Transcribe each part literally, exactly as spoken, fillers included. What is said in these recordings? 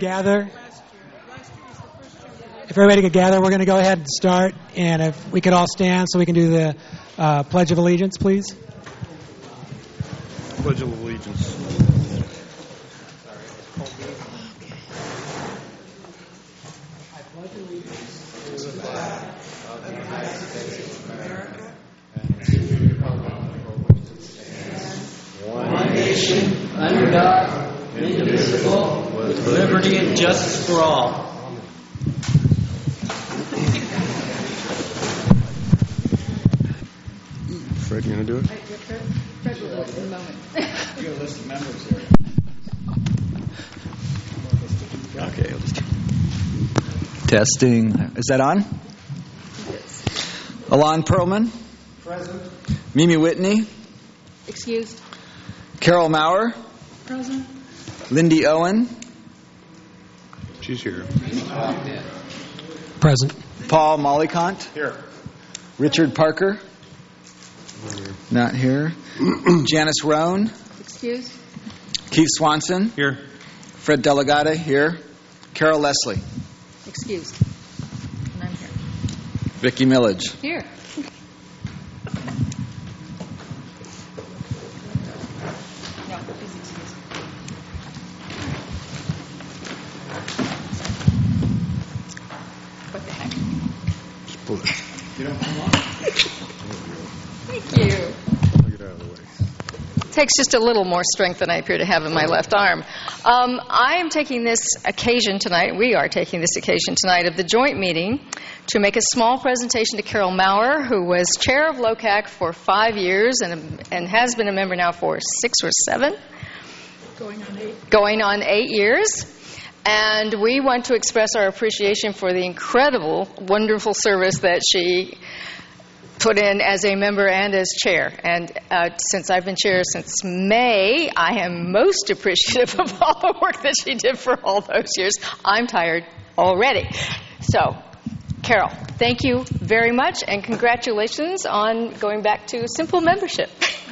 gather, if everybody could gather, we're going to go ahead and start. And if we could all stand so we can do the uh, Pledge of Allegiance, please. Pledge of Allegiance. I pledge allegiance to the flag of the United States of America and to the republic for which it stands, one nation, under God, indivisible, with liberty and justice for all. Fred, you going to do it? Fred will do it in a moment. You got a list of members here. Okay, I'll just... Testing. Is that on? Yes. Alon Perlman. Present. Mimi Whitney. Excused. Carol Maurer. Present. Lindy Owen. She's here. present. Paul Mollicant. Here. Richard Parker. Not here. Janice Roan. Excused. Keith Swanson. Here. Fred Delegate. Here. Carol Leslie. Excused. And I'm here. Vicki Millage. Here. No, she's excused. What the heck? Just pull it. You don't come on. Thank you. I'll get out of the way. Takes just a little more strength than I appear to have in my left arm. Um, I am taking this occasion tonight, we are taking this occasion tonight of the joint meeting to make a small presentation to Carol Maurer, who was chair of LOCAC for five years and, and has been a member now for six or seven. Going on eight. Going on eight years. And we want to express our appreciation for the incredible, wonderful service that she put in as a member and as chair. And uh, since I've been chair since May, I am most appreciative of all the work that she did for all those years. I'm tired already. So, Carol, thank you very much, and congratulations on going back to simple membership.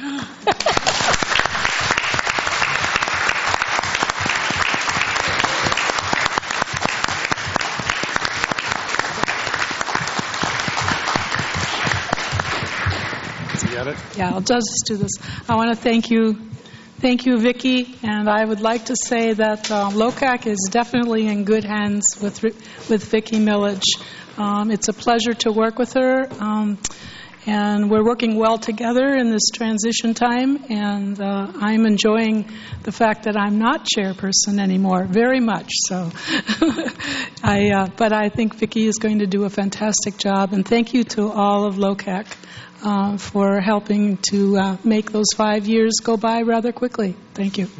Yeah, I'll just do this. I want to thank you, thank you, Vicki, and I would like to say that uh, LOCAC is definitely in good hands with with Vicki Millage. Um, it's a pleasure to work with her, um, and we're working well together in this transition time. And uh, I'm enjoying the fact that I'm not chairperson anymore very much. So, I uh, but I think Vicki is going to do a fantastic job, and thank you to all of LOCAC. Uh, for helping to uh, make those five years go by rather quickly. Thank you.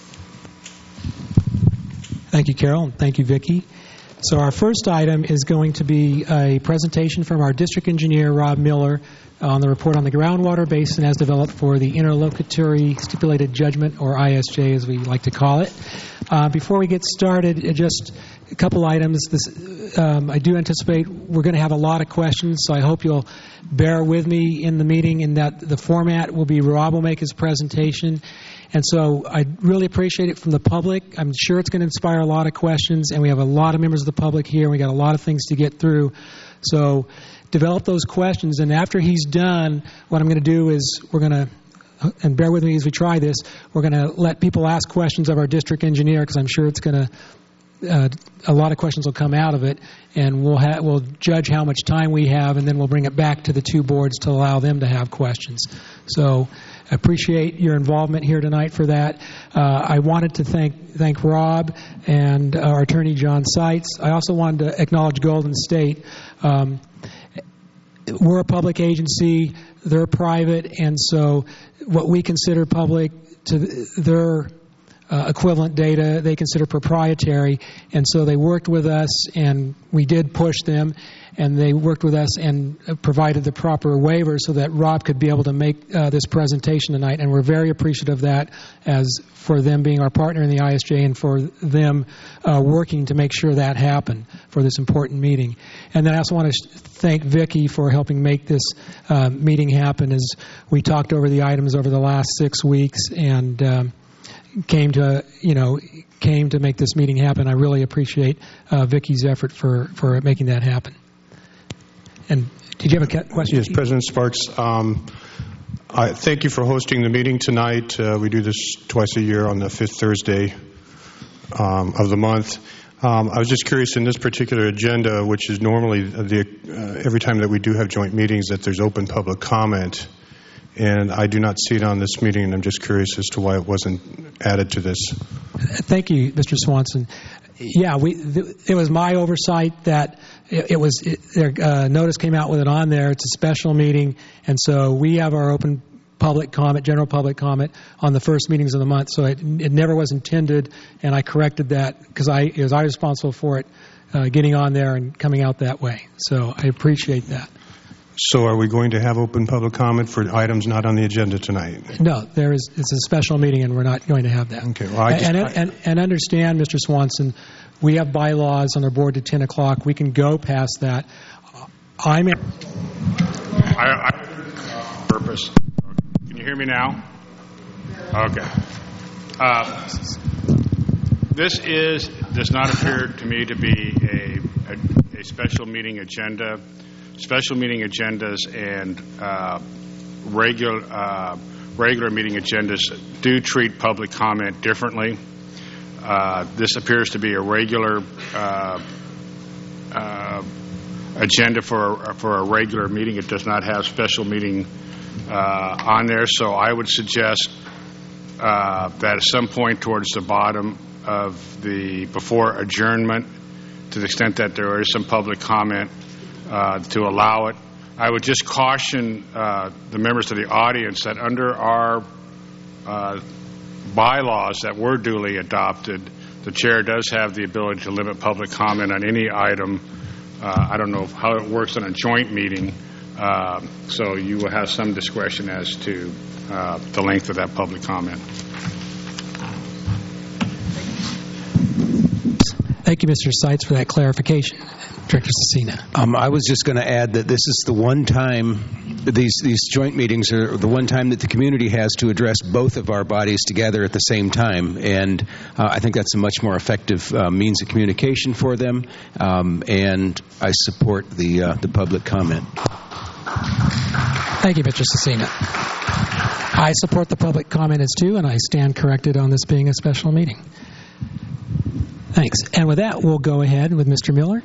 Thank you, Carol, and thank you, Vicki. So our first item is going to be a presentation from our district engineer, Rob Miller, on the report on the groundwater basin as developed for the Interlocutory Stipulated Judgment, or I S J as we like to call it. Uh, before we get started, just a couple items. This, um, I do anticipate we're going to have a lot of questions, so I hope you'll bear with me in the meeting, in that the format will be Rob will make his presentation. And so I really appreciate it from the public. I'm sure it's going to inspire a lot of questions, and we have a lot of members of the public here, and we got a lot of things to get through. So develop those questions, and after he's done, what I'm going to do is we're going to, and bear with me as we try this, we're going to let people ask questions of our district engineer, because I'm sure it's going to, uh, a lot of questions will come out of it, and we'll ha- we'll judge how much time we have, and then we'll bring it back to the two boards to allow them to have questions. So I appreciate your involvement here tonight for that. Uh, I wanted to thank thank Rob and our attorney, John Seitz. I also wanted to acknowledge Golden State. Um, we're a public agency, they're private, and so what we consider public to their uh, equivalent data, they consider proprietary, and so they worked with us, and we did push them, and they worked with us and provided the proper waiver so that Rob could be able to make uh, this presentation tonight, and we're very appreciative of that, as for them being our partner in the I S J and for them uh, working to make sure that happened for this important meeting. And then I also want to thank Vicki for helping make this uh, meeting happen, as we talked over the items over the last six weeks and um, came to you know came to make this meeting happen. I really appreciate uh, Vicky's effort for, for making that happen. And did you have a question? Yes, President Sparks. Um, I thank you for hosting the meeting tonight. Uh, we do this twice a year on the fifth Thursday um, of the month. Um, I was just curious in this particular agenda, which is normally the uh, every time that we do have joint meetings, that there's open public comment. And I do not see it on this meeting, and I'm just curious as to why it wasn't added to this. Thank you, Mister Swanson. Yeah, we th- it was my oversight that it, it was it, their uh, notice came out with it on there. It's a special meeting, and so we have our open public comment, general public comment, on the first meetings of the month. So it, it never was intended, and I corrected that because I it was I responsible for it uh, getting on there and coming out that way. So I appreciate that. So are we going to have open public comment for items not on the agenda tonight? No, there is. It's a special meeting, and we're not going to have that. Okay. Well, I just, and, I, and, and understand, Mister Swanson, we have bylaws on our board to ten o'clock. We can go past that. I'm. I, I purpose. Can you hear me now? Okay. Uh, this is does not appear to me to be a, a, a special meeting agenda. Special meeting agendas and uh, regular uh, regular meeting agendas do treat public comment differently. Uh, this appears to be a regular uh, uh, agenda for for a regular meeting. It does not have special meeting uh, on there. So I would suggest uh, that at some point towards the bottom of the before adjournment, to the extent that there is some public comment, Uh, to allow it. I would just caution uh, the members of the audience that under our uh, bylaws that were duly adopted, the chair does have the ability to limit public comment on any item. Uh, I don't know how it works on a joint meeting, uh, so you will have some discretion as to uh, the length of that public comment. Thank you, Mister Seitz, for that clarification. Director Cecina. Um, I was just going to add that this is the one time, these these joint meetings are the one time that the community has to address both of our bodies together at the same time, and uh, I think that's a much more effective uh, means of communication for them, um, and I support the uh, the public comment. Thank you, Mister Cecina. I support the public comment as too, and I stand corrected on this being a special meeting. Thanks. And with that, we'll go ahead with Mister Miller.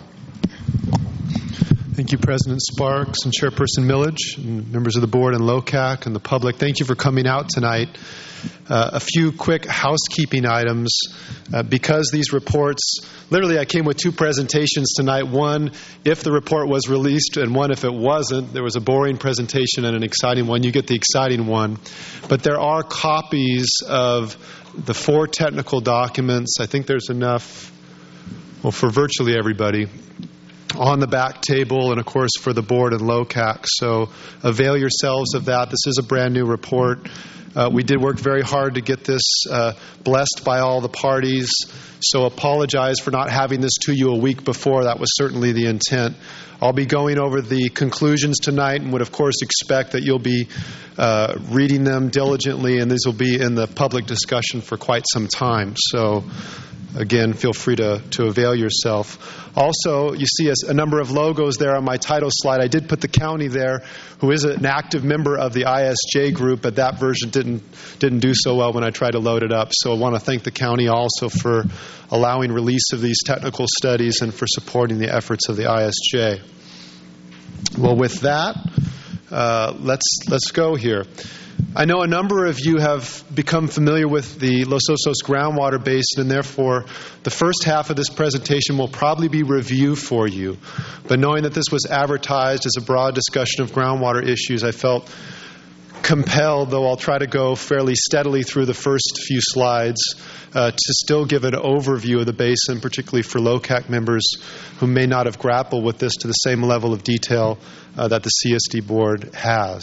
Thank you, President Sparks and Chairperson Millage, and members of the board and L O C A C and the public. Thank you for coming out tonight. Uh, a few quick housekeeping items. Uh, because these reports, literally I came with two presentations tonight. One, if the report was released, and one, if it wasn't. There was a boring presentation and an exciting one. You get the exciting one. But there are copies of the four technical documents. I think there's enough, well, for virtually everybody, on the back table, and of course for the board and L O C A C. So avail yourselves of that. This is a brand new report. Uh, we did work very hard to get this uh, blessed by all the parties. So apologize for not having this to you a week before. That was certainly the intent. I'll be going over the conclusions tonight and would of course expect that you'll be uh, reading them diligently, and these will be in the public discussion for quite some time. So again, feel free to, to avail yourself. Also, you see a, a number of logos there on my title slide. I did put the county there, who is an active member of the I S J group, but that version didn't didn't do so well when I tried to load it up. So I want to thank the county also for allowing release of these technical studies and for supporting the efforts of the I S J. Well, with that, uh, let's let's go here. I know a number of you have become familiar with the Los Osos groundwater basin, and therefore the first half of this presentation will probably be review for you. But knowing that this was advertised as a broad discussion of groundwater issues, I felt compelled, though I'll try to go fairly steadily through the first few slides, uh, to still give an overview of the basin, particularly for L O C A C members who may not have grappled with this to the same level of detail uh, that the C S D board has.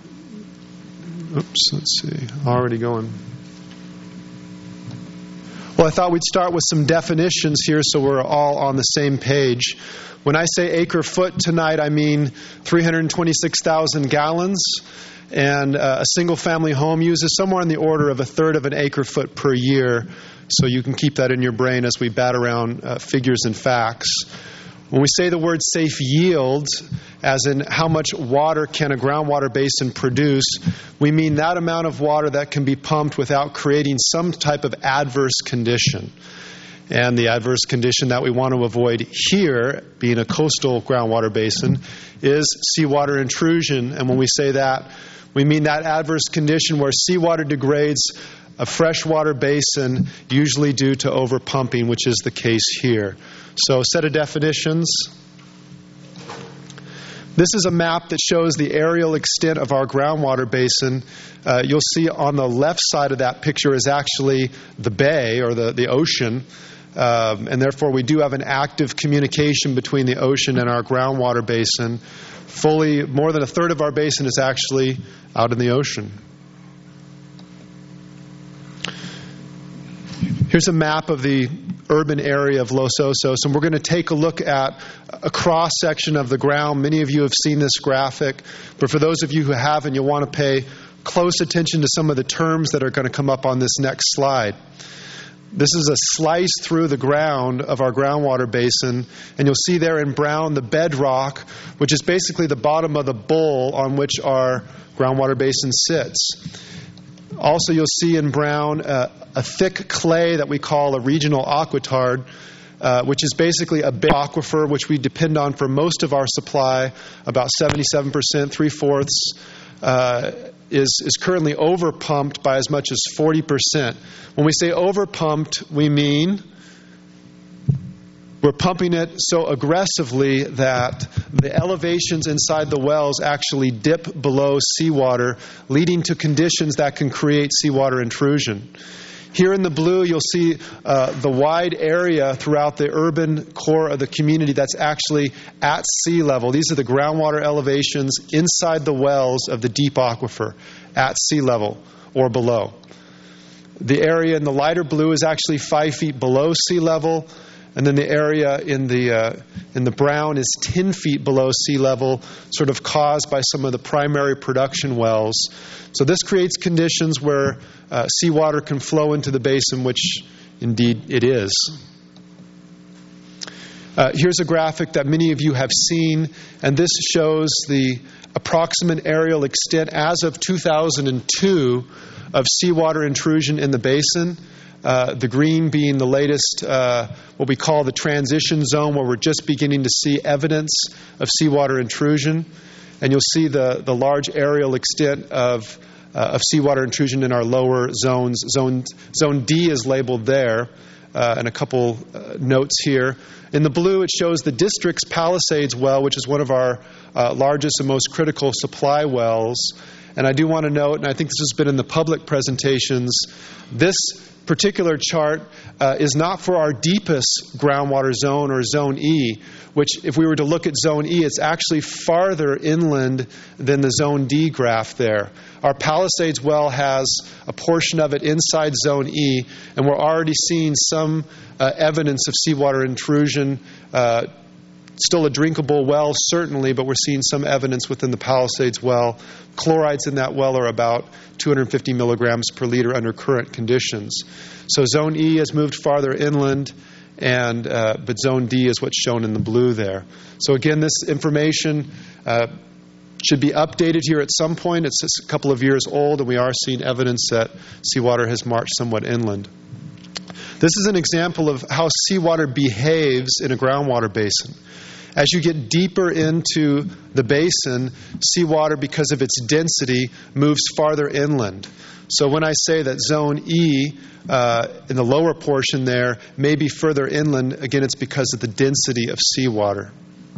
Oops, let's see. Already going. Well, I thought we'd start with some definitions here so we're all on the same page. When I say acre foot tonight, I mean three hundred twenty-six thousand gallons, and uh, a single-family home uses somewhere in the order of a third of an acre foot per year, so you can keep that in your brain as we bat around uh, figures and facts. When we say the word safe yield, as in how much water can a groundwater basin produce, we mean that amount of water that can be pumped without creating some type of adverse condition. And the adverse condition that we want to avoid here, being a coastal groundwater basin, is seawater intrusion. And when we say that, we mean that adverse condition where seawater degrades a freshwater basin, usually due to overpumping, which is the case here. So, a set of definitions. This is a map that shows the areal extent of our groundwater basin. Uh, you'll see on the left side of that picture is actually the bay or the, the ocean. Um, and therefore, we do have an active communication between the ocean and our groundwater basin. Fully, more than a third of our basin is actually out in the ocean. Here's a map of the urban area of Los Osos, and we're going to take a look at a cross-section of the ground. Many of you have seen this graphic, but for those of you who haven't, you'll want to pay close attention to some of the terms that are going to come up on this next slide. This is a slice through the ground of our groundwater basin, and you'll see there in brown the bedrock, which is basically the bottom of the bowl on which our groundwater basin sits. Also, you'll see in brown uh, a thick clay that we call a regional aquitard, uh, which is basically a big aquifer which we depend on for most of our supply. About seventy-seven percent, three-fourths, uh, is, is currently overpumped by as much as forty percent. When we say overpumped, we mean we're pumping it so aggressively that the elevations inside the wells actually dip below seawater, leading to conditions that can create seawater intrusion. Here in the blue, you'll see uh, the wide area throughout the urban core of the community that's actually at sea level. These are the groundwater elevations inside the wells of the deep aquifer, at sea level or below. The area in the lighter blue is actually five feet below sea level. And then the area in the uh, in the brown is ten feet below sea level, sort of caused by some of the primary production wells. So this creates conditions where uh, seawater can flow into the basin, which indeed it is. Uh, here's a graphic that many of you have seen, and this shows the approximate areal extent as of two thousand two of seawater intrusion in the basin. Uh, the green being the latest, uh, what we call the transition zone, where we're just beginning to see evidence of seawater intrusion. And you'll see the, the large areal extent of, uh, of seawater intrusion in our lower zones. Zone, zone D is labeled there, uh, and a couple uh, notes here. In the blue, it shows the district's Palisades well, which is one of our uh, largest and most critical supply wells. And I do want to note, and I think this has been in the public presentations, this particular chart uh, is not for our deepest groundwater zone or zone E, which if we were to look at zone E, it's actually farther inland than the zone D graph there. Our Palisades well has a portion of it inside zone E, and we're already seeing some uh, evidence of seawater intrusion. Uh, Still a drinkable well, certainly, but we're seeing some evidence within the Palisades well. Chlorides in that well are about two hundred fifty milligrams per liter under current conditions. So zone E has moved farther inland, and uh, but zone D is what's shown in the blue there. So again, this information uh, should be updated here at some point. It's just a couple of years old, and we are seeing evidence that seawater has marched somewhat inland. This is an example of how seawater behaves in a groundwater basin. As you get deeper into the basin, seawater, because of its density, moves farther inland. So when I say that zone E, uh, in the lower portion there, may be further inland, again, it's because of the density of seawater.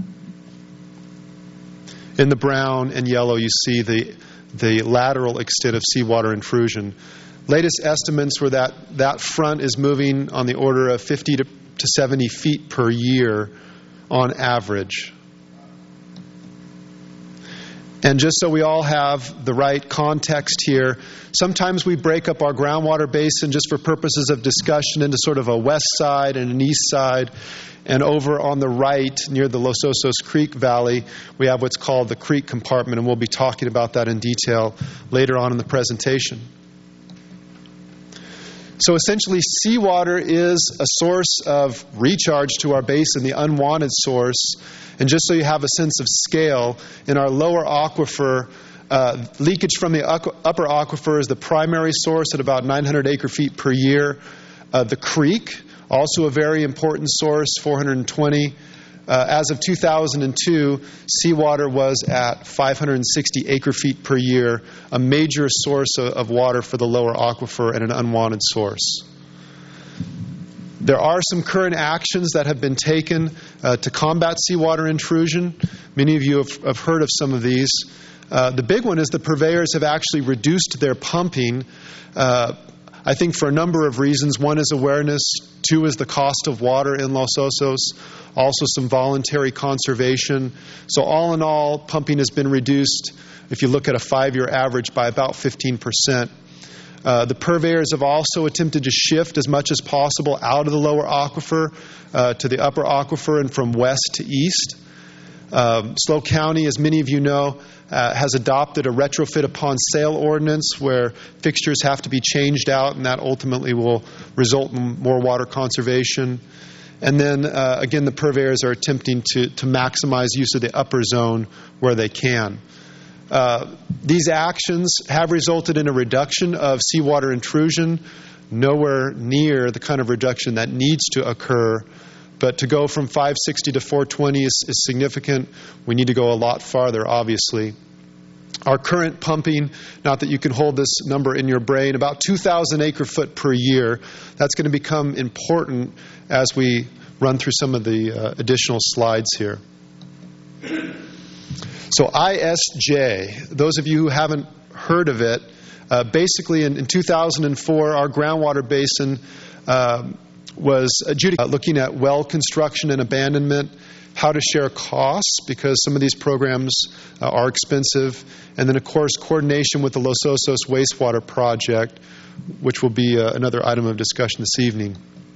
In the brown and yellow, you see the, the lateral extent of seawater intrusion. Latest estimates were that that front is moving on the order of fifty to seventy feet per year on average. And just so we all have the right context here, sometimes we break up our groundwater basin just for purposes of discussion into sort of a west side and an east side. And over on the right, near the Los Osos Creek Valley, we have what's called the creek compartment, and we'll be talking about that in detail later on in the presentation. So essentially, seawater is a source of recharge to our basin, the unwanted source. And just so you have a sense of scale, in our lower aquifer, uh, leakage from the upper aquifer is the primary source at about nine hundred acre feet per year. Uh, the creek, also a very important source, four hundred twenty. Uh, as of two thousand two, seawater was at five hundred sixty acre feet per year, a major source of, of water for the lower aquifer and an unwanted source. There are some current actions that have been taken uh, to combat seawater intrusion. Many of you have, have heard of some of these. Uh, the big one is the purveyors have actually reduced their pumping, uh, I think for a number of reasons. One is awareness. Two is the cost of water in Los Osos. Also some voluntary conservation. So all in all, pumping has been reduced, if you look at a five-year average, by about fifteen percent. Uh, the purveyors have also attempted to shift as much as possible out of the lower aquifer uh, to the upper aquifer and from west to east. Um, SLO County, as many of you know, uh, has adopted a retrofit upon sale ordinance where fixtures have to be changed out, and that ultimately will result in more water conservation. And then, uh, again, the purveyors are attempting to, to maximize use of the upper zone where they can. Uh, these actions have resulted in a reduction of seawater intrusion, nowhere near the kind of reduction that needs to occur. But to go from five sixty to four twenty is, is significant. We need to go a lot farther, obviously. Our current pumping, not that you can hold this number in your brain, about two thousand acre foot per year. That's going to become important as we run through some of the uh, additional slides here. So I S J, those of you who haven't heard of it, uh, basically in, in two thousand four, our groundwater basin uh, was adjudicated, uh, looking at well construction and abandonment, how to share costs, because some of these programs uh, are expensive, and then, of course, coordination with the Los Osos wastewater project, which will be uh, another item of discussion this evening.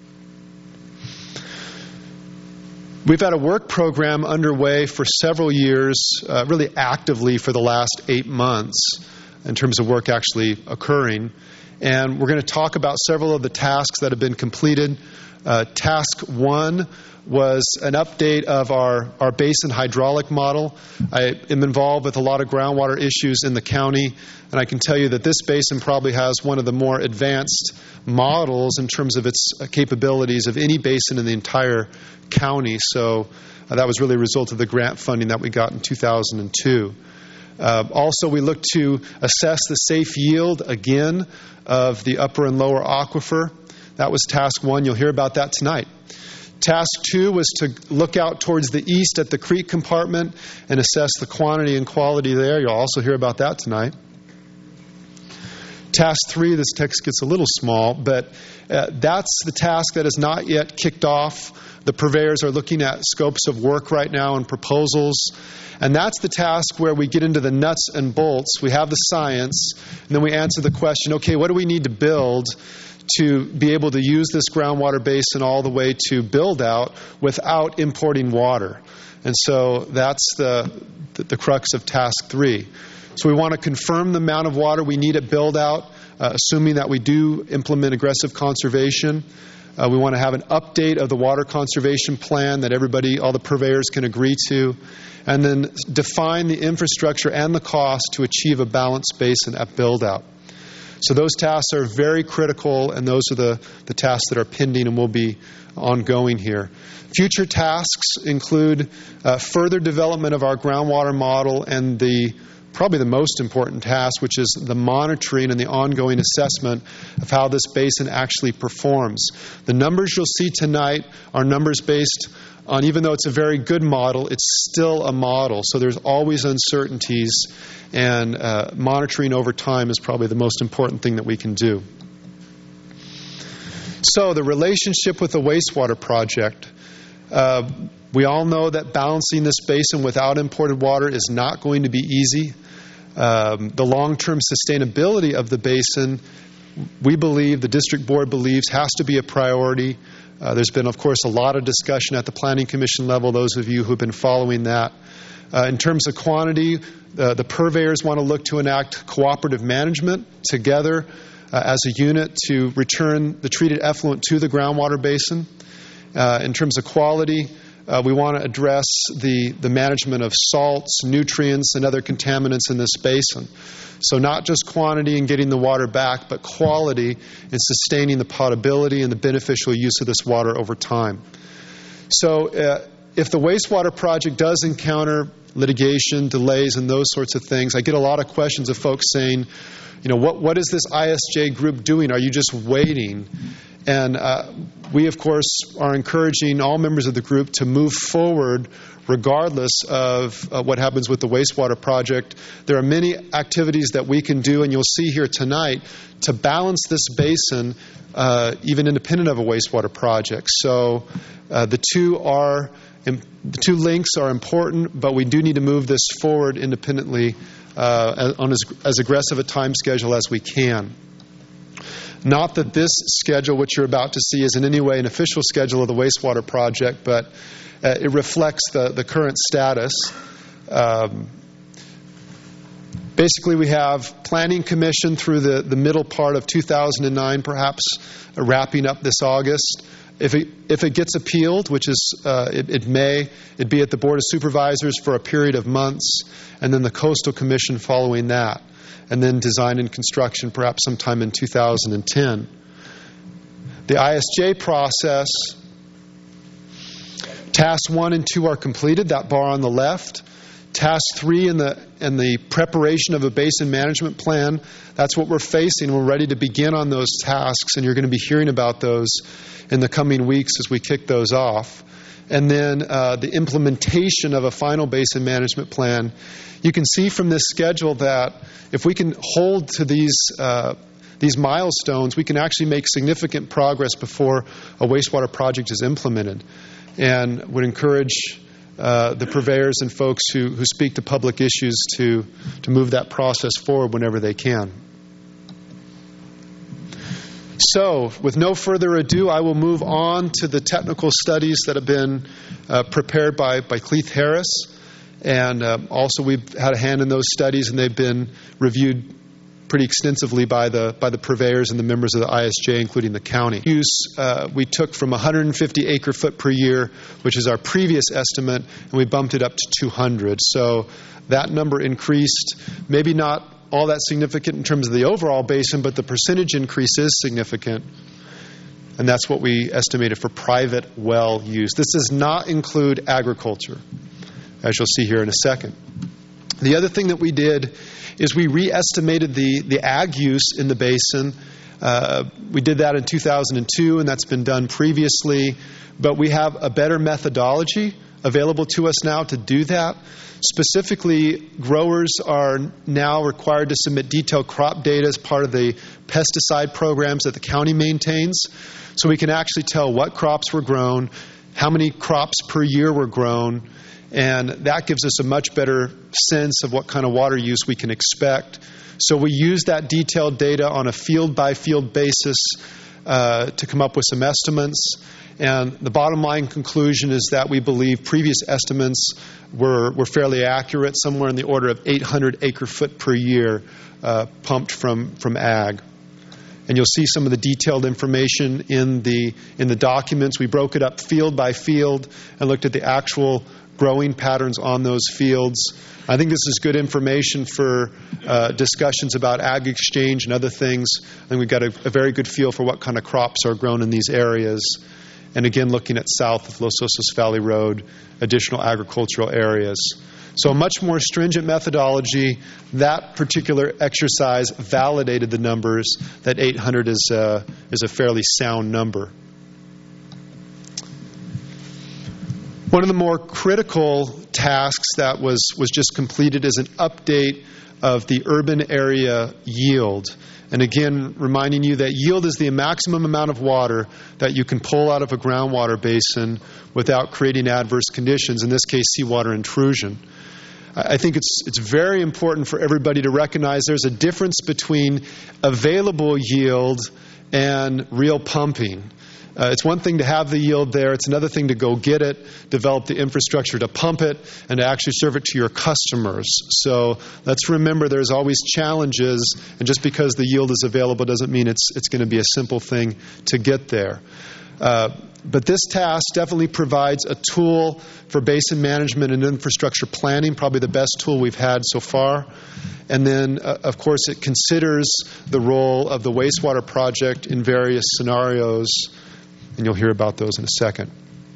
We've had a work program underway for several years, uh, really actively for the last eight months in terms of work actually occurring. And we're going to talk about several of the tasks that have been completed. Uh, task one was an update of our, our basin hydraulic model. I am involved with a lot of groundwater issues in the county, and I can tell you that this basin probably has one of the more advanced models in terms of its capabilities of any basin in the entire county. So uh, that was really a result of the grant funding that we got in two thousand two. Uh, also, we looked to assess the safe yield, again, of the upper and lower aquifer. That was task one. You'll hear about that tonight. Task two was to look out towards the east at the creek compartment and assess the quantity and quality there. You'll also hear about that tonight. Task three, this text gets a little small, but uh, that's the task that is not yet kicked off. The purveyors are looking at scopes of work right now and proposals. And that's the task where we get into the nuts and bolts. We have the science, and then we answer the question, okay, what do we need to build to be able to use this groundwater basin all the way to build out without importing water? And so that's the, the, the crux of task three. So we want to confirm the amount of water we need at build out, uh, assuming that we do implement aggressive conservation. Uh, we want to have an update of the water conservation plan that everybody, all the purveyors can agree to, and then define the infrastructure and the cost to achieve a balanced basin at build-out. So those tasks are very critical, and those are the, the tasks that are pending and will be ongoing here. Future tasks include uh, further development of our groundwater model and the probably the most important task, which is the monitoring and the ongoing assessment of how this basin actually performs. The numbers you'll see tonight are numbers based on, even though it's a very good model, it's still a model. So there's always uncertainties, and uh, monitoring over time is probably the most important thing that we can do. So the relationship with the wastewater project. Uh, we all know that balancing this basin without imported water is not going to be easy. Um, the long-term sustainability of the basin, we believe, the district board believes, has to be a priority. Uh, there's been, of course, a lot of discussion at the Planning Commission level, those of you who have been following that. Uh, in terms of quantity, uh, the purveyors want to look to enact cooperative management together uh, as a unit to return the treated effluent to the groundwater basin. Uh, in terms of quality, uh, we want to address the, the management of salts, nutrients, and other contaminants in this basin. So not just quantity and getting the water back, but quality and sustaining the potability and the beneficial use of this water over time. So uh, if the wastewater project does encounter litigation, delays, and those sorts of things, I get a lot of questions of folks saying, you know, what what is this I S J group doing? Are you just waiting? And uh, we, of course, are encouraging all members of the group to move forward regardless of uh, what happens with the wastewater project. There are many activities that we can do, and you'll see here tonight, to balance this basin, uh, even independent of a wastewater project. So uh, the two are the two links are important, but we do need to move this forward independently uh, on as, as aggressive a time schedule as we can. Not that this schedule, which you're about to see, is in any way an official schedule of the wastewater project, but uh, it reflects the, the current status. Um, basically, we have Planning Commission through the, the middle part of two thousand nine, perhaps uh, wrapping up this August. If it, if it gets appealed, which is uh, it, it may, it'd be at the Board of Supervisors for a period of months, and then the Coastal Commission following that, and then design and construction perhaps sometime in two thousand ten. The I S J process, tasks one and two are completed, that bar on the left. Task three in the in the preparation of a basin management plan, that's what we're facing. We're ready to begin on those tasks, and you're going to be hearing about those in the coming weeks as we kick those off. And then uh, the implementation of a final basin management plan. You can see from this schedule that if we can hold to these uh, these milestones, we can actually make significant progress before a wastewater project is implemented. And would encourage uh, the purveyors and folks who, who speak to public issues to, to move that process forward whenever they can. So, with no further ado, I will move on to the technical studies that have been uh, prepared by, by Cleith Harris. And uh, also we've had a hand in those studies, and they've been reviewed pretty extensively by the by the purveyors and the members of the I S J, including the county. Use uh, we took from one hundred fifty acre foot per year, which is our previous estimate, and we bumped it up to two hundred. So that number increased, maybe not all that significant in terms of the overall basin, but the percentage increase is significant. And that's what we estimated for private well use. This does not include agriculture, as you'll see here in a second. The other thing that we did is we re-estimated the, the ag use in the basin. Uh, we did that in two thousand two, and that's been done previously. But we have a better methodology available to us now to do that. Specifically, growers are now required to submit detailed crop data as part of the pesticide programs that the county maintains. So we can actually tell what crops were grown, how many crops per year were grown, and that gives us a much better sense of what kind of water use we can expect. So we use that detailed data on a field-by-field basis uh, to come up with some estimates. And the bottom line conclusion is that we believe previous estimates were, were fairly accurate, somewhere in the order of eight hundred acre foot per year uh, pumped from, from ag. And you'll see some of the detailed information in the in the documents. We broke it up field by field and looked at the actual growing patterns on those fields. I think this is good information for uh, discussions about ag exchange and other things. I think we've got a, a very good feel for what kind of crops are grown in these areas. And again, looking at south of Los Osos Valley Road, additional agricultural areas. So a much more stringent methodology. That particular exercise validated the numbers, that eight hundred is a, is a fairly sound number. One of the more critical tasks that was, was just completed is an update of the urban area yield. And again, reminding you that yield is the maximum amount of water that you can pull out of a groundwater basin without creating adverse conditions, in this case, seawater intrusion. I think it's it's very important for everybody to recognize there's a difference between available yield and real pumping. Uh, it's one thing to have the yield there. It's another thing to go get it, develop the infrastructure to pump it, and to actually serve it to your customers. So let's remember there's always challenges, and just because the yield is available doesn't mean it's it's going to be a simple thing to get there. Uh, but this task definitely provides a tool for basin management and infrastructure planning, probably the best tool we've had so far. And then, uh, of course, it considers the role of the wastewater project in various scenarios, and you'll hear about those in a second.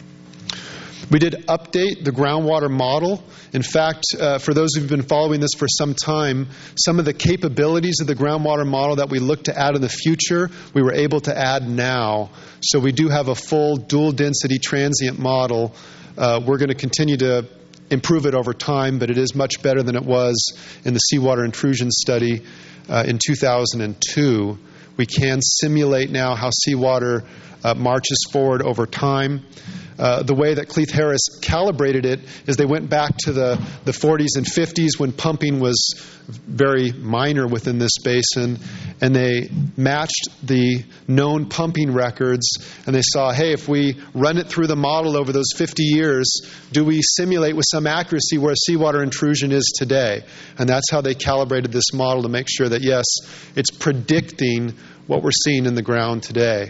We did update the groundwater model. In fact, uh, for those who've been following this for some time, some of the capabilities of the groundwater model that we look to add in the future, we were able to add now. So we do have a full dual density transient model. Uh, we're going to continue to improve it over time, but it is much better than it was in the seawater intrusion study uh, in two thousand two. We can simulate now how seawater uh, marches forward over time. Uh, the way that Cleith Harris calibrated it is they went back to the, the forties and fifties when pumping was very minor within this basin, and they matched the known pumping records, and they saw, hey, if we run it through the model over those fifty years, do we simulate with some accuracy where seawater intrusion is today? And that's how they calibrated this model to make sure that, yes, it's predicting what we're seeing in the ground today.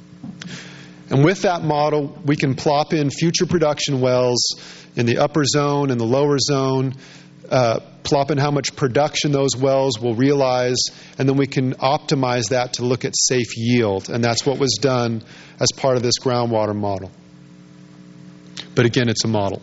And with that model, we can plop in future production wells in the upper zone and the lower zone, uh, plop in how much production those wells will realize, and then we can optimize that to look at safe yield. And that's what was done as part of this groundwater model. But again, it's a model.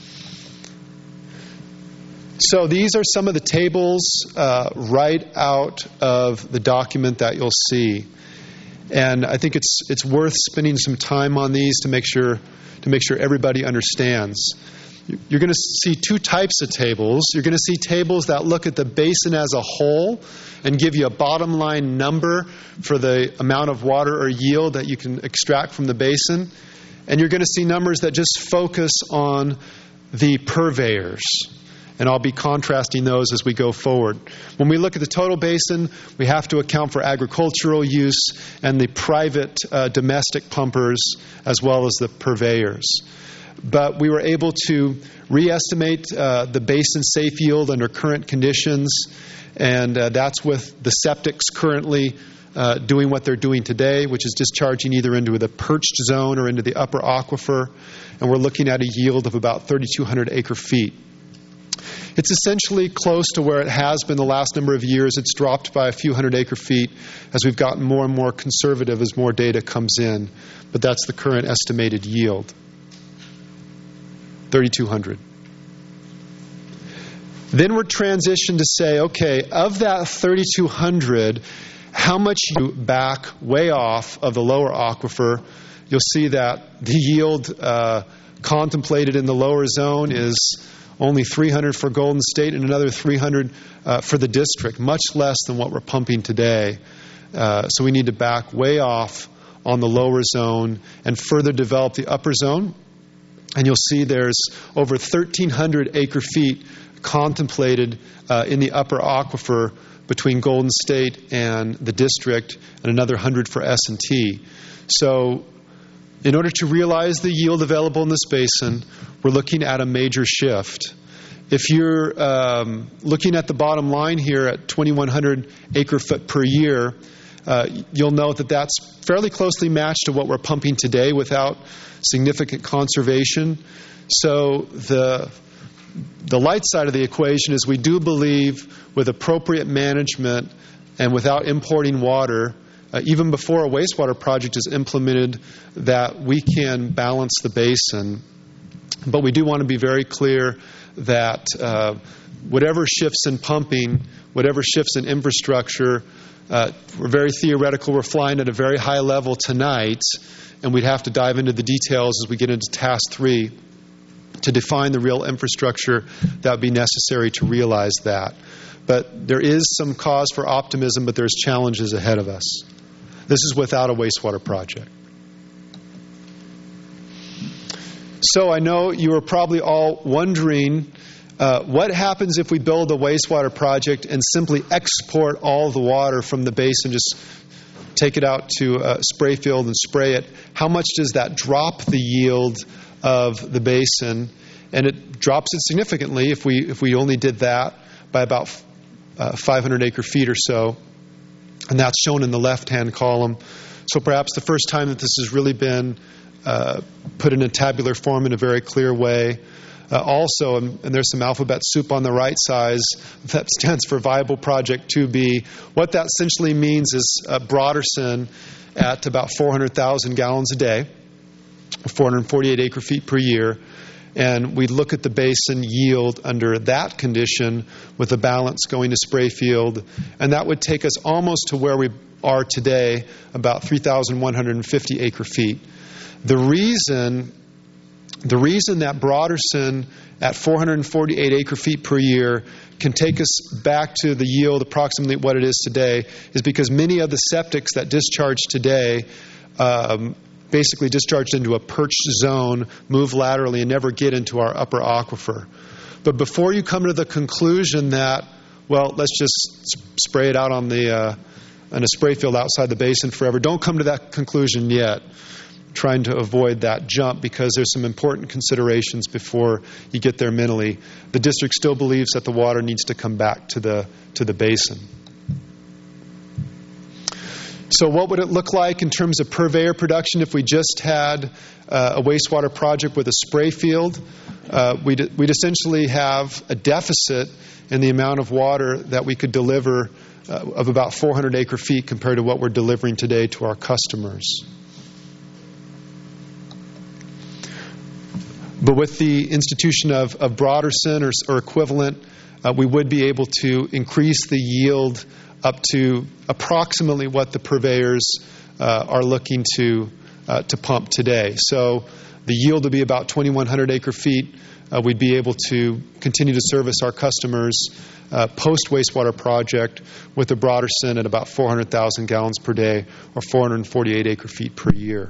So these are some of the tables uh, right out of the document that you'll see. And I think it's it's worth spending some time on these to make sure to make sure everybody understands. You're going to see two types of tables. You're going to see tables that look at the basin as a whole and give you a bottom line number for the amount of water or yield that you can extract from the basin. And you're going to see numbers that just focus on the purveyors. And I'll be contrasting those as we go forward. When we look at the total basin, we have to account for agricultural use and the private uh, domestic pumpers as well as the purveyors. But we were able to re-estimate uh, the basin safe yield under current conditions, and uh, that's with the septics currently uh, doing what they're doing today, which is discharging either into the perched zone or into the upper aquifer. And we're looking at a yield of about thirty-two hundred acre feet. It's essentially close to where it has been the last number of years. It's dropped by a few hundred acre feet as we've gotten more and more conservative as more data comes in. But that's the current estimated yield, thirty-two hundred. Then we're transitioned to say, okay, of that thirty-two hundred, how much you back way off of the lower aquifer? You'll see that the yield uh, contemplated in the lower zone is only three hundred for Golden State and another three hundred uh, for the district, much less than what we're pumping today. Uh, so we need to back way off on the lower zone and further develop the upper zone. And you'll see there's over thirteen hundred acre feet contemplated uh, in the upper aquifer between Golden State and the district, and another one hundred for S and T. So in order to realize the yield available in this basin, we're looking at a major shift. If you're um, looking at the bottom line here at twenty-one hundred acre foot per year, uh, you'll note that that's fairly closely matched to what we're pumping today without significant conservation. So the the light side of the equation is we do believe with appropriate management and without importing water, Uh, even before a wastewater project is implemented, that we can balance the basin. But we do want to be very clear that uh, whatever shifts in pumping, whatever shifts in infrastructure, uh, we're very theoretical. We're flying at a very high level tonight, and we'd have to dive into the details as we get into task three. to define the real infrastructure that would be necessary to realize that. But there is some cause for optimism, but there's challenges ahead of us. This is without a wastewater project. So I know you are probably all wondering, uh, what happens if we build a wastewater project and simply export all the water from the basin, just take it out to a spray field and spray it? How much does that drop the yield of the basin? And it drops it significantly if we if we only did that by about uh, five hundred acre feet or so. And that's shown in the left-hand column. So perhaps the first time that this has really been uh, put in a tabular form in a very clear way. Uh, also, and, and there's some alphabet soup on the right side, that stands for Viable Project two B. What that essentially means is uh, Broderson at about four hundred thousand gallons a day, four hundred forty-eight acre feet per year. And we look at the basin yield under that condition with the balance going to spray field. And that would take us almost to where we are today, about three thousand one hundred fifty acre feet. The reason, the reason that Broderson at four hundred forty-eight acre feet per year can take us back to the yield approximately what it is today is because many of the septics that discharge today um, basically discharged into a perched zone, move laterally, and never get into our upper aquifer. But before you come to the conclusion that, well, let's just spray it out on the uh, on a spray field outside the basin forever, don't come to that conclusion yet. I'm trying to avoid that jump because there's some important considerations before you get there mentally. The district still believes that the water needs to come back to the to the basin. So what would it look like in terms of purveyor production if we just had uh, a wastewater project with a spray field? Uh, we'd, we'd essentially have a deficit in the amount of water that we could deliver uh, of about four hundred acre feet compared to what we're delivering today to our customers. But with the institution of, of Broderson or, or equivalent, uh, we would be able to increase the yield up to approximately what the purveyors uh, are looking to uh, to pump today. So the yield would be about twenty-one hundred acre feet. Uh, we'd be able to continue to service our customers uh, post wastewater project with the Broderson at about four hundred thousand gallons per day or four hundred forty-eight acre feet per year.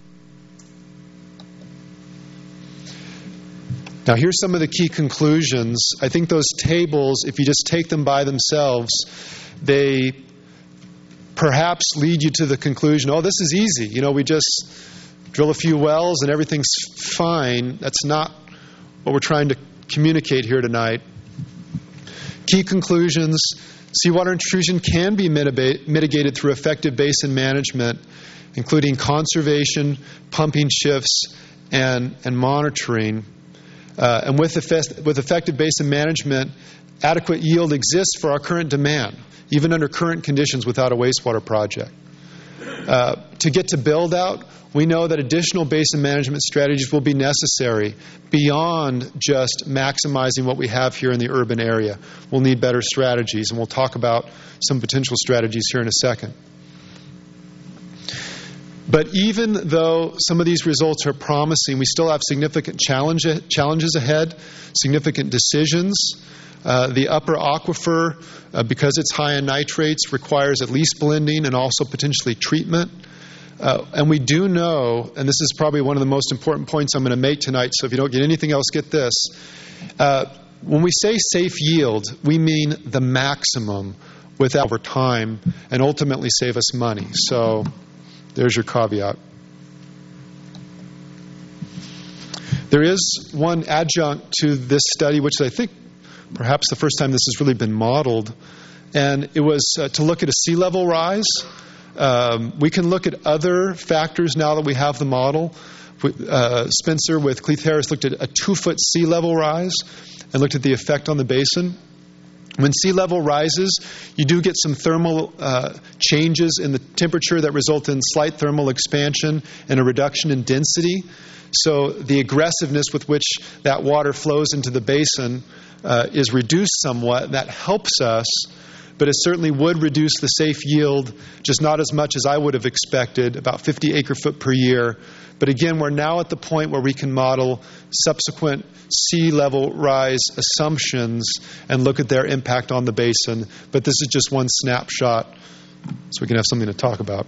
Now here's some of the key conclusions. I think those tables, if you just take them by themselves, they perhaps lead you to the conclusion, oh, this is easy. You know, we just drill a few wells and everything's fine. That's not what we're trying to communicate here tonight. Key conclusions: seawater intrusion can be mitigated through effective basin management, including conservation, pumping shifts, and, and monitoring. Uh, and with, effect, with effective basin management, adequate yield exists for our current demand, even under current conditions without a wastewater project. Uh, to get to build out, we know that additional basin management strategies will be necessary beyond just maximizing what we have here in the urban area. We'll need better strategies, and we'll talk about some potential strategies here in a second. But even though some of these results are promising, we still have significant challenge, challenges ahead, significant decisions. Uh, the upper aquifer, uh, because it's high in nitrates, requires at least blending and also potentially treatment. Uh, and we do know, and this is probably one of the most important points I'm going to make tonight, so if you don't get anything else, get this. Uh, when we say safe yield, we mean the maximum without over time and ultimately save us money. So there's your caveat. There is one adjunct to this study, which I think perhaps the first time this has really been modeled, and it was uh, to look at a sea level rise. Um, we can look at other factors now that we have the model. Uh, Spencer with Cleith Harris looked at a two-foot sea level rise and looked at the effect on the basin. When sea level rises, you do get some thermal uh, changes in the temperature that result in slight thermal expansion and a reduction in density. So the aggressiveness with which that water flows into the basin uh, is reduced somewhat. That helps us. but it certainly would reduce the safe yield, just not as much as I would have expected, about fifty acre foot per year. But again, we're now at the point where we can model subsequent sea level rise assumptions and look at their impact on the basin. But this is just one snapshot, so we can have something to talk about.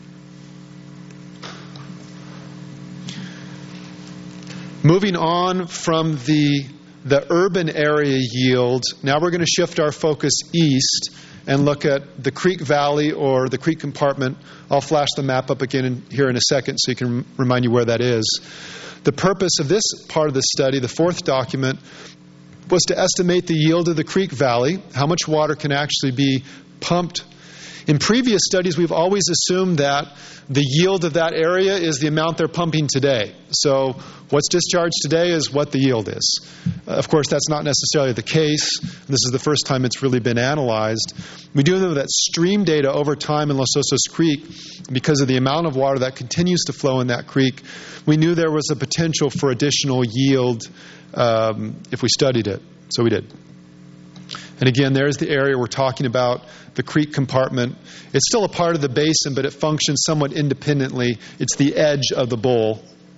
Moving on from the, the urban area yield, now we're going to shift our focus east and look at the Creek Valley or the Creek Compartment. I'll flash the map up again in, here in a second so you can remind you where that is. The purpose of this part of the study, the fourth document, was to estimate the yield of the Creek Valley, how much water can actually be pumped. In previous studies, we've always assumed that the yield of that area is the amount they're pumping today. So what's discharged today is what the yield is. Uh, of course, that's not necessarily the case. This is the first time it's really been analyzed. We do know that stream data over time in Los Osos Creek, because of the amount of water that continues to flow in that creek, we knew there was a potential for additional yield um, if we studied it. So we did. And again, there's the area we're talking about, the Creek Compartment. It's still a part of the basin, but it functions somewhat independently. It's the edge of the bowl.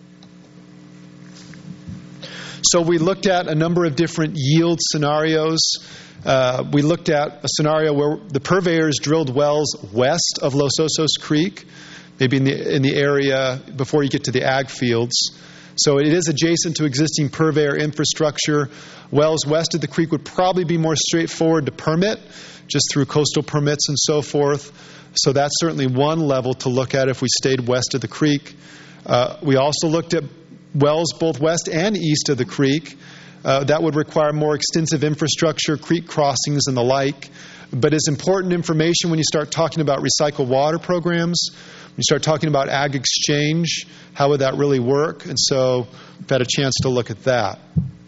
So we looked at a number of different yield scenarios. Uh, we looked at a scenario where the purveyors drilled wells west of Los Osos Creek, maybe in the in the area before you get to the ag fields. So it is adjacent to existing purveyor infrastructure. Wells west of the creek would probably be more straightforward to permit, just through coastal permits and so forth. So that's certainly one level to look at if we stayed west of the creek. Uh, we also looked at wells both west and east of the creek. Uh, that would require more extensive infrastructure, creek crossings and the like. But it's important information when you start talking about recycled water programs. When you start talking about ag exchange, how would that really work? And so we've had a chance to look at that.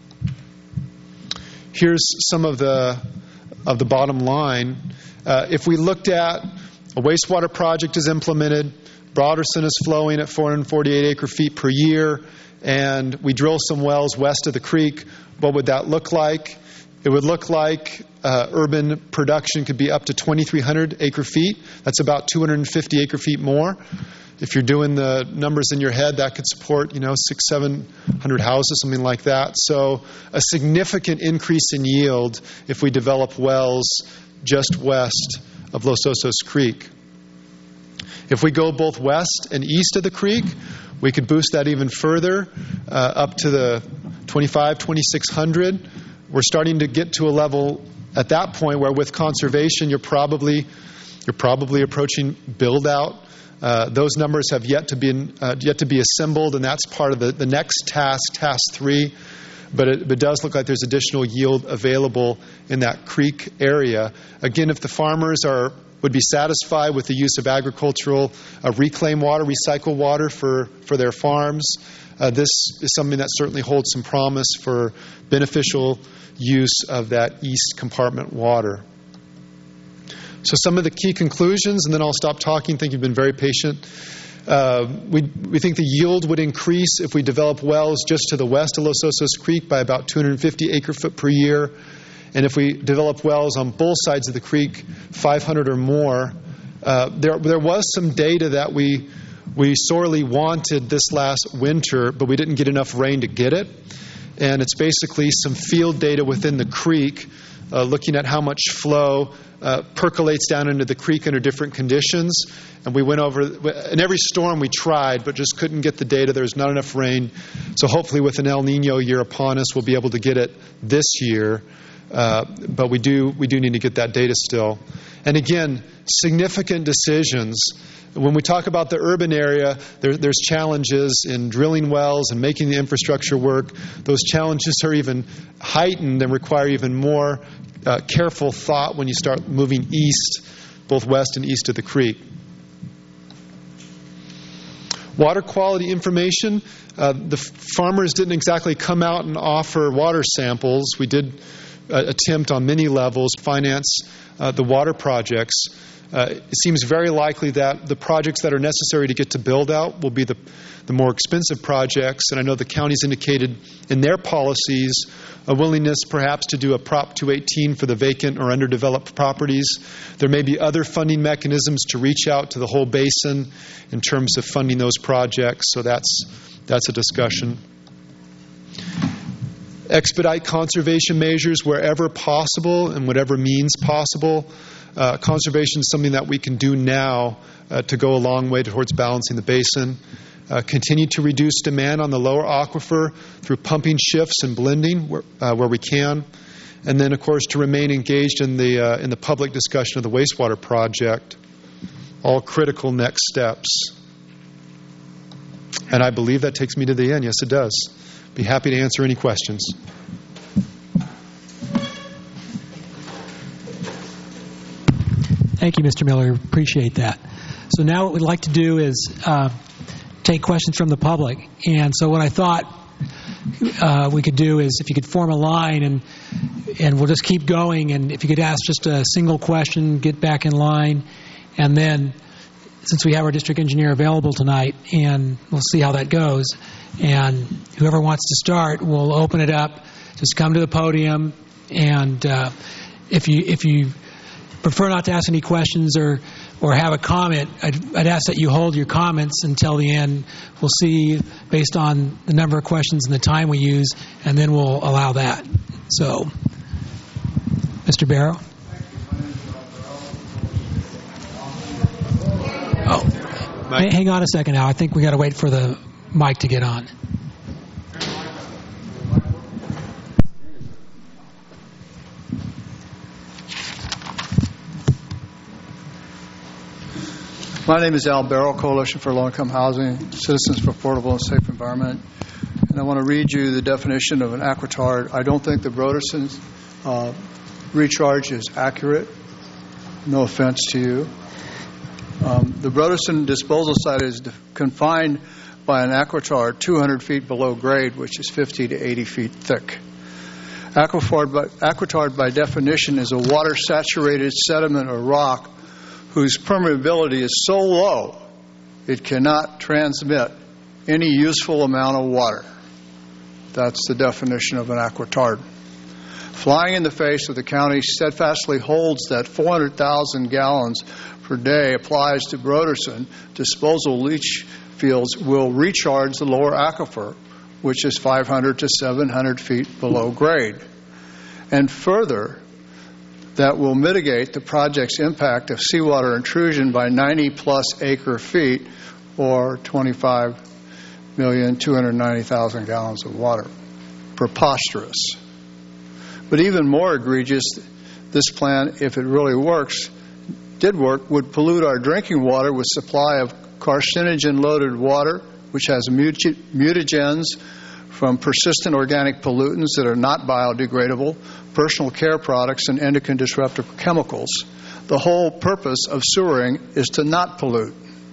Here's some of the of the bottom line. Uh, if we looked at a wastewater project is implemented, Broderson is flowing at four hundred forty-eight acre feet per year, and we drill some wells west of the creek, what would that look like? It would look like uh, urban production could be up to twenty-three hundred acre feet. That's about two hundred fifty acre feet more. If you're doing the numbers in your head, that could support, you know, six, seven hundred houses, something like that. So a significant increase in yield if we develop wells just west of Los Osos Creek. If we go both west and east of the creek, we could boost that even further, uh, up to the twenty-five, twenty-six hundred. We're starting to get to a level at that point where with conservation, you're probably you're probably approaching build out. Uh, those numbers have yet to be uh, yet to be assembled, and that's part of the, the next task, task three. But it, it does look like there's additional yield available in that creek area. Again, if the farmers are would be satisfied with the use of agricultural uh, reclaimed water, recycled water for, for their farms, uh, this is something that certainly holds some promise for beneficial use of that east compartment water. So some of the key conclusions, and then I'll stop talking. I think you've been very patient. Uh, we, we think the yield would increase if we develop wells just to the west of Los Osos Creek by about two hundred fifty acre foot per year. And if we develop wells on both sides of the creek, five hundred or more. Uh, there, there was some data that we we sorely wanted this last winter, but we didn't get enough rain to get it. And it's basically some field data within the creek, uh, looking at how much flow uh, percolates down into the creek under different conditions. And we went over, in every storm we tried, but just couldn't get the data. There was not enough rain. So hopefully with an El Nino year upon us, we'll be able to get it this year. Uh, but we do we do need to get that data still. And again, significant decisions. When we talk about the urban area, there, there's challenges in drilling wells and making the infrastructure work. Those challenges are even heightened and require even more uh, careful thought when you start moving east, both west and east of the creek. Water quality information. Uh, the farmers didn't exactly come out and offer water samples. We did uh, attempt on many levels to finance uh, the water projects. Uh, it seems very likely that the projects that are necessary to get to build out will be the, the more expensive projects. And I know the county's indicated in their policies a willingness perhaps to do a Prop two eighteen for the vacant or underdeveloped properties. There may be other funding mechanisms to reach out to the whole basin in terms of funding those projects. So that's, that's a discussion. Expedite conservation measures wherever possible and whatever means possible. Uh, conservation is something that we can do now uh, to go a long way towards balancing the basin. Uh, continue to reduce demand on the lower aquifer through pumping shifts and blending where, uh, where we can. And then, of course, to remain engaged in the, uh, in the public discussion of the wastewater project. All critical next steps. And I believe that takes me to the end. Yes, it does. Be happy to answer any questions. Thank you, Mister Miller. Appreciate that. So now what we'd like to do is uh, take questions from the public. And so what I thought uh, we could do is if you could form a line and and we'll just keep going. And if you could ask just a single question, get back in line. And then since we have our district engineer available tonight, and we'll see how that goes. And whoever wants to start, we'll open it up. Just come to the podium. And uh, if you if you prefer not to ask any questions or, or have a comment, I'd, I'd ask that you hold your comments until the end. We'll see based on the number of questions and the time we use, and then we'll allow that. So, Mister Barrow? Oh, Mike. Hang on a second now. I think we got to wait for the mic to get on. My name is Al Barrow, Coalition for Low-Income Housing, Citizens for Affordable and Safe Environment. And I want to read you the definition of an aquitard. I don't think the Broderson uh, recharge is accurate. No offense to you. Um, the Broderson disposal site is confined by an aquitard two hundred feet below grade, which is fifty to eighty feet thick. Aquitard by, aquitard by definition is a water-saturated sediment or rock whose permeability is so low it cannot transmit any useful amount of water. That's the definition of an aquitard. Flying in the face of the county steadfastly holds that four hundred thousand gallons per day applies to Broderson disposal leach fields will recharge the lower aquifer, which is five hundred to seven hundred feet below grade. And further, that will mitigate the project's impact of seawater intrusion by ninety plus acre feet or twenty-five million two hundred ninety thousand gallons of water. Preposterous. But even more egregious, this plan, if it really works, did work, would pollute our drinking water with supply of carcinogen-loaded water, which has mutagens from persistent organic pollutants that are not biodegradable, personal care products, and endocrine disruptive chemicals. The whole purpose of sewering is to not pollute.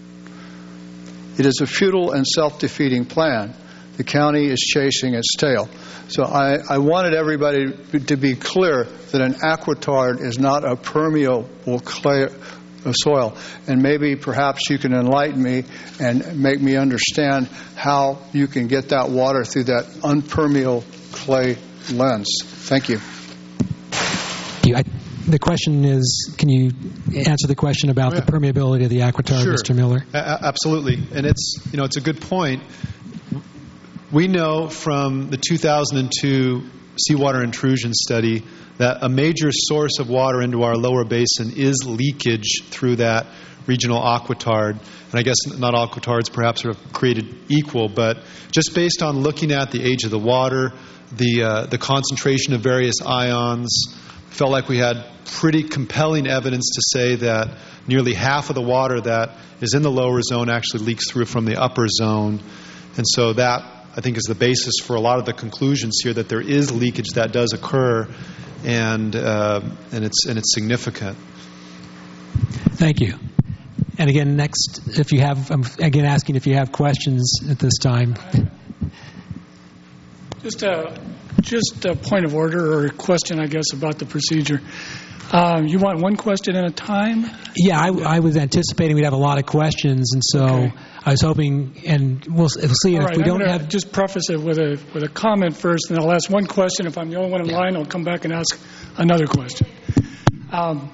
It is a futile and self-defeating plan. The county is chasing its tail. So I, I wanted everybody to be clear that an aquitard is not a permeable clay soil. And maybe perhaps you can enlighten me and make me understand how you can get that water through that unpermeable clay lens. Thank you. I, the question is, can you answer the question about oh, yeah. the permeability of the aquitard, sure. Mister Miller? A- absolutely. And it's, you know, it's a good point. We know from the two thousand two seawater intrusion study that a major source of water into our lower basin is leakage through that regional aquitard. And I guess not all aquitards perhaps are created equal, but just based on looking at the age of the water, the uh, the concentration of various ions, felt like we had pretty compelling evidence to say that nearly half of the water that is in the lower zone actually leaks through from the upper zone. And so that, I think, is the basis for a lot of the conclusions here, that there is leakage that does occur, and uh, and it's and it's significant. Thank you. And again, next, if you have, I'm again asking if you have questions at this time. Just a Just a point of order or a question, I guess, about the procedure. Um, you want one question at a time? Yeah, I, I was anticipating we'd have a lot of questions, and so Okay. I was hoping, and we'll, we'll see. And All if right, we I'm don't gonna have, just preface it with a with a comment first, and I'll ask one question. If I'm the only one in line, I'll come back and ask another question. Um,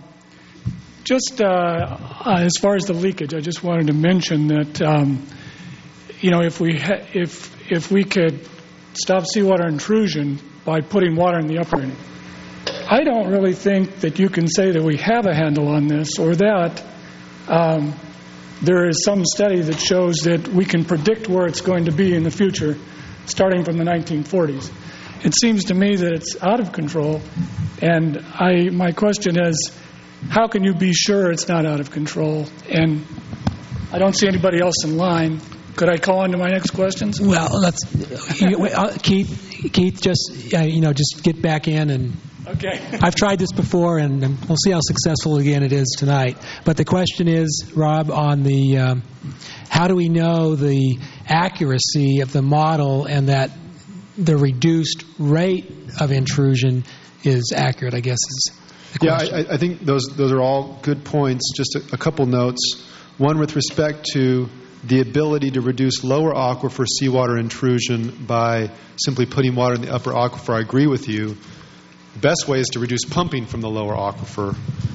just uh, as far as the leakage, I just wanted to mention that um, you know if we ha- if if we could stop seawater intrusion by putting water in the upper end, I don't really think that you can say that we have a handle on this or that. Um, There is some study that shows that we can predict where it's going to be in the future, starting from the nineteen forties. It seems to me that it's out of control, and I, my question is, how can you be sure it's not out of control? And I don't see anybody else in line. Could I call on to my next questions? well, let's you, uh, Keith. Keith, just uh, you know, just get back in and. Okay. I've tried this before, and um, we'll see how successful again it is tonight. But the question is, Rob, on the um, how do we know the accuracy of the model and that the reduced rate of intrusion is accurate, I guess is the Yeah, question. I, I think those those are all good points. Just a, a couple notes. One with respect to the ability to reduce lower aquifer seawater intrusion by simply putting water in the upper aquifer. I agree with you. The best way is to reduce pumping from the lower aquifer.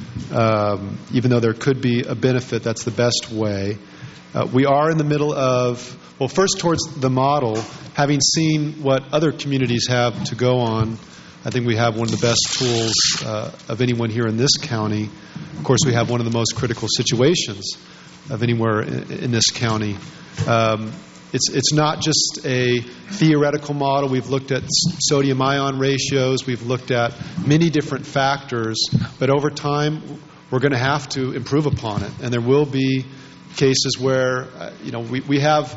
Um, even though there could be a benefit, that's the best way. Uh, we are in the middle of, well, first towards the model, having seen what other communities have to go on, I think we have one of the best tools uh, of anyone here in this county. Of course, we have one of the most critical situations of anywhere in, in this county. Um, It's it's not just a theoretical model. We've looked at sodium ion ratios. We've looked at many different factors. But over time, we're going to have to improve upon it. And there will be cases where, uh, you know, we, we have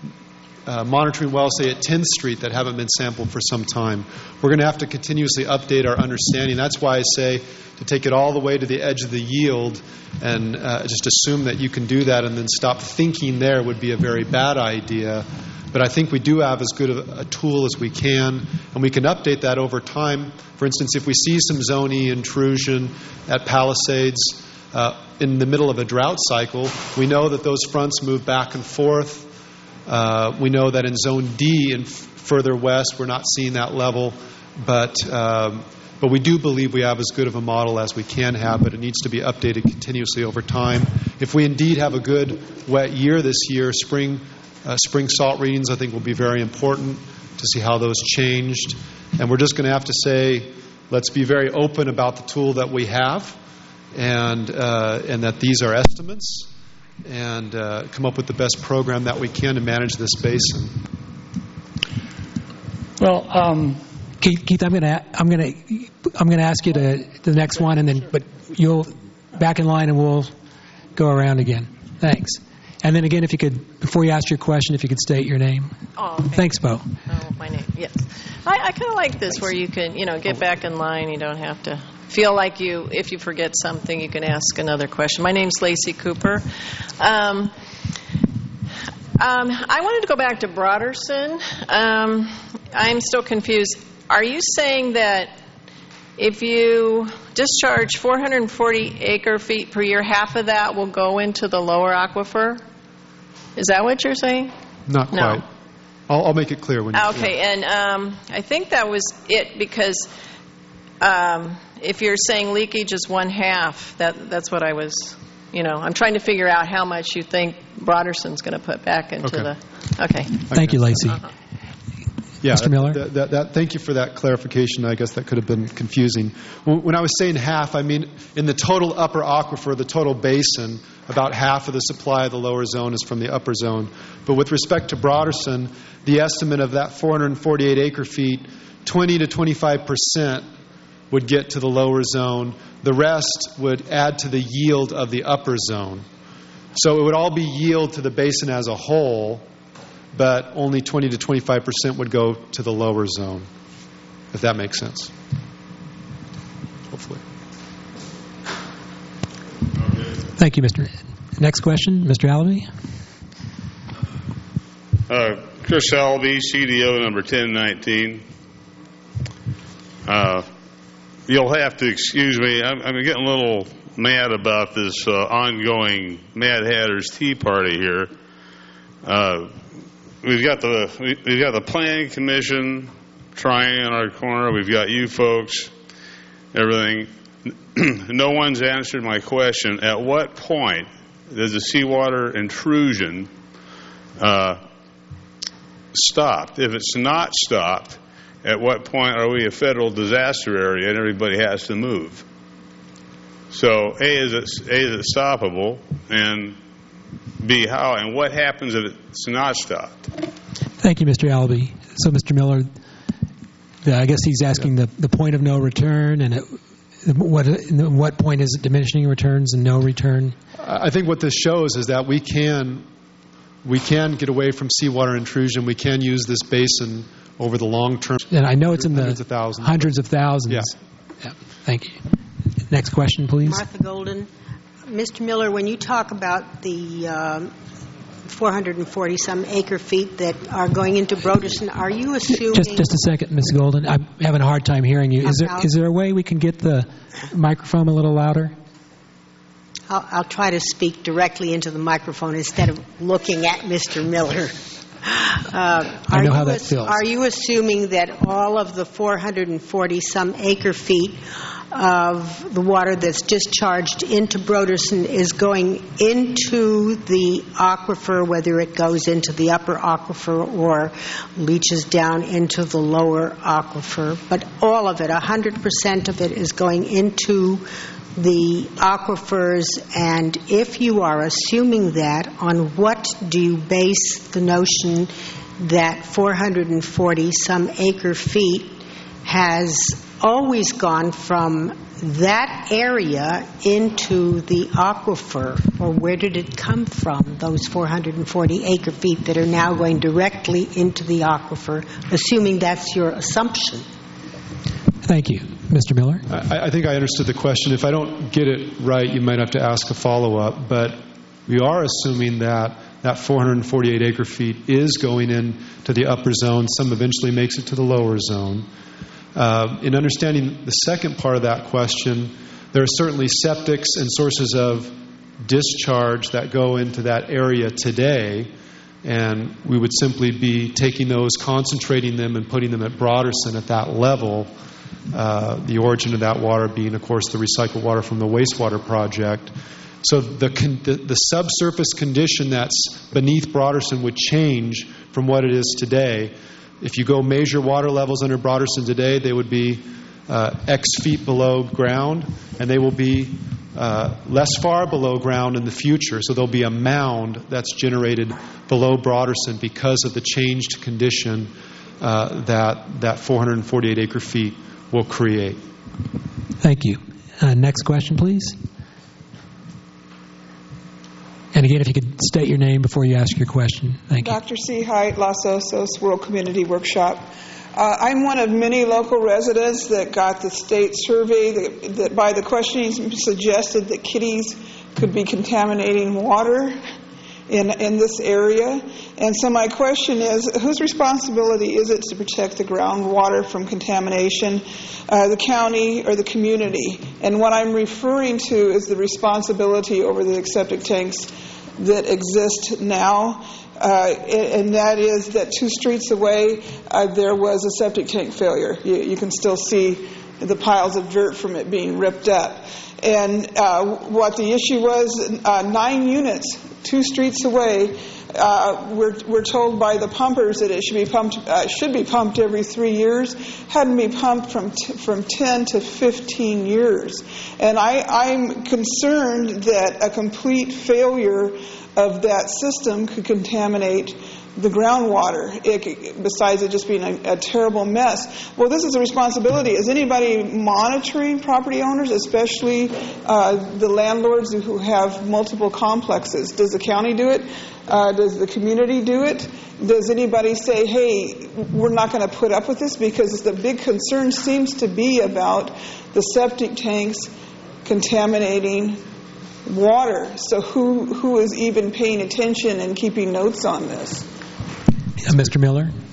uh, monitoring wells, say, at tenth Street that haven't been sampled for some time. We're going to have to continuously update our understanding. That's why I say to take it all the way to the edge of the yield and uh, just assume that you can do that and then stop thinking there would be a very bad idea. But I think we do have as good a, a tool as we can, and we can update that over time. For instance, if we see some zony intrusion at Palisades uh, in the middle of a drought cycle, we know that those fronts move back and forth. Uh, we know that in Zone D and f- further west, we're not seeing that level, but um, but we do believe we have as good of a model as we can have, but it needs to be updated continuously over time. If we indeed have a good wet year this year, spring uh, spring salt readings I think will be very important to see how those changed. And we're just going to have to say, let's be very open about the tool that we have, and uh, and that these are estimates, and uh, come up with the best program that we can to manage this basin. Well, um, Keith, Keith, I'm going to I'm going to I'm going to ask you to the next one, and then but you'll back in line, and we'll go around again. Thanks. And then again, if you could, before you ask your question, if you could state your name. Oh, okay. Thanks, Bo. Oh, my name. Yes, I, I kind of like this where you can, you know, get back in line. You don't have to feel like you, if you forget something, you can ask another question. My name's Lacey Cooper. Um, um, I wanted to go back to Broderson. Um, I'm still confused. Are you saying that if you discharge four hundred forty acre feet per year, half of that will go into the lower aquifer? Is that what you're saying? Not No. quite. I'll, I'll make it clear when you Okay, and um, I think that was it because um, if you're saying leakage is one half, that that's what I was, you know, I'm trying to figure out how much you think Broderson's going to put back into Okay. the. Okay. Thank you, Lacey. Uh-huh. Yeah, Mister Miller? That, that, that, thank you for that clarification. I guess that could have been confusing. When when I was saying half, I mean in the total upper aquifer, the total basin, about half of the supply of the lower zone is from the upper zone. But with respect to Broderson, the estimate of that four hundred forty-eight acre feet, twenty to twenty-five percent would get to the lower zone. The rest would add to the yield of the upper zone. So it would all be yield to the basin as a whole, but only twenty to twenty-five percent would go to the lower zone, if that makes sense. Hopefully. Thank you, Mister Next question, Mister Alaby. Uh, Chris Albee, C D O number ten nineteen. Uh, you'll have to excuse me. I'm, I'm getting a little mad about this uh, ongoing Mad Hatter's Tea Party here. Uh, we've got the we, we've got the Planning Commission trying in our corner. We've got you folks, everything. No one's answered my question. At what point does the seawater intrusion uh, stopped? If it's not stopped, at what point are we a federal disaster area and everybody has to move? So, A, is it, A, is it stoppable? And B, how? And what happens if it's not stopped? Thank you, Mister Albee. So, Mister Miller, the, I guess he's asking the, the point of no return, and it, what what point is it diminishing returns and no return? I think what this shows is that we can we can get away from seawater intrusion. We can use this basin over the long term. And I know it's in the hundreds of thousands. Hundreds of thousands. Yeah. Yeah. Thank you. Next question, please. Martha Golden. Mister Miller, when you talk about the um, four hundred forty some acre feet that are going into Broderson, are you assuming... Just just a second, Miz Golden. I'm having a hard time hearing you. Is there is there a way we can get the microphone a little louder? I'll, I'll try to speak directly into the microphone instead of looking at Mister Miller. Uh, I know how you that ass- feels. Are you assuming that all of the four hundred forty some acre feet of the water that's discharged into Broderson is going into the aquifer, whether it goes into the upper aquifer or leaches down into the lower aquifer? But all of it, one hundred percent of it, is going into the aquifers, and if you are assuming that, on what do you base the notion that four hundred forty some acre feet has always gone from that area into the aquifer? Or where did it come from, those four hundred forty acre feet that are now going directly into the aquifer, assuming that's your assumption? Thank you. Mister Miller? I, I think I understood the question. If I don't get it right, you might have to ask a follow-up. But we are assuming that that four hundred forty-eight acre feet is going into the upper zone. Some eventually makes it to the lower zone. Uh, in understanding the second part of that question, there are certainly septics and sources of discharge that go into that area today. And we would simply be taking those, concentrating them, and putting them at Broderson at that level. Uh, the origin of that water being, of course, the recycled water from the wastewater project. So the, con- the the subsurface condition that's beneath Broderson would change from what it is today. If you go measure water levels under Broderson today, they would be uh, X feet below ground, and they will be uh, less far below ground in the future. So there'll be a mound that's generated below Broderson because of the changed condition uh, that that four hundred forty-eight acre feet will create. Thank you. Uh, next question, please. And again, if you could state your name before you ask your question. Thank you. Doctor C. Height, Los Osos World Community Workshop. Uh, I'm one of many local residents that got the state survey that, that by the questioning suggested that kitties could be contaminating water in in this area. And so my question is, whose responsibility is it to protect the groundwater from contamination, uh, the county or the community? And what I'm referring to is the responsibility over the septic tanks that exist now. Uh, and that is that two streets away, uh, there was a septic tank failure. You, you can still see the piles of dirt from it being ripped up. And uh, what the issue was, uh, nine units, two streets away, uh, we're, we're told by the pumpers that it should be pumped uh, should be pumped every three years. Hadn't been pumped from t- from ten to fifteen years, and I, I'm concerned that a complete failure of that system could contaminate the groundwater, it, besides it just being a, a terrible mess. Well, this is a responsibility. Is anybody monitoring property owners, especially uh, the landlords who have multiple complexes? Does the county do it? Uh, does the community do it? Does anybody say, hey, we're not going to put up with this? Because the big concern seems to be about the septic tanks contaminating water. So who who is even paying attention and keeping notes on this? Uh, Mister Miller?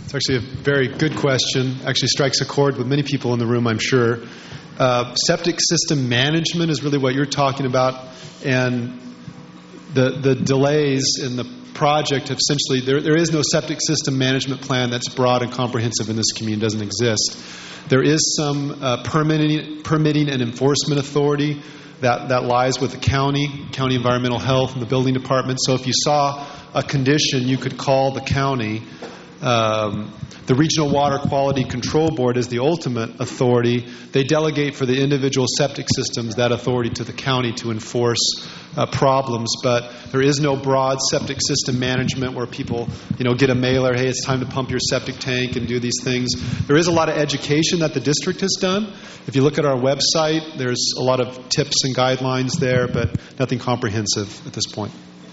It's actually a very good question. Actually strikes a chord with many people in the room, I'm sure. Uh, septic system management is really what you're talking about, and the the delays in the project have essentially, there, there is no septic system management plan that's broad and comprehensive in this community. It doesn't exist. There is some uh, permitting, permitting and enforcement authority that, that lies with the county, county environmental health, and the building department. So if you saw a condition, you could call the county. Um, the Regional Water Quality Control Board is the ultimate authority. They delegate for the individual septic systems that authority to the county to enforce uh, problems. But there is no broad septic system management where people, you know, get a mailer, hey, it's time to pump your septic tank and do these things. There is a lot of education that the district has done. If you look at our website, there's a lot of tips and guidelines there, but nothing comprehensive at this point.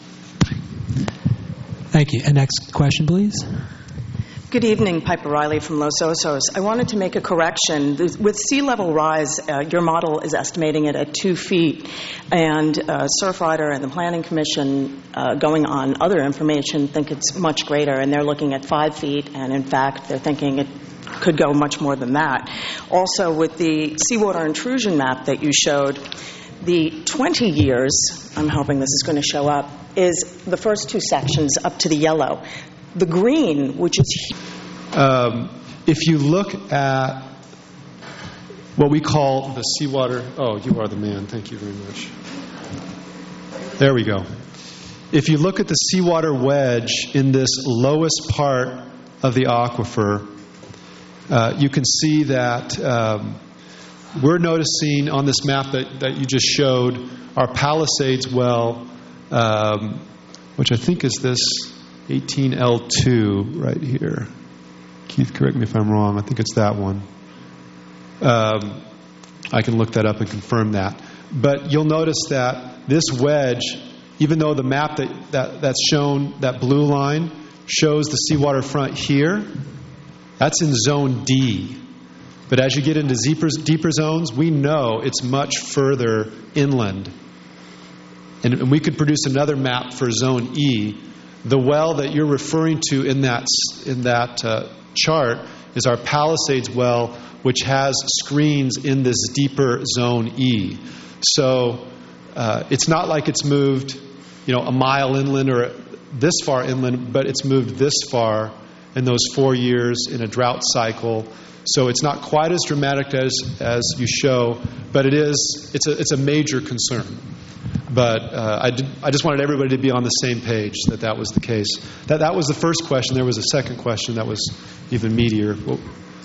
Thank you. And next question, please. Good evening, Piper Riley from Los Osos. I wanted to make a correction. With sea level rise, uh, your model is estimating it at two feet, and uh, Surfrider and the Planning Commission, uh, going on other information, think it's much greater, and they're looking at five feet, and in fact, they're thinking it could go much more than that. Also, with the seawater intrusion map that you showed, the twenty years, I'm hoping this is going to show up, is the first two sections up to the yellow. The green, which is... Um, if you look at what we call the seawater... Oh, you are the man. Thank you very much. There we go. If you look at the seawater wedge in this lowest part of the aquifer, uh, you can see that um, we're noticing on this map that, that you just showed our Palisades well, um, which I think is this... eighteen L two right here. Keith, correct me if I'm wrong. I think it's that one. Um, I can look that up and confirm that. But you'll notice that this wedge, even though the map that, that that's shown, that blue line, shows the seawater front here, that's in zone D. But as you get into deeper, deeper zones, we know it's much further inland. And, and we could produce another map for zone E. The well that you're referring to in that in that uh, chart is our Palisades well, which has screens in this deeper zone E. So uh, it's not like it's moved, you know, a mile inland or this far inland, but it's moved this far in those four years in a drought cycle. So it's not quite as dramatic as as you show, but it is. It's a it's a major concern. But uh, I, did, I just wanted everybody to be on the same page that that was the case. That that was the first question. There was a second question that was even meatier. Well,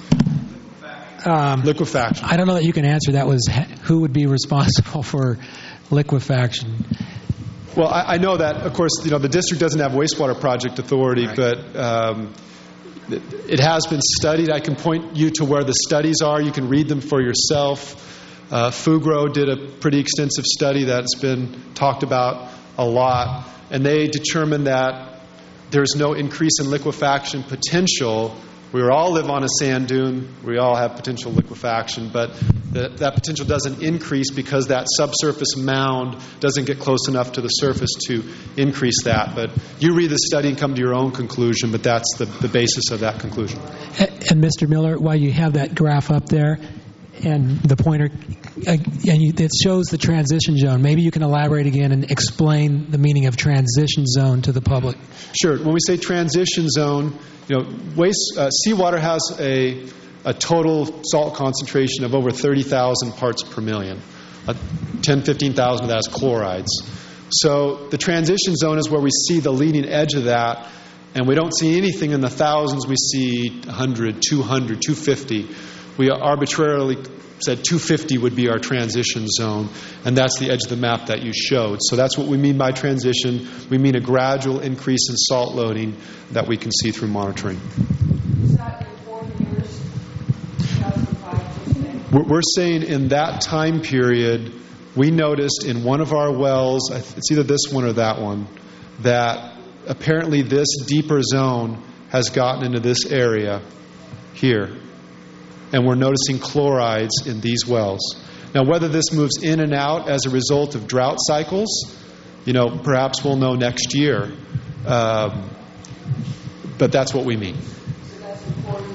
um, liquefaction. I don't know that you can answer that. Was who would be responsible for liquefaction? Well, I, I know that, of course, you know, the district doesn't have wastewater project authority, right. but um, it, it has been studied. I can point you to where the studies are. You can read them for yourself. Uh, Fugro did a pretty extensive study that's been talked about a lot, and they determined that there's no increase in liquefaction potential. We all live on a sand dune. We all have potential liquefaction, but the, that potential doesn't increase because that subsurface mound doesn't get close enough to the surface to increase that. But you read the study and come to your own conclusion, but that's the, the basis of that conclusion. And, and Mister Miller, while you have that graph up there, and the pointer, uh, and you, it shows the transition zone. Maybe you can elaborate again and explain the meaning of transition zone to the public. Sure. When we say transition zone, you know, waste uh, seawater has a a total salt concentration of over thirty thousand parts per million. Uh, ten, fifteen thousand of that is chlorides. So the transition zone is where we see the leading edge of that, and we don't see anything in the thousands. We see one hundred, two hundred, two hundred fifty. We arbitrarily said two hundred fifty would be our transition zone, and that's the edge of the map that you showed. So that's what we mean by transition. We mean a gradual increase in salt loading that we can see through monitoring. Is that in forty years? two thousand five, We're saying in that time period, we noticed in one of our wells, it's either this one or that one, that apparently this deeper zone has gotten into this area here. And we're noticing chlorides in these wells. Now, whether this moves in and out as a result of drought cycles, you know, perhaps we'll know next year. Um, but that's what we mean. So that's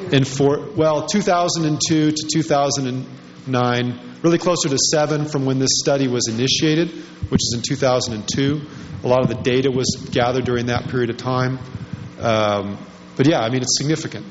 in four, well, two thousand two to two thousand nine, really closer to seven from when this study was initiated, which is in two thousand two. A lot of the data was gathered during that period of time. Um, but yeah, I mean, it's significant.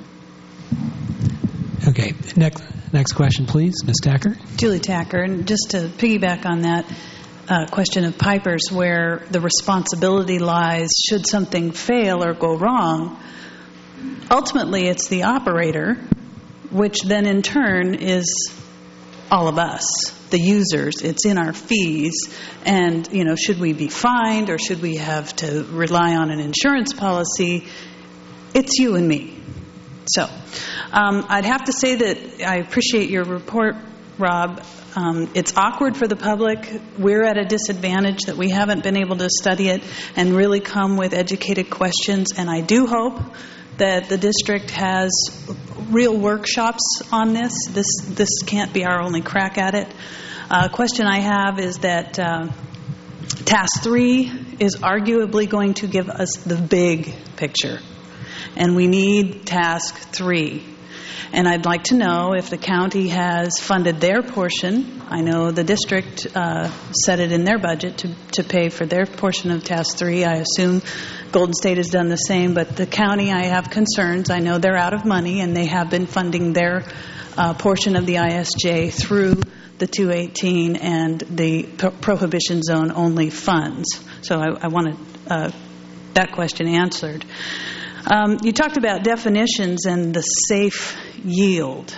Okay. Next, next question, please. Miz Tacker. Julie Tacker. And just to piggyback on that uh, question of pipers, where the responsibility lies should something fail or go wrong, ultimately it's the operator, which then in turn is all of us, the users. It's in our fees. And, you know, should we be fined or should we have to rely on an insurance policy? It's you and me. So um, I'd have to say that I appreciate your report, Rob. Um, it's awkward for the public. We're at a disadvantage that we haven't been able to study it and really come with educated questions. And I do hope that the district has real workshops on this. This this can't be our only crack at it. A uh, question I have is that uh, Task three is arguably going to give us the big picture. And we need Task three. And I'd like to know if the county has funded their portion. I know the district uh, set it in their budget to, to pay for their portion of Task three. I assume Golden State has done the same. But the county, I have concerns. I know they're out of money, and they have been funding their uh, portion of the I S J through the two eighteen and the pro- prohibition zone only funds. So I, I wanted uh, that question answered. Um, you talked about definitions and the safe yield.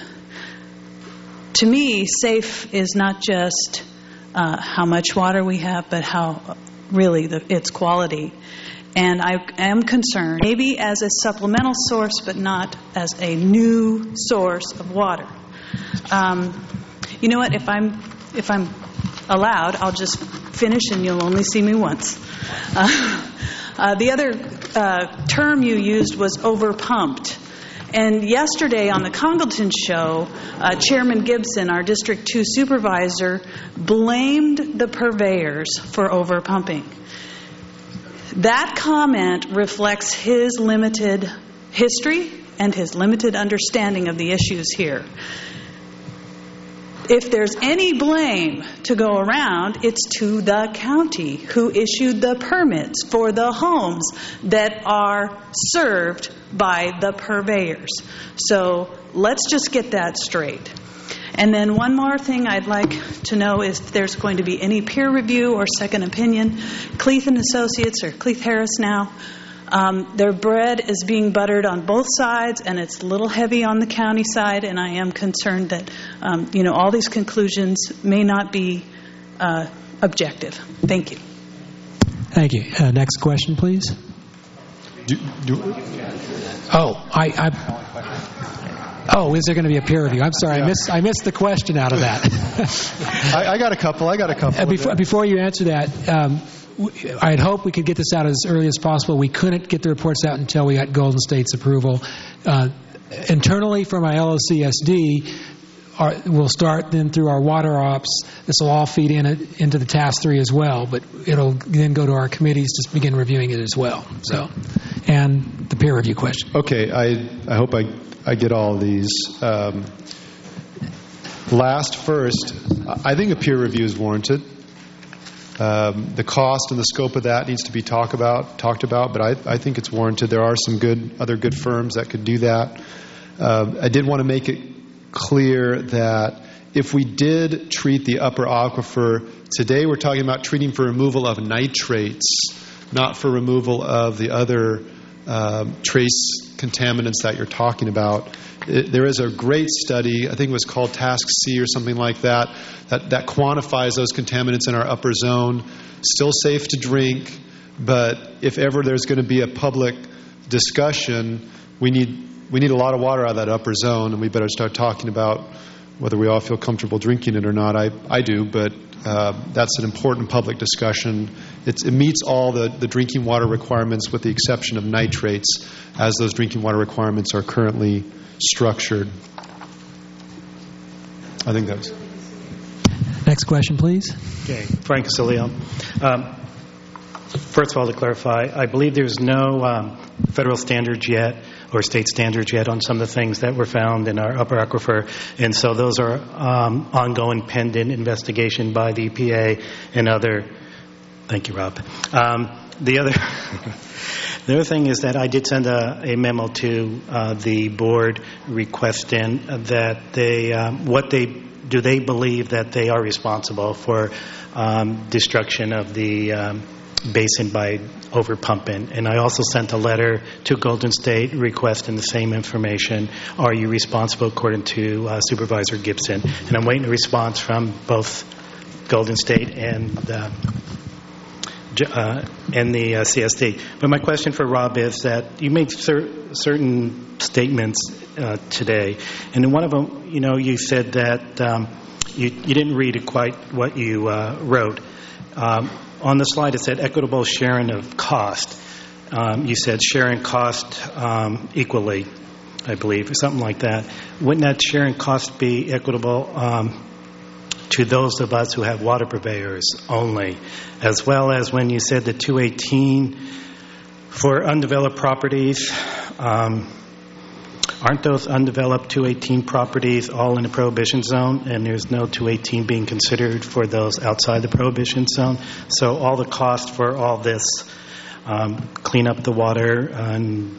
To me, safe is not just uh, how much water we have, but how really the, its quality. And I am concerned, maybe as a supplemental source, but not as a new source of water. Um, you know what? If I'm if I'm allowed, I'll just finish, and you'll only see me once. Uh, Uh, the other uh, term you used was overpumped. And yesterday on the Congleton show, uh, Chairman Gibson, our District two supervisor, blamed the purveyors for overpumping. That comment reflects his limited history and his limited understanding of the issues here. If there's any blame to go around, it's to the county who issued the permits for the homes that are served by the purveyors. So let's just get that straight. And then one more thing I'd like to know is if there's going to be any peer review or second opinion. Cleath and Associates, or Cleath Harris now, Um, their bread is being buttered on both sides, and it's a little heavy on the county side, and I am concerned that, um, you know, all these conclusions may not be uh, objective. Thank you. Thank you. Uh, next question, please. Do, do, oh, I, I. Oh, is there going to be a peer review? I'm sorry, yeah. I missed. I missed the question out of that. I, I got a couple. I got a couple. Uh, before, before you answer that. Um, I'd hope we could get this out as early as possible. We couldn't get the reports out until we got Golden State's approval. Uh, internally from our L O C S D, our, we'll start then through our water ops. This will all feed in it, into the Task three as well, but it'll then go to our committees to begin reviewing it as well. So, and the peer review question. Okay, I I hope I, I get all of these. Um, last first, I think a peer review is warranted. Um, the cost and the scope of that needs to be talk about, talked about, but I, I think it's warranted. There are some good other good firms that could do that. Uh, I did want to make it clear that if we did treat the upper aquifer, today we're talking about treating for removal of nitrates, not for removal of the other uh, trace contaminants that you're talking about. It, there is a great study, I think it was called Task C or something like that, that, that quantifies those contaminants in our upper zone. Still safe to drink, but if ever there's going to be a public discussion, we need we need a lot of water out of that upper zone, and we better start talking about whether we all feel comfortable drinking it or not. I, I do, but uh, that's an important public discussion. It's, it meets all the, the drinking water requirements with the exception of nitrates, as those drinking water requirements are currently structured. I think that's... Next question, please. Okay, Frank Casilio. Um, first of all, to clarify, I believe there's no um, federal standards yet or state standards yet on some of the things that were found in our upper aquifer. And so those are um, ongoing pending investigation by the E P A and other. Thank you, Rob. Um, the other. The other thing is that I did send a, a memo to uh, the board requesting that they, um, what they, do they believe that they are responsible for um, destruction of the um, basin by overpumping. And I also sent a letter to Golden State requesting the same information. Are you responsible according to uh, Supervisor Gibson? And I'm waiting a response from both Golden State and uh, Uh, and the uh, C S D. But my question for Rob is that you made cer- certain statements uh, today, and in one of them, you know, you said that um, you, you didn't read it quite what you uh, wrote. Um, on the slide, it said equitable sharing of cost. Um, you said sharing cost um, equally, I believe, or something like that. Wouldn't that sharing cost be equitable um, to those of us who have water purveyors only, as well as when you said the two eighteen for undeveloped properties, um, aren't those undeveloped two eighteen properties all in the prohibition zone, and there's no two eighteen being considered for those outside the prohibition zone? So all the cost for all this, um, clean up the water and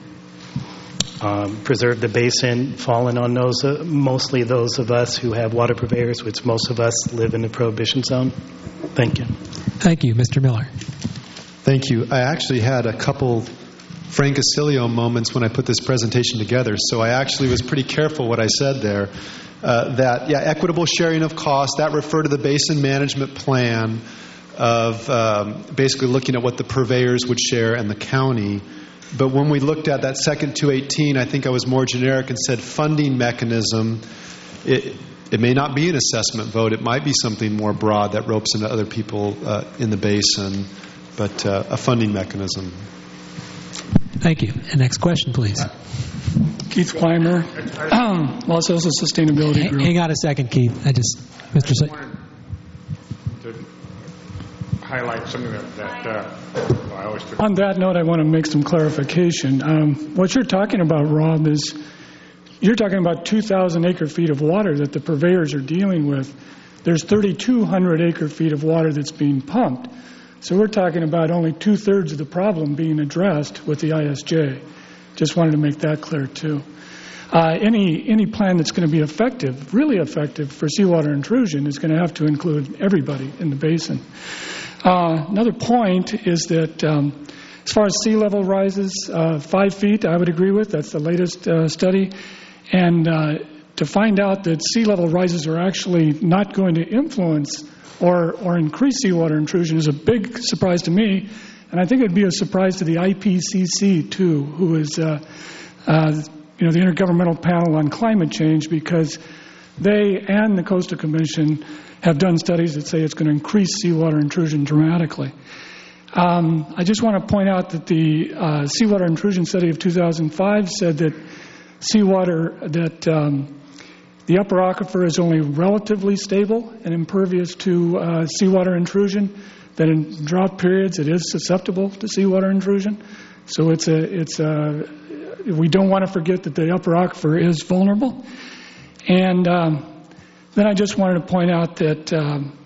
Um, preserve the basin, falling on those, uh, mostly those of us who have water purveyors, which most of us live in the prohibition zone. Thank you. Thank you, Mister Miller. Thank you. I actually had a couple Frank Asilio moments when I put this presentation together, so I actually was pretty careful what I said there. Uh, that, yeah, equitable sharing of costs, that referred to the basin management plan of um, basically looking at what the purveyors would share and the county. But when we looked at that second two eighteen, I think I was more generic and said funding mechanism. It, it may not be an assessment vote. It might be something more broad that ropes into other people uh, in the basin, but uh, a funding mechanism. Thank you. And next question, please. Keith Clymer, Los Osos Sustainability Group. Hang on a second, Keith. I just, Mister I just wanted to highlight something that, that uh, well, I always forget. On that note, I want to make some clarification. Um, what you're talking about, Rob, is you're talking about two thousand acre feet of water that the purveyors are dealing with. There's thirty-two hundred acre feet of water that's being pumped. So we're talking about only two-thirds of the problem being addressed with the I S J. Just wanted to make that clear, too. Uh, any any plan that's going to be effective, really effective for seawater intrusion is going to have to include everybody in the basin. Uh, another point is that um, as far as sea level rises, uh, five feet, I would agree with. That's the latest uh, study. And uh, to find out that sea level rises are actually not going to influence or, or increase seawater intrusion is a big surprise to me. And I think it would be a surprise to the I P C C, too, who is uh, uh, you know, the Intergovernmental Panel on Climate Change, because they and the Coastal Commission have done studies that say it's going to increase seawater intrusion dramatically. Um, I just want to point out that the uh, seawater intrusion study of two thousand five said that seawater, that um, the upper aquifer is only relatively stable and impervious to uh, seawater intrusion, that in drought periods it is susceptible to seawater intrusion. So it's a, it's a, we don't want to forget that the upper aquifer is vulnerable. And um, then I just wanted to point out that um,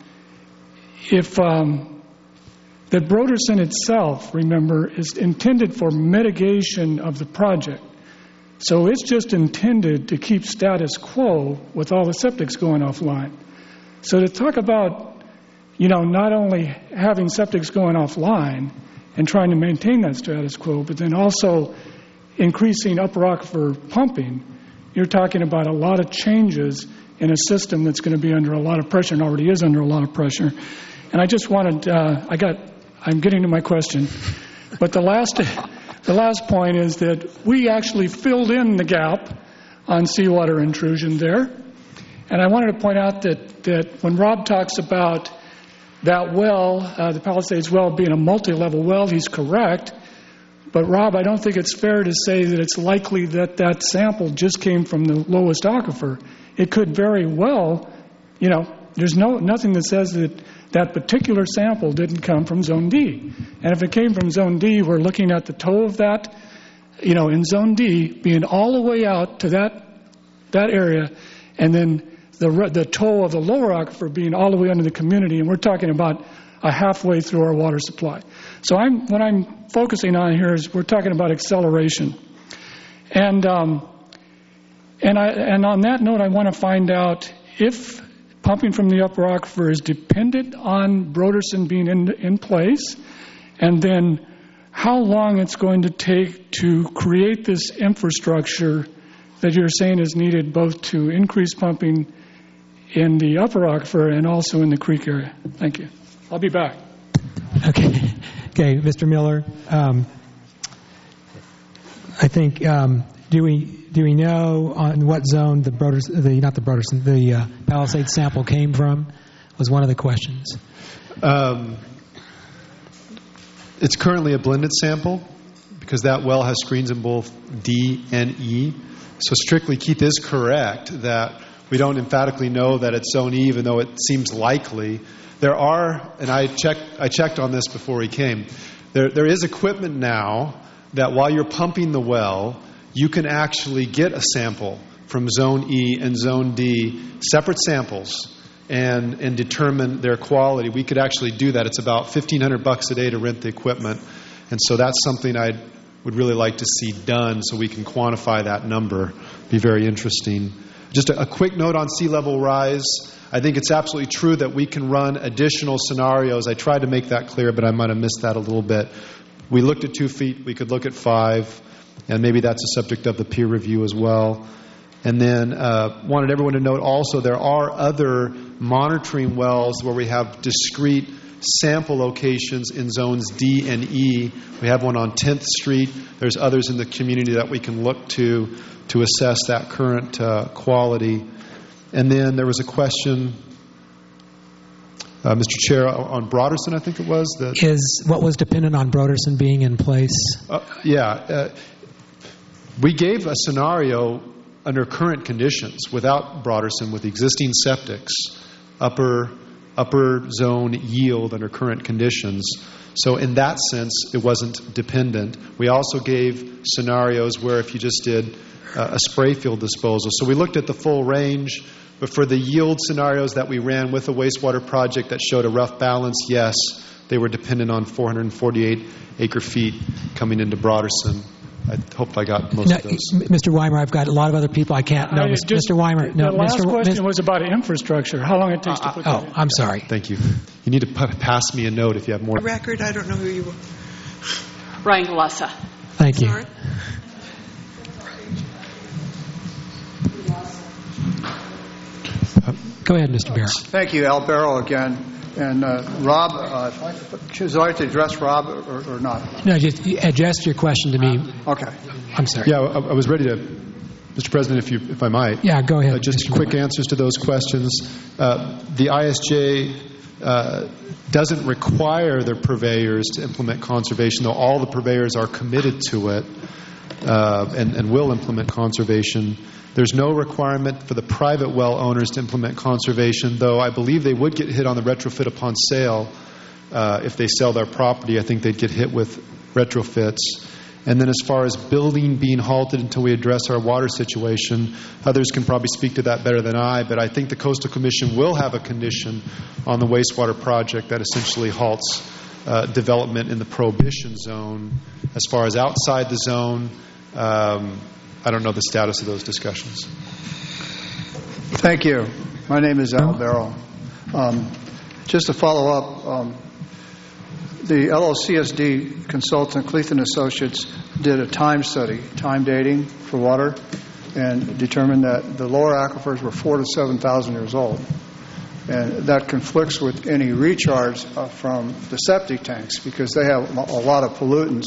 if um, that Broderson itself, remember, is intended for mitigation of the project. So it's just intended to keep status quo with all the septics going offline. So to talk about, you know, not only having septics going offline and trying to maintain that status quo, but then also increasing upper aquifer pumping, you're talking about a lot of changes in a system that's going to be under a lot of pressure and already is under a lot of pressure. And I just wanted, uh, I got, I'm getting to my question, but the last, the last point is that we actually filled in the gap on seawater intrusion there. And I wanted to point out that, that when Rob talks about that well, uh, the Palisades well being a multi-level well, he's correct. But Rob, I don't think it's fair to say that it's likely that that sample just came from the lowest aquifer. It could very well, you know, there's no nothing that says that that particular sample didn't come from Zone D. And if it came from Zone D, we're looking at the toe of that you know, in Zone D, being all the way out to that that area, and then the the toe of the lower aquifer being all the way under the community, and we're talking about a halfway through our water supply. So I'm what I'm focusing on here is we're talking about acceleration, and um, and I and on that note, I want to find out if pumping from the upper aquifer is dependent on Broderson being in in place, and then how long it's going to take to create this infrastructure that you're saying is needed both to increase pumping in the upper aquifer and also in the creek area. Thank you. I'll be back. Okay. Okay, Mister Miller. Um, I think, um, do we do we know on what zone the Broderson, the not the Broderson, the uh, Palisades sample came from? Was one of the questions. Um, it's currently a blended sample because that well has screens in both D and E. So strictly, Keith is correct that we don't emphatically know that it's Zone E, even though it seems likely. There are, and I checked, I checked on this before he came, there, there is equipment now that while you're pumping the well, you can actually get a sample from Zone E and Zone D, separate samples, and, and determine their quality. We could actually do that. It's about fifteen hundred bucks a day to rent the equipment. And so that's something I would really like to see done so we can quantify that number. Be very interesting. Just a, a quick note on sea level rise. I think it's absolutely true that we can run additional scenarios. I tried to make that clear, but I might have missed that a little bit. We looked at two feet. We could look at five. And maybe that's a subject of the peer review as well. And then uh, wanted everyone to note also there are other monitoring wells where we have discrete sample locations in zones D and E. We have one on tenth Street. There's others in the community that we can look to to assess that current uh, quality. And then there was a question, uh, Mister Chair, on Broderson, I think it was. That is what was dependent on Broderson being in place? Uh, yeah. Uh, we gave a scenario under current conditions without Broderson with existing septics, upper upper zone yield under current conditions. So in that sense, it wasn't dependent. We also gave scenarios where if you just did uh, a spray field disposal. So we looked at the full range, but for the yield scenarios that we ran with a wastewater project that showed a rough balance, yes, they were dependent on four hundred forty-eight acre feet coming into Broderson. I hope I got most no, of those. Mister Weimer, I've got a lot of other people I can't know. I just, Mister Weimer, no. The last Mister question Mister was about infrastructure, how long it takes uh, to put Oh, that in. I'm sorry. Thank you. You need to p- pass me a note if you have more. A record, I don't know who you are. Ryan Galassa. Thank you. Sorry. Go ahead, Mister Barrow. Thank you, Al Barrow again. And uh, Rob, uh, would you like to address Rob or, or not? No, just address your question to me. Okay. I'm sorry. Yeah, I, I was ready to, Mister President, if you, if I might. Yeah, go ahead. Uh, just Mister quick Weimer. answers to those questions. Uh, the I S J uh, doesn't require their purveyors to implement conservation, though all the purveyors are committed to it uh, and, and will implement conservation. There's no requirement for the private well owners to implement conservation, though I believe they would get hit on the retrofit upon sale. Uh, if they sell their property, I think they'd get hit with retrofits. And then as far as building being halted until we address our water situation, others can probably speak to that better than I, but I think the Coastal Commission will have a condition on the wastewater project that essentially halts uh, development in the prohibition zone. As far as outside the zone, um, I don't know the status of those discussions. Thank you. My name is Al Barrow. Um, just to follow up, um, the L O C S D consultant, Cleath and Associates, did a time study, time dating for water, and determined that the lower aquifers were four to seven thousand years old, and that conflicts with any recharge uh, from the septic tanks because they have a lot of pollutants.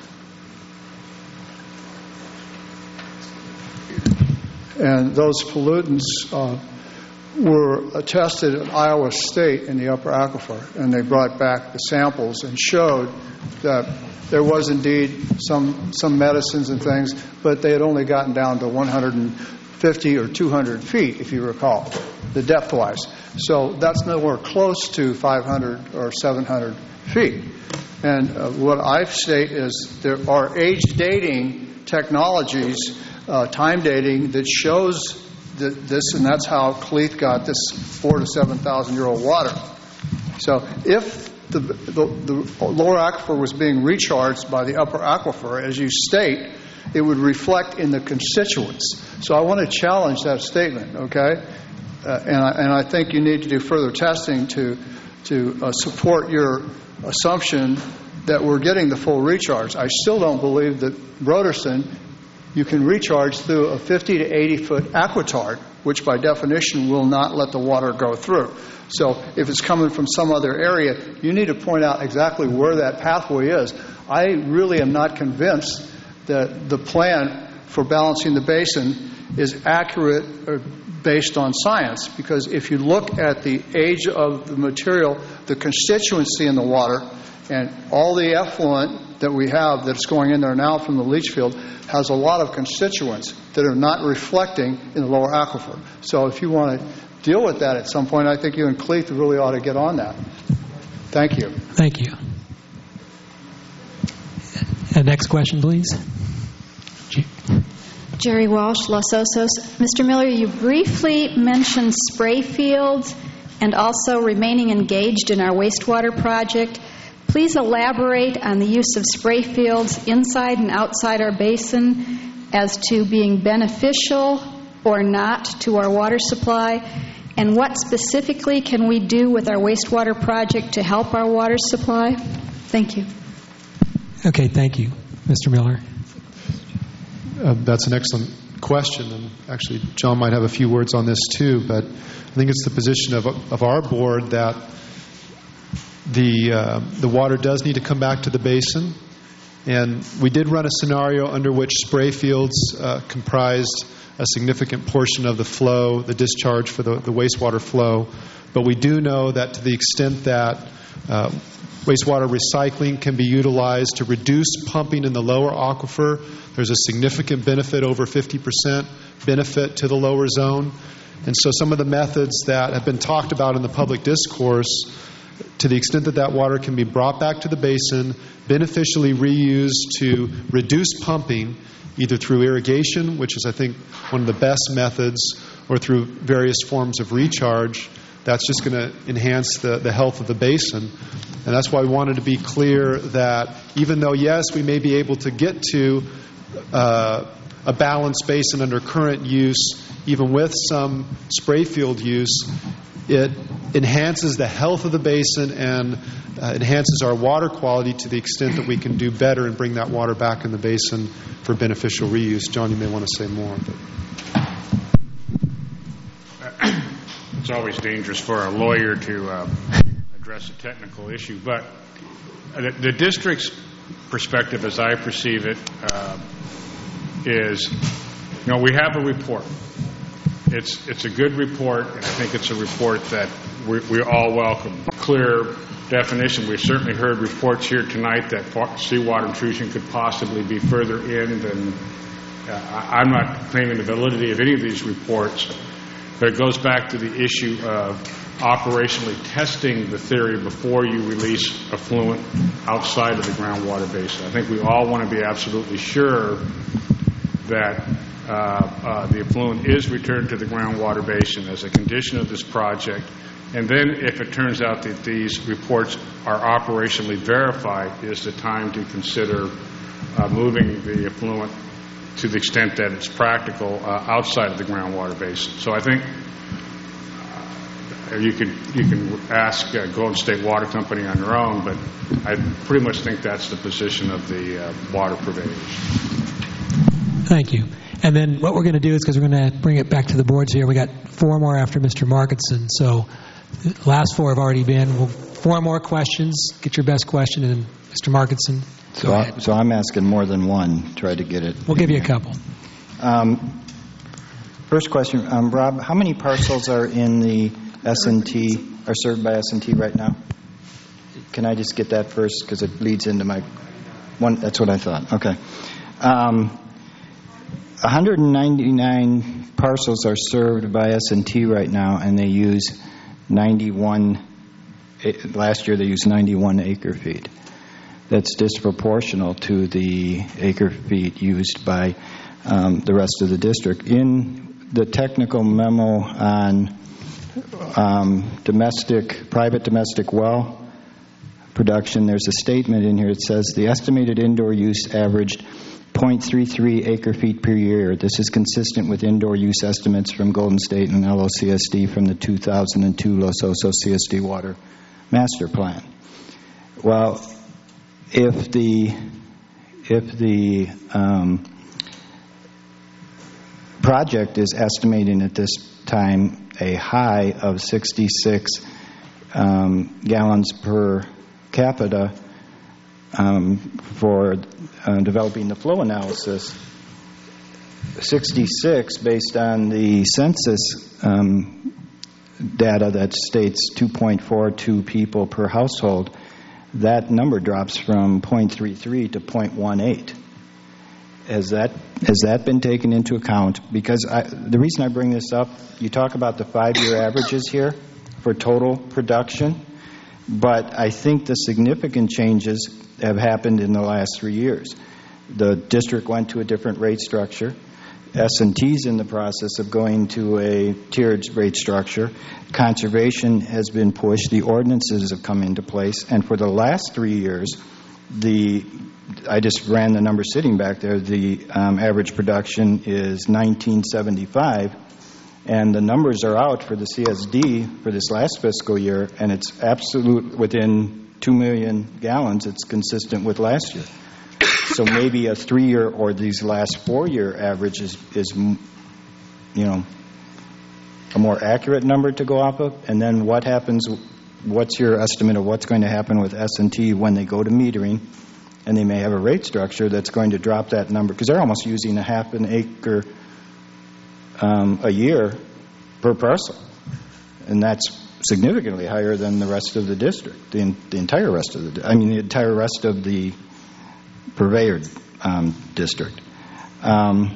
And those pollutants uh, were tested at Iowa State in the upper aquifer, and they brought back the samples and showed that there was indeed some some medicines and things, but they had only gotten down to one hundred fifty or two hundred feet, if you recall, the depth-wise. So that's nowhere close to five hundred or seven hundred feet. And uh, what I state is there are age dating technologies, uh, time dating, that shows that this, and that's how Cleeth got this four to seven thousand year old water. So if the, the, the lower aquifer was being recharged by the upper aquifer, as you state, it would reflect in the constituents. So I want to challenge that statement, okay? Uh, and, I, and I think you need to do further testing to, to uh, support your assumption that we're getting the full recharge. I still don't believe that Broderson, you can recharge through a fifty to eighty foot aquitard, which by definition will not let the water go through. So if it's coming from some other area, you need to point out exactly where that pathway is. I really am not convinced that the plan for balancing the basin is accurate or based on science, because if you look at the age of the material, the constituency in the water, and all the effluent that we have that's going in there now from the leach field has a lot of constituents that are not reflecting in the lower aquifer. So if you want to deal with that at some point, I think you and Cleeth really ought to get on that. Thank you. Thank you. And next question, please. Jerry Walsh, Los Osos. Mister Miller, you briefly mentioned spray fields and also remaining engaged in our wastewater project. Please elaborate on the use of spray fields inside and outside our basin as to being beneficial or not to our water supply, and what specifically can we do with our wastewater project to help our water supply? Thank you. Okay, thank you. Mister Miller. Uh, that's an excellent question, and actually John might have a few words on this too, but I think it's the position of, of our board that the, uh, the water does need to come back to the basin, and we did run a scenario under which spray fields uh, comprised a significant portion of the flow, the discharge for the, the wastewater flow, but we do know that to the extent that uh, wastewater recycling can be utilized to reduce pumping in the lower aquifer, there's a significant benefit, over fifty percent benefit to the lower zone. And so some of the methods that have been talked about in the public discourse, to the extent that that water can be brought back to the basin, beneficially reused to reduce pumping, either through irrigation, which is, I think, one of the best methods, or through various forms of recharge, that's just going to enhance the, the health of the basin. And that's why we wanted to be clear that even though, yes, we may be able to get to uh, a balanced basin under current use, even with some spray field use, it enhances the health of the basin and uh, enhances our water quality to the extent that we can do better and bring that water back in the basin for beneficial reuse. John, you may want to say more. But. It's always dangerous for a lawyer to uh, address a technical issue, but the, the district's perspective, as I perceive it, uh, is, you know, we have a report. It's it's a good report, and I think it's a report that we, we all welcome. Clear definition. We've certainly heard reports here tonight that seawater intrusion could possibly be further in than. Uh, I'm not claiming the validity of any of these reports, but it goes back to the issue of operationally testing the theory before you release effluent outside of the groundwater basin. I think we all want to be absolutely sure that uh, uh, the effluent is returned to the groundwater basin as a condition of this project. And then if it turns out that these reports are operationally verified, is the time to consider uh, moving the effluent to the extent that it's practical uh, outside of the groundwater basin. So I think uh, you can you can ask uh, Golden State Water Company on their own, but I pretty much think that's the position of the uh, water purveyors. Thank you. And then what we're going to do is, because we're going to bring it back to the boards here, we got four more after Mister Markinson. So the last four have already been. We'll, four more questions. Get your best question, and then Mister Markinson. So, I, so I'm asking more than one. Try to get it. We'll give you a couple. Um, first question, um, Rob. How many parcels are in the S and T are served by S and T right now? Can I just get that first, because it leads into my one? That's what I thought. Okay. Um, one hundred ninety-nine parcels are served by S and T right now, and they use ninety-one. Last year they used ninety-one acre feet. that's disproportional to the acre feet used by um, the rest of the district. In the technical memo on um, domestic, private domestic well production, there's a statement in here. It says the estimated indoor use averaged zero point three three acre feet per year. This is consistent with indoor use estimates from Golden State and L O C S D from the two thousand two Los Osos C S D Water Master Plan. Well, if the if the um, project is estimating at this time a high of sixty-six um, gallons per capita um, for uh, developing the flow analysis, sixty-six based on the census um, data that states two point four two people per household, that number drops from zero point three three to zero point one eight. Has that has that been taken into account? Because I, the reason I bring this up, you talk about the five-year averages here for total production, but I think the significant changes have happened in the last three years. The district went to a different rate structure. S and T's in the process of going to a tiered rate structure. Conservation has been pushed. The ordinances have come into place. And for the last three years, the I just ran the number sitting back there. The um, average production is nineteen seventy-five, and the numbers are out for the C S D for this last fiscal year, and it's absolute within two million gallons. It's consistent with last year. So maybe a three-year or these last four-year average is, is, you know, a more accurate number to go off of. And then what happens? What's your estimate of what's going to happen with S and T when they go to metering? And they may have a rate structure that's going to drop that number, because they're almost using a half an acre um, a year per parcel. And that's significantly higher than the rest of the district, the, the entire rest of the, I mean, the entire rest of the purveyor um, district. Um,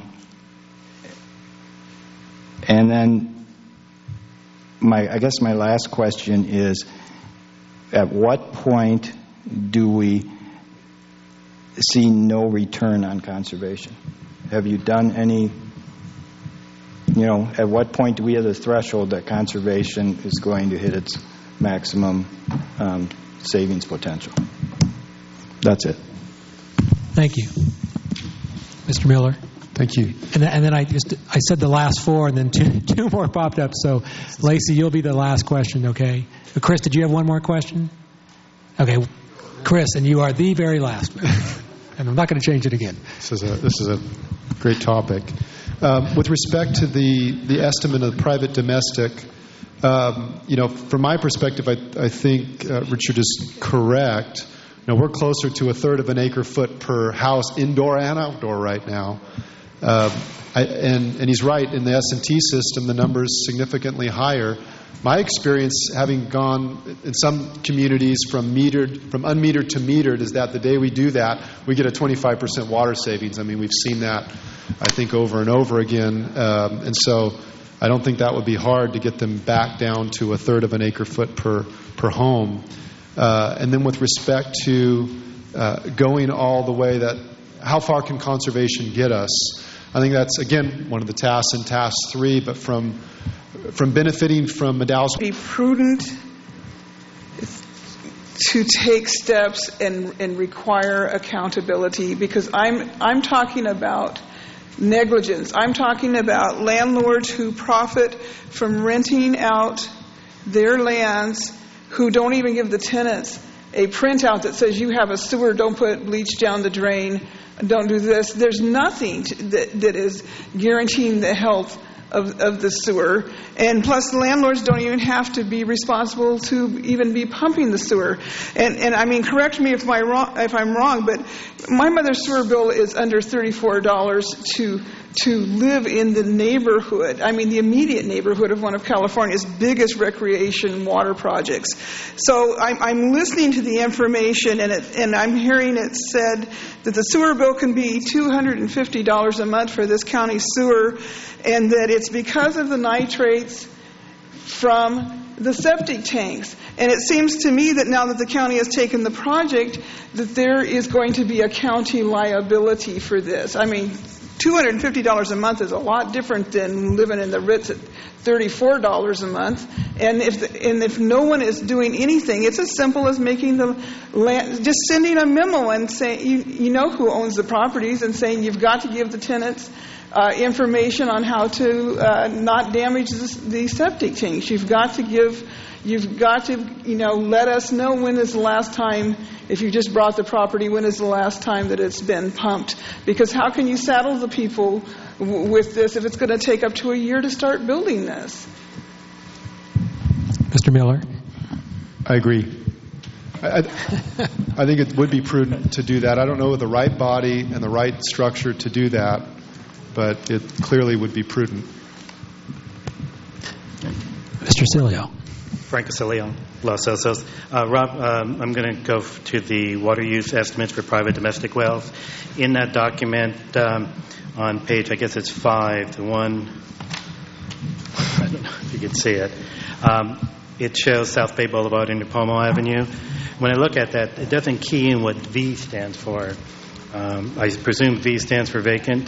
and then my, I guess my last question is, at what point do we see no return on conservation? Have you done any, you know, at what point do we have the threshold that conservation is going to hit its maximum um, savings potential? That's it. Thank you. Mister Miller. Thank you. And then, and then I just I said the last four, and then two, two more popped up. So, Lacey, you'll be the last question, okay? But Chris, did you have one more question? Okay, Chris, and you are the very last. And I'm not going to change it again. This is a this is a great topic. Um, with respect to the the estimate of private domestic, um, you know, from my perspective, I I think uh, Richard is correct. You know, we're closer to a third of an acre foot per house, indoor and outdoor, right now. Uh, I, and and he's right. In the S and T system, the number is significantly higher. My experience, having gone in some communities from metered, from unmetered to metered, is that the day we do that, we get a twenty-five percent water savings. I mean, we've seen that, I think, over and over again. Um, and so I don't think that would be hard to get them back down to a third of an acre foot per, per home. Uh, and then with respect to uh, going all the way, that how far can conservation get us? I think that's, again, one of the tasks in task three, but from from benefiting from Medal's... Be prudent to take steps and, and require accountability, because I'm I'm talking about negligence. I'm talking about landlords who profit from renting out their lands, who don't even give the tenants a printout that says you have a sewer, don't put bleach down the drain, don't do this. There's nothing to, that, that is guaranteeing the health Of, of the sewer, and plus the landlords don't even have to be responsible to even be pumping the sewer. And and I mean, correct me if my wrong, if I'm wrong, but my mother's sewer bill is under thirty-four dollars to to live in the neighborhood. I mean, the immediate neighborhood of one of California's biggest recreation water projects. So I'm, I'm listening to the information, and it, and I'm hearing it said that the sewer bill can be two hundred fifty dollars a month for this county sewer, and that it's because of the nitrates from the septic tanks. And it seems to me that now that the county has taken the project, that there is going to be a county liability for this. I mean, two hundred fifty dollars a month is a lot different than living in the Ritz at thirty-four dollars a month. And if the, and if no one is doing anything, it's as simple as making the land, just sending a memo and saying, you, you know who owns the properties, and saying you've got to give the tenants Uh, information on how to uh, not damage the, the septic tanks. You've got to give, you've got to, you know, let us know when is the last time, if you just brought the property, when is the last time that it's been pumped. Because how can you saddle the people w- with this if it's going to take up to a year to start building this? Mister Miller? I agree. I, I think it would be prudent to do that. I don't know the right body and the right structure to do that, but it clearly would be prudent. Mister Cilio. Frank Cilio, Los Osos. Uh, Rob, um, I'm going to go to the water use estimates for private domestic wells. In that document, um, on page, I guess it's five, the one, I don't know if you can see it, um, it shows South Bay Boulevard and Napomo Avenue. When I look at that, it doesn't key in what V stands for. Um, I presume V stands for vacant.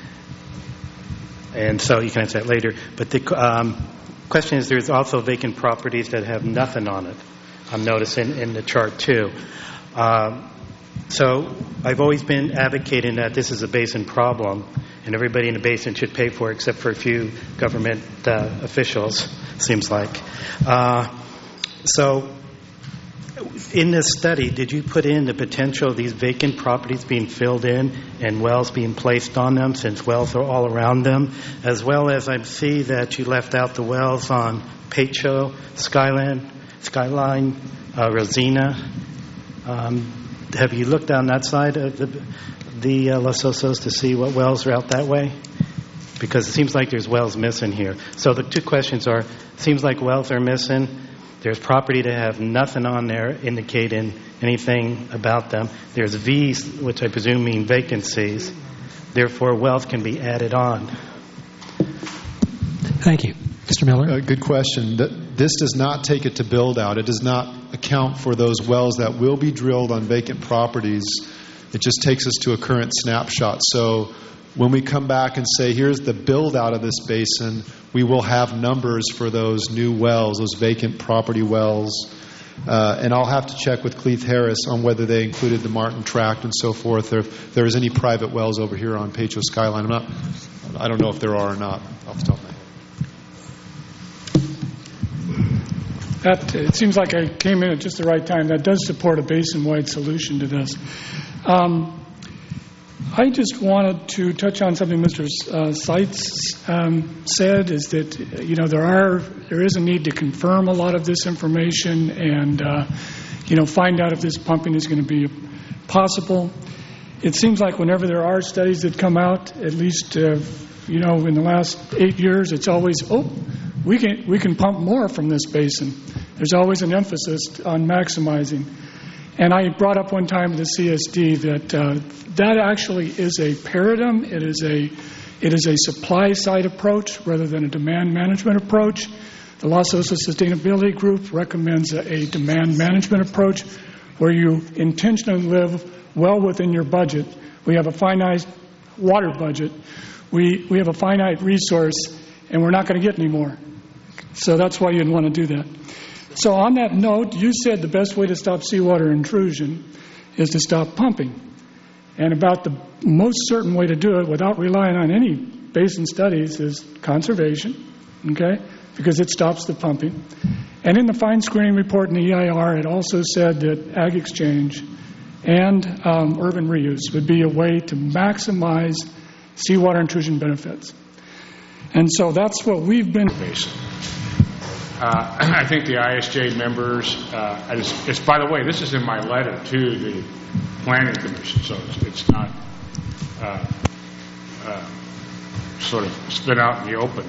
And so you can answer that later. But the um, question is, there's also vacant properties that have nothing on it. I'm noticing in the chart too. Um, so I've always been advocating that this is a basin problem, and everybody in the basin should pay for it, except for a few government uh, officials, seems like. Uh, so in this study, did you put in the potential of these vacant properties being filled in and wells being placed on them, since wells are all around them, as well as I see that you left out the wells on Pacho, Skyline, Skyline, uh, Rosina. Um, have you looked down that side of the, the uh, Los Osos to see what wells are out that way? Because it seems like there's wells missing here. So the two questions are, seems like wells are missing. There's property that have nothing on there indicating anything about them. There's V's, which I presume mean vacancies. Therefore, wells can be added on. Thank you. Mister Miller? Uh, good question. This does not take it to build out. It does not account for those wells that will be drilled on vacant properties. It just takes us to a current snapshot. So when we come back and say, here's the build out of this basin, we will have numbers for those new wells, those vacant property wells. Uh, and I'll have to check with Cleith Harris on whether they included the Martin Tract and so forth, or if there is any private wells over here on Pacho Skyline. I'm not, I don't know if there are or not off the top of my head. That, it seems like I came in at just the right time. That does support a basin-wide solution to this. Um, I just wanted to touch on something Mister Uh, Seitz um, said, is that, you know, there are there is a need to confirm a lot of this information and, uh, you know, find out if this pumping is going to be possible. It seems like whenever there are studies that come out, at least, uh, you know, in the last eight years, it's always, oh, we can we can pump more from this basin. There's always an emphasis on maximizing. And I brought up one time to the C S D that uh, that actually is a paradigm. It is a it is a supply side approach rather than a demand management approach. The Los Osos Sustainability Group recommends a, a demand management approach where you intentionally live well within your budget. We have a finite water budget. We we have a finite resource, and we're not going to get any more. So that's why you'd want to do that. So on that note, you said the best way to stop seawater intrusion is to stop pumping. And about the most certain way to do it without relying on any basin studies is conservation, okay, because it stops the pumping. And in the fine screening report in the E I R, it also said that ag exchange and um, urban reuse would be a way to maximize seawater intrusion benefits. And so that's what we've been... Uh, I think the I S J members, uh, it's, it's, by the way, this is in my letter to the Planning Commission, so it's, it's not uh, uh, sort of spit out in the open.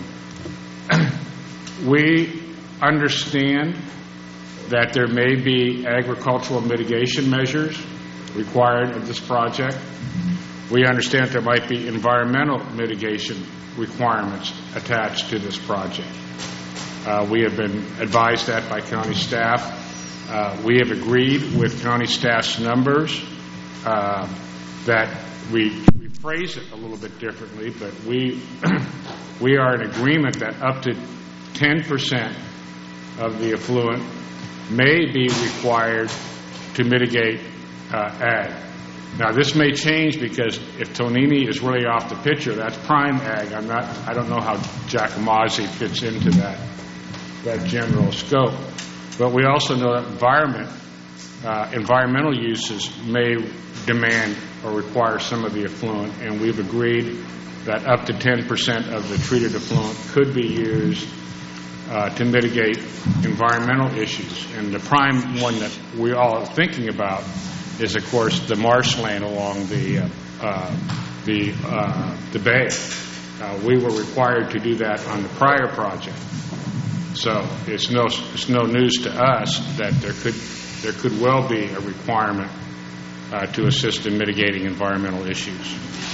We understand that there may be agricultural mitigation measures required of this project. We understand there might be environmental mitigation requirements attached to this project. Uh, we have been advised that by county staff. Uh, we have agreed with county staff's numbers uh, that we, we phrase it a little bit differently, but we we are in agreement that up to ten percent of the effluent may be required to mitigate uh, ag. Now, this may change because if Tonini is really off the picture, that's prime ag. I'm not. I don't know how Jacomazzi fits into that that general scope. But we also know that environment, uh, environmental uses may demand or require some of the effluent, and we've agreed that up to ten percent of the treated effluent could be used uh, to mitigate environmental issues. And the prime one that we all are thinking about is, of course, the marshland along the uh, uh, the uh, the bay. Uh, we were required to do that on the prior project, so it's no it's no news to us that there could there could well be a requirement uh, to assist in mitigating environmental issues.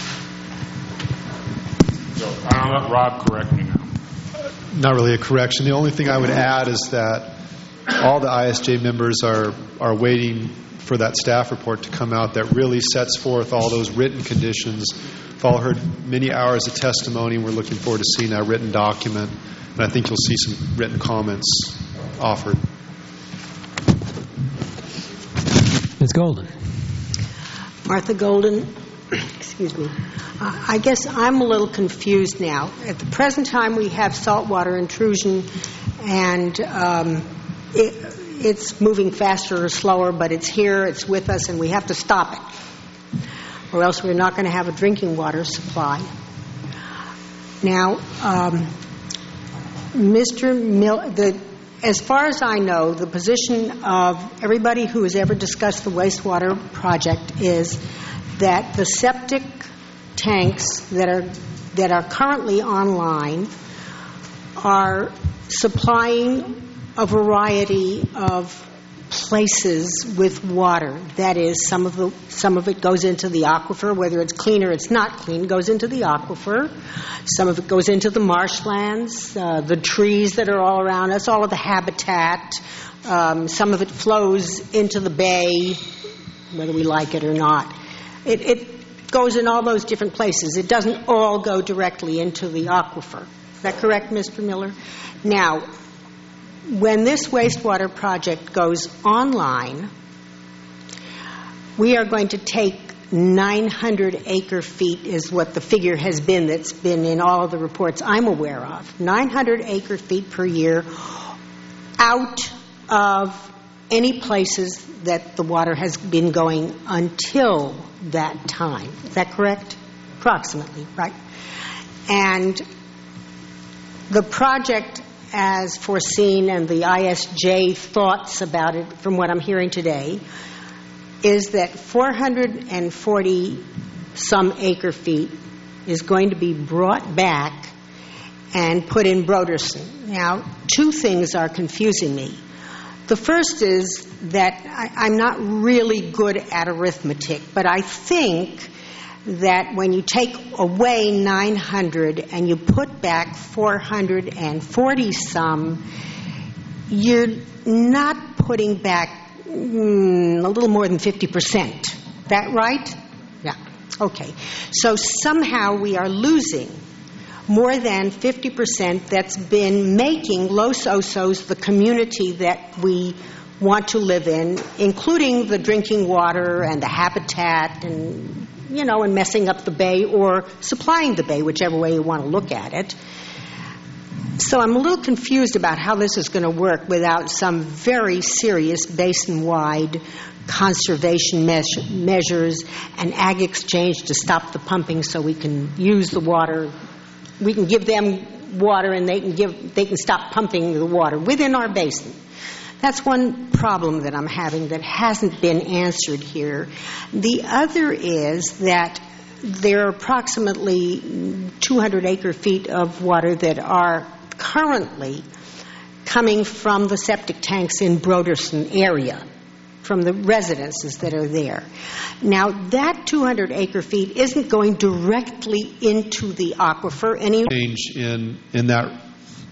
So I'll let Rob correct me now. Not really a correction. The only thing I would add is that all the I S J members are are waiting for that staff report to come out that really sets forth all those written conditions. We've all heard many hours of testimony, and we're looking forward to seeing that written document. And I think you'll see some written comments offered. Miz Golden. Martha Golden. Excuse me. Uh, I guess I'm a little confused now. At the present time, we have saltwater intrusion, and um, it, it's moving faster or slower, but it's here, it's with us, and we have to stop it, or else we're not going to have a drinking water supply. Now, um, Mister Mill, the, as far as I know, the position of everybody who has ever discussed the wastewater project is that the septic tanks that are that are currently online are supplying a variety of places with water. That is, some of the some of it goes into the aquifer, whether it's clean or it's not clean, goes into the aquifer. Some of it goes into the marshlands, uh, the trees that are all around us, all of the habitat. Um, some of it flows into the bay, whether we like it or not. It, it goes in all those different places. It doesn't all go directly into the aquifer. Is that correct, Mister Miller? Now, when this wastewater project goes online, we are going to take nine hundred acre feet is what the figure has been that's been in all of the reports I'm aware of. nine hundred acre feet per year out of any places that the water has been going until that time. Is that correct? Approximately, right? And the project as foreseen and the I S J thoughts about it from what I'm hearing today is that four hundred forty some acre feet is going to be brought back and put in Broderson. Now, two things are confusing me. The first is that I, I'm not really good at arithmetic, but I think that when you take away nine hundred and you put back four hundred forty some, you're not putting back mm, a little more than fifty percent. That right? Yeah. Okay. So somehow we are losing more than fifty percent that's been making Los Osos the community that we want to live in, including the drinking water and the habitat and, you know, and messing up the bay or supplying the bay, whichever way you want to look at it. So I'm a little confused about how this is going to work without some very serious basin-wide conservation measure, measures and ag exchange to stop the pumping so we can use the water. We can give them water and they can give they can stop pumping the water within our basin. That's one problem that I'm having that hasn't been answered here. The other is that there are approximately two hundred acre feet of water that are currently coming from the septic tanks in Broderson area, from the residences that are there. Now, that two hundred acre feet isn't going directly into the aquifer. Any change in in that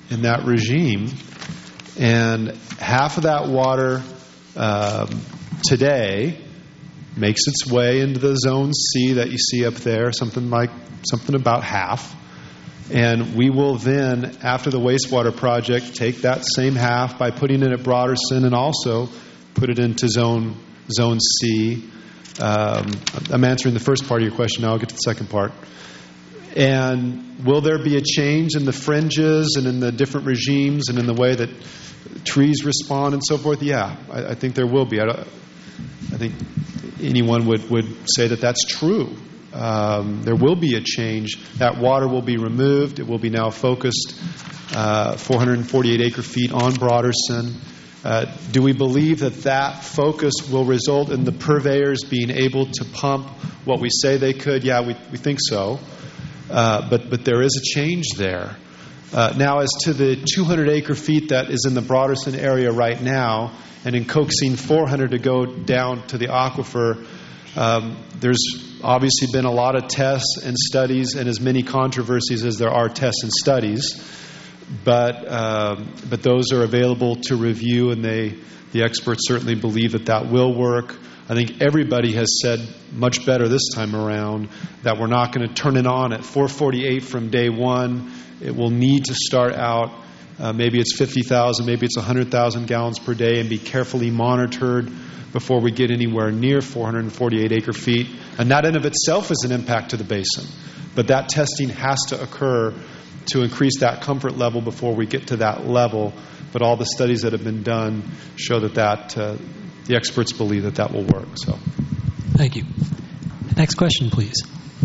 in that regime, and half of that water um, today makes its way into the Zone C that you see up there, something like something about half. And we will then, after the wastewater project, take that same half by putting it at Broderson and also put it into Zone Zone C. Um, I'm answering the first part of your question. Now I'll get to the second part. And will there be a change in the fringes and in the different regimes and in the way that trees respond and so forth? Yeah, I, I think there will be. I, I think anyone would, would say that that's true. Um, there will be a change. That water will be removed. It will be now focused uh, four hundred forty-eight acre feet on Broderson. Uh, do we believe that that focus will result in the purveyors being able to pump what we say they could? Yeah, we, we think so. Uh, but, but there is a change there. Uh, now, as to the two hundred acre feet that is in the Broderson area right now, and in coaxing four hundred to go down to the aquifer, um, there's obviously been a lot of tests and studies and as many controversies as there are tests and studies. But um, but those are available to review, and they the experts certainly believe that that will work. I think everybody has said much better this time around that we're not going to turn it on at four forty-eight from day one. It will need to start out, uh, maybe it's fifty thousand, maybe it's one hundred thousand gallons per day, and be carefully monitored before we get anywhere near four hundred forty-eight acre feet. And that in of itself is an impact to the basin. But that testing has to occur to increase that comfort level before we get to that level. But all the studies that have been done show that, that uh, the experts believe that that will work. So, thank you. Next question, please.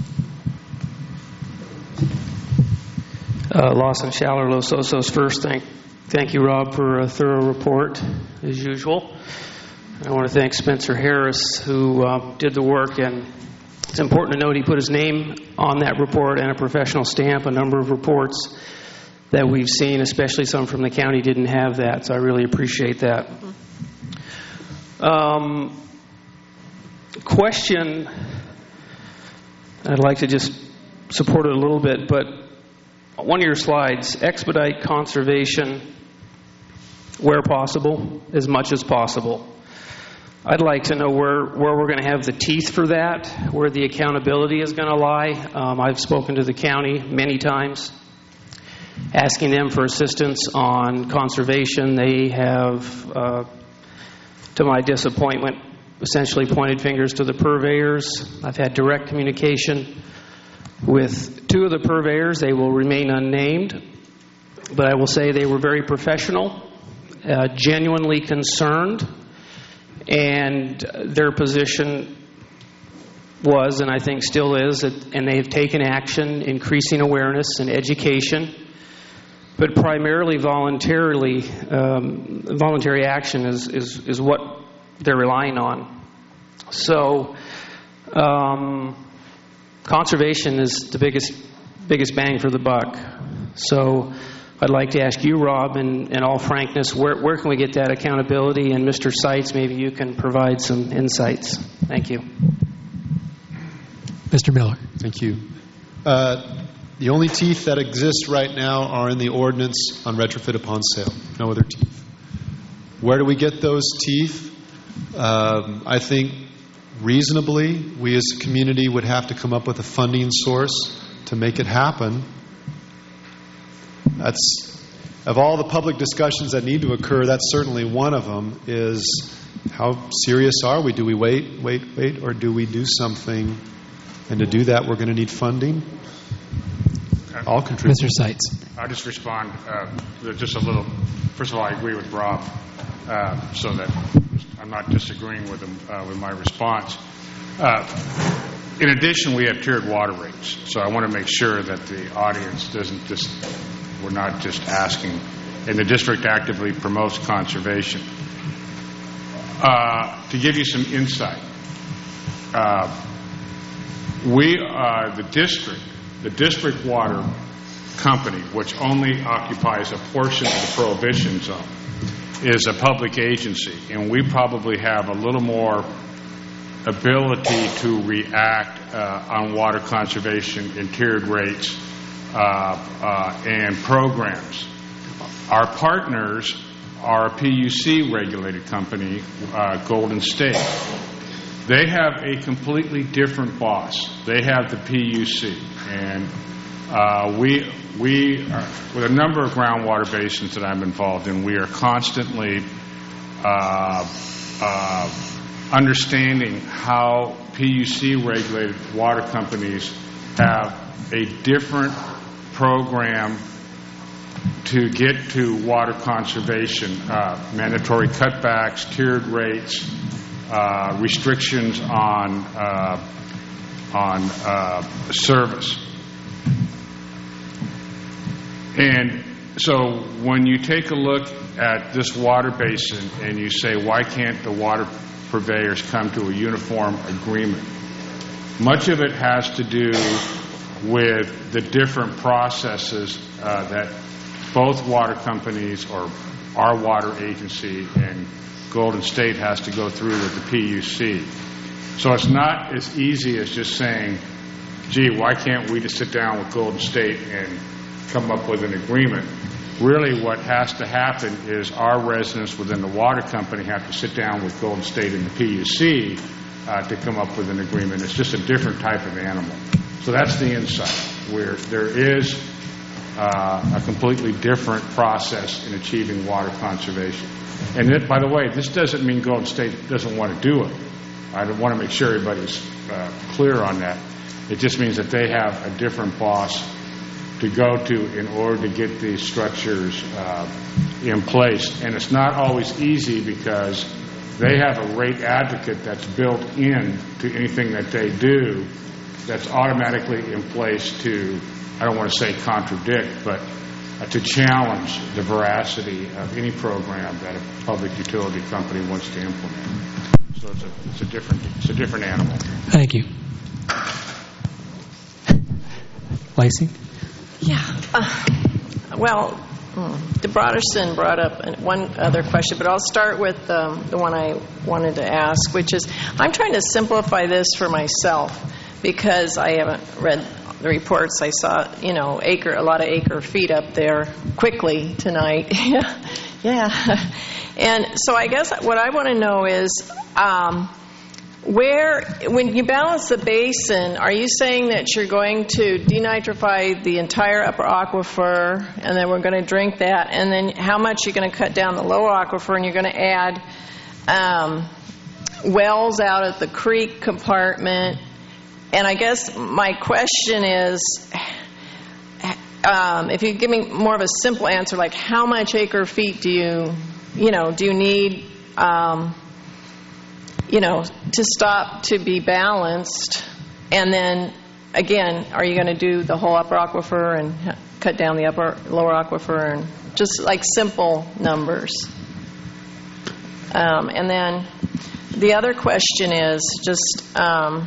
Uh, Lawson Schaller, Los Osos. First, thank, thank you, Rob, for a thorough report, as usual. I want to thank Spencer Harris, who uh, did the work, and it's important to note he put his name on that report and a professional stamp. A number of reports that we've seen, especially some from the county, didn't have that, so I really appreciate that. Um, question, I'd like to just support it a little bit, but one of your slides, expedite conservation where possible, as much as possible. I'd like to know where, where we're going to have the teeth for that, where the accountability is going to lie. Um, I've spoken to the county many times, asking them for assistance on conservation. They have, uh, to my disappointment, essentially pointed fingers to the purveyors. I've had direct communication with two of the purveyors. They will remain unnamed, but I will say they were very professional, uh, genuinely concerned. And their position was, and I think still is, that, and they have taken action, increasing awareness and education, but primarily voluntarily, um, voluntary action is, is, is what they're relying on. So, um, conservation is the biggest biggest bang for the buck. So, I'd like to ask you, Rob, in, in all frankness, where, where can we get that accountability? And Mister Seitz, maybe you can provide some insights. Thank you. Mister Miller. Thank you. Uh, the only teeth that exist right now are in the ordinance on retrofit upon sale. No other teeth. Where do we get those teeth? Um, I think reasonably, we as a community would have to come up with a funding source to make it happen. That's, of all the public discussions that need to occur, that's certainly one of them, is how serious are we? Do we wait, wait, wait, or do we do something? And to do that, we're going to need funding. All contribute. Mister Seitz. I'll just respond uh, just a little. First of all, I agree with Rob, uh, so that I'm not disagreeing with him uh, with my response. Uh, in addition, we have tiered water rates, so I want to make sure that the audience doesn't just, we're not just asking, and the district actively promotes conservation. Uh, to give you some insight, uh, we, uh, the district, the district water company, which only occupies a portion of the prohibition zone, is a public agency, and we probably have a little more ability to react uh, on water conservation and tiered rates uh, uh, and programs Our partners are a P U C-regulated company, uh, Golden State. They have a completely different boss. They have the P U C, and uh, we we are, with a number of groundwater basins that I'm involved in, we are constantly uh, uh, understanding how P U C-regulated water companies have a different program to get to water conservation, uh, mandatory cutbacks, tiered rates, uh, restrictions on uh, on uh, service. And so when you take a look at this water basin and you say, why can't the water purveyors come to a uniform agreement? Much of it has to do with the different processes uh, that both water companies, or our water agency and Golden State, has to go through with the P U C. So it's not as easy as just saying, gee, why can't we just sit down with Golden State and come up with an agreement? Really what has to happen is our residents within the water company have to sit down with Golden State and the P U C uh, to come up with an agreement. It's just a different type of animal. So that's the insight, where there is uh, a completely different process in achieving water conservation. And it, by the way, this doesn't mean Golden State doesn't want to do it. I want to make sure everybody's uh, clear on that. It just means that they have a different boss to go to in order to get these structures uh, in place. And it's not always easy because they have a rate advocate that's built in to anything that they do that's automatically in place to, I don't want to say contradict, but uh, to challenge the veracity of any program that a public utility company wants to implement. So it's a, it's a different, it's a different animal. Thank you. Lacey? Yeah. Uh, well, DeBroderson brought up one other question, but I'll start with um, the one I wanted to ask, which is, I'm trying to simplify this for myself because I haven't read the reports. I saw, you know, acre, a lot of acre feet up there quickly tonight. yeah, yeah. And so I guess what I want to know is, um, where, when you balance the basin, are you saying that you're going to denitrify the entire upper aquifer, and then we're going to drink that, and then how much you're going to cut down the lower aquifer, and you're going to add um, wells out at the creek compartment? And I guess my question is, um, if you give me more of a simple answer, like how much acre feet do you, you know, do you need? Um, you know, to stop to be balanced, and then again, are you going to do the whole upper aquifer and cut down the upper lower aquifer, and just like simple numbers? Um, and then the other question is just, um,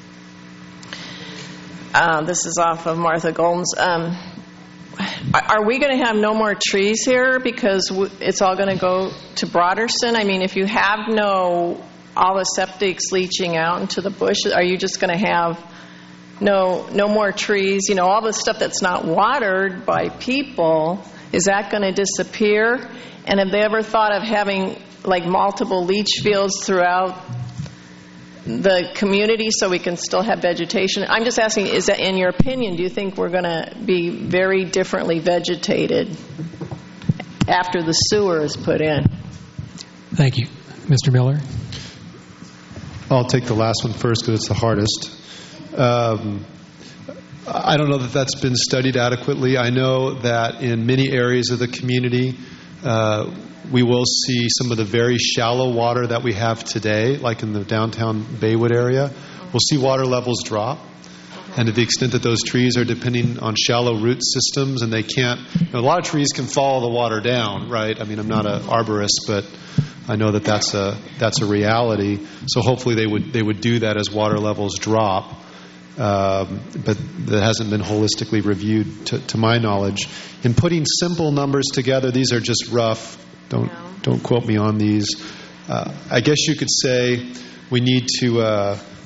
uh, this is off of Martha Golden's. Um, are we going to have no more trees here because it's all going to go to Broderson? I mean, if you have no all the septics leaching out into the bush, are you just going to have no no more trees? You know, all the stuff that's not watered by people, is that going to disappear? And have they ever thought of having like multiple leach fields throughout the community so we can still have vegetation? I'm just asking, is that, in your opinion, do you think we're going to be very differently vegetated after the sewer is put in? Thank you. Mister Miller? I'll take the last one first because it's the hardest. Um, I don't know that that's been studied adequately. I know that in many areas of the community, uh, we will see some of the very shallow water that we have today, like in the downtown Baywood area. We'll see water levels drop. And to the extent that those trees are depending on shallow root systems, and they can't, you know, a lot of trees can follow the water down, right? I mean, I'm not an arborist, but I know that that's a that's a reality. So hopefully they would they would do that as water levels drop. Um, but that hasn't been holistically reviewed to, to my knowledge. In putting simple numbers together, these are just rough. Don't no. don't quote me on these. Uh, I guess you could say we need to uh,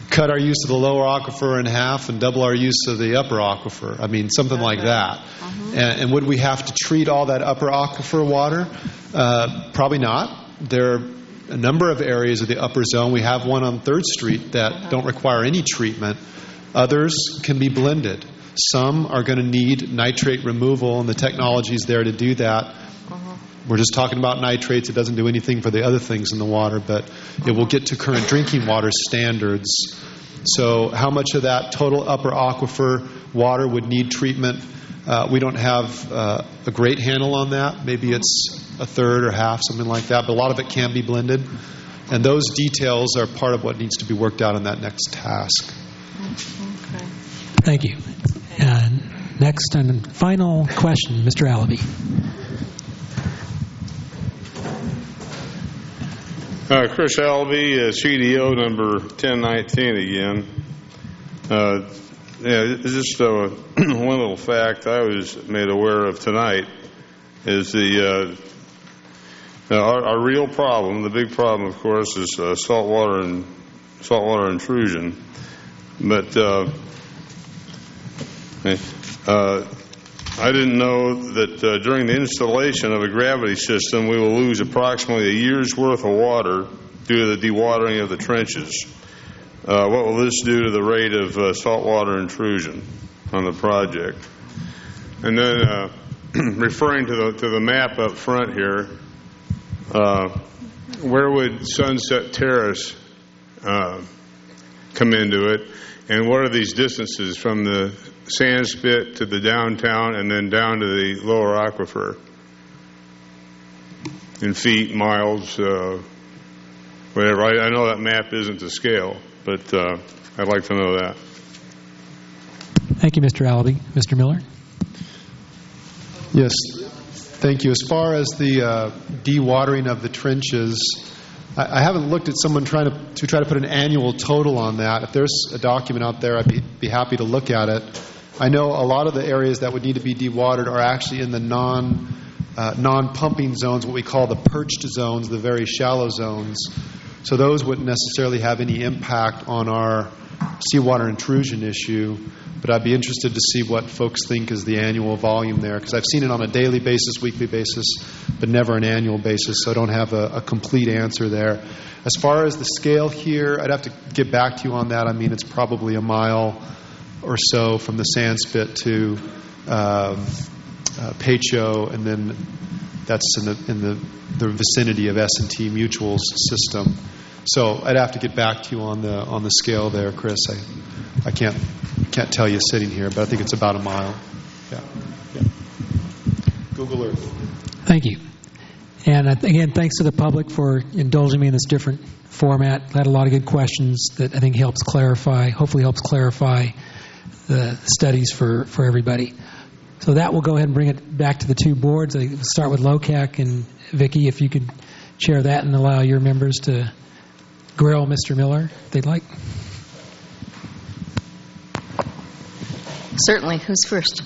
cut our use of the lower aquifer in half and double our use of the upper aquifer. I mean, something like that. Uh-huh. And, and would we have to treat all that upper aquifer water? Uh, probably not. There are a number of areas of the upper zone. We have one on third Street that uh-huh. don't require any treatment. Others can be blended. Some are going to need nitrate removal, and the technology is there to do that. Uh-huh. We're just talking about nitrates. It doesn't do anything for the other things in the water, but it will get to current drinking water standards. So how much of that total upper aquifer water would need treatment? Uh, we don't have uh, a great handle on that. Maybe it's a third or half, something like that, but a lot of it can be blended. And those details are part of what needs to be worked out in that next task. Okay. Thank you. And next and final question, Mister Allaby. Uh, Chris Allaby, uh, C D O number ten nineteen again. Uh, yeah, just uh, one little fact I was made aware of tonight is the uh, our, our real problem. The big problem, of course, is uh, saltwater and saltwater intrusion. But uh, uh, I didn't know that uh, during the installation of a gravity system, we will lose approximately a year's worth of water due to the dewatering of the trenches. Uh, what will this do to the rate of uh, saltwater intrusion on the project? And then, uh, referring to the to the map up front here, uh, where would Sunset Terrace uh, come into it? And what are these distances from the sand spit to the downtown and then down to the lower aquifer? In feet, miles, uh, whatever. I, I know that map isn't to scale, but uh, I'd like to know that. Thank you, Mister Allaby. Mister Miller? Yes, thank you. As far as the uh, dewatering of the trenches, I, I haven't looked at someone trying to, to try to put an annual total on that. If there's a document out there, I'd be, be happy to look at it. I know a lot of the areas that would need to be dewatered are actually in the non uh, non-pumping zones, what we call the perched zones, the very shallow zones. So those wouldn't necessarily have any impact on our seawater intrusion issue. But I'd be interested to see what folks think is the annual volume there, because I've seen it on a daily basis, weekly basis, but never an annual basis, so I don't have a, a complete answer there. As far as the scale here, I'd have to get back to you on that. I mean, it's probably a mile or so from the sand spit to um, uh, Pacho, and then that's in the in the, the vicinity of S and T Mutual's system. So I'd have to get back to you on the on the scale there, Chris. I I can't can't tell you sitting here, but I think it's about a mile. Yeah. yeah. Google Earth. Thank you. And uh, again, thanks to the public for indulging me in this different format. I had a lot of good questions that I think helps clarify, hopefully helps clarify the studies for, for everybody. So that will go ahead and bring it back to the two boards. I start with LOCAC, and Vicki, if you could chair that and allow your members to grill Mister Miller if they'd like. Certainly. Who's first?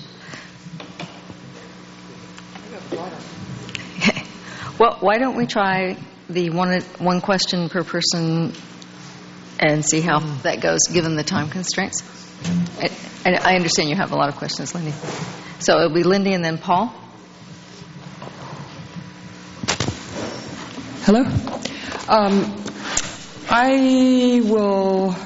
Well, why don't we try the one one question per person and see how that goes, given the time constraints? And I understand you have a lot of questions, Lindy. So it'll be Lindy and then Paul. Hello. Um, I will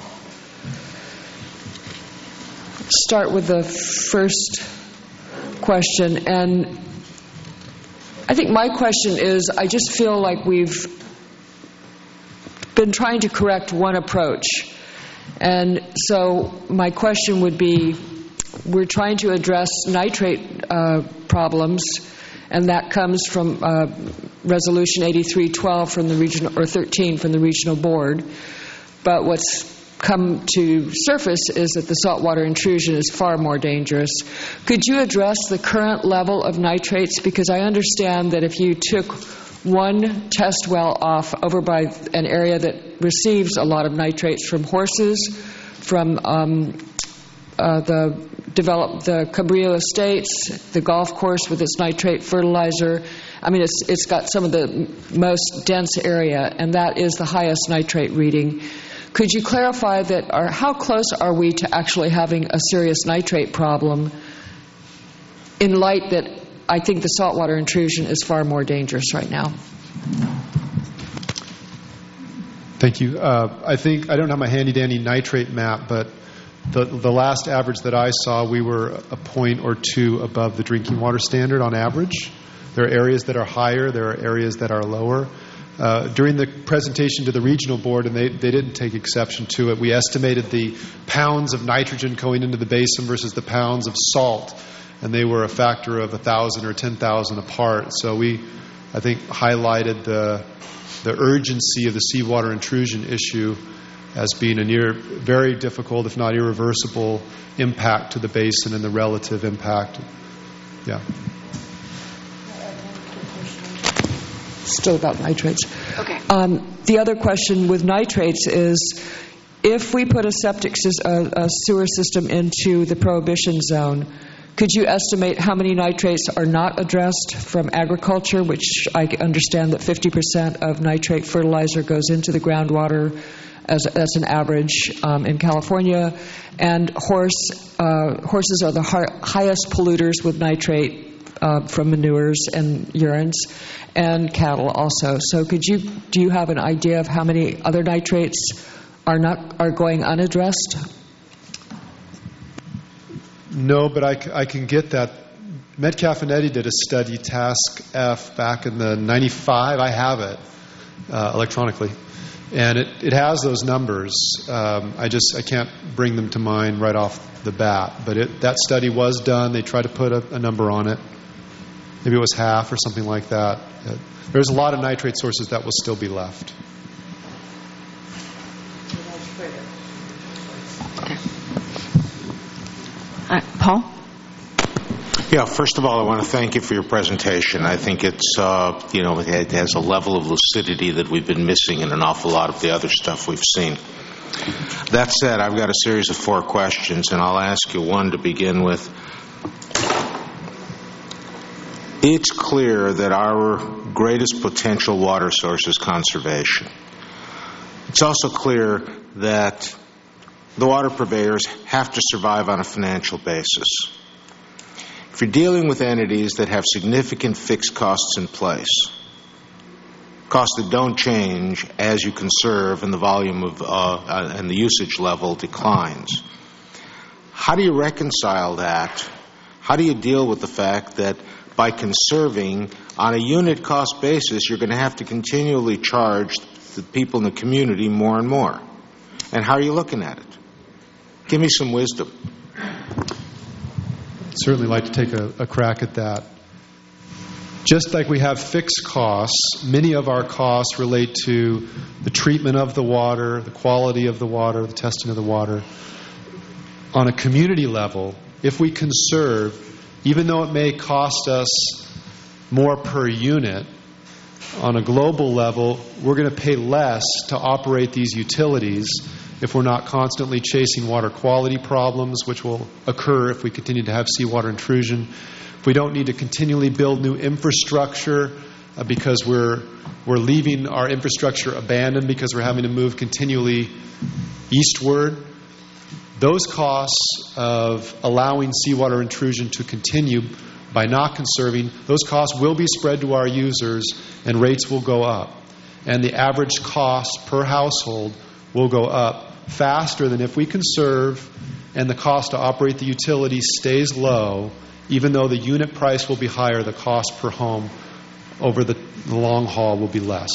start with the first question, and I think my question is, I just feel like we've been trying to correct one approach, and so my question would be, we're trying to address nitrate uh, problems, and that comes from uh, Resolution eighty-three twelve from the regional, or thirteen from the regional board. But what's come to surface is that the saltwater intrusion is far more dangerous. Could you address the current level of nitrates? Because I understand that if you took one test well off over by an area that receives a lot of nitrates from horses, from um, uh, the develop the Cabrillo Estates, the golf course with its nitrate fertilizer. I mean, it's it's got some of the most dense area, and that is the highest nitrate reading. Could you clarify that, or how close are we to actually having a serious nitrate problem in light that I think the saltwater intrusion is far more dangerous right now? Thank you. Uh, I think, I don't have my handy-dandy nitrate map, but the, the last average that I saw, we were a point or two above the drinking water standard on average. There are areas that are higher, there are areas that are lower. Uh, during the presentation to the regional board, and they, they didn't take exception to it, we estimated the pounds of nitrogen going into the basin versus the pounds of salt, and they were a factor of one thousand or ten thousand apart. So we, I think, highlighted the, the urgency of the seawater intrusion issue as being a near, very difficult, if not irreversible, impact to the basin and the relative impact. Yeah. Still about nitrates. Okay. Um, the other question with nitrates is, if we put a septic sy- a, a sewer system into the prohibition zone, could you estimate how many nitrates are not addressed from agriculture, which I understand that fifty percent of nitrate fertilizer goes into the groundwater as, as an average um, in California, and horse uh, horses are the har- highest polluters with nitrate uh, from manures and urines, and cattle also. So could you, do you have an idea of how many other nitrates are not are going unaddressed? No, but I, c- I can get that. Metcalf and Eddy did a study, Task F, back in the ninety-five. I have it uh, electronically. And it, it has those numbers. Um, I just I can't bring them to mind right off the bat. But it, that study was done. They tried to put a, a number on it. Maybe it was half or something like that. Uh, there's a lot of nitrate sources that will still be left. Uh, Paul? Yeah, first of all, I want to thank you for your presentation. I think it's, uh, you know, it has a level of lucidity that we've been missing in an awful lot of the other stuff we've seen. That said, I've got a series of four questions, and I'll ask you one to begin with. It's clear that our greatest potential water source is conservation. It's also clear that the water purveyors have to survive on a financial basis. If you're dealing with entities that have significant fixed costs in place, costs that don't change as you conserve and the volume of uh, and the usage level declines, how do you reconcile that? How do you deal with the fact that by conserving on a unit cost basis, you're going to have to continually charge the people in the community more and more? And how are you looking at it? Give me some wisdom. Certainly like to take a, a crack at that. Just like we have fixed costs, many of our costs relate to the treatment of the water, the quality of the water, the testing of the water. On a community level, if we conserve, even though it may cost us more per unit, on a global level, we're going to pay less to operate these utilities if we're not constantly chasing water quality problems, which will occur if we continue to have seawater intrusion. If we don't need to continually build new infrastructure uh, because we're we're leaving our infrastructure abandoned because we're having to move continually eastward. Those costs of allowing seawater intrusion to continue by not conserving, those costs will be spread to our users and rates will go up. And the average cost per household will go up faster than if we conserve and the cost to operate the utility stays low. Even though the unit price will be higher, the cost per home over the, the long haul will be less.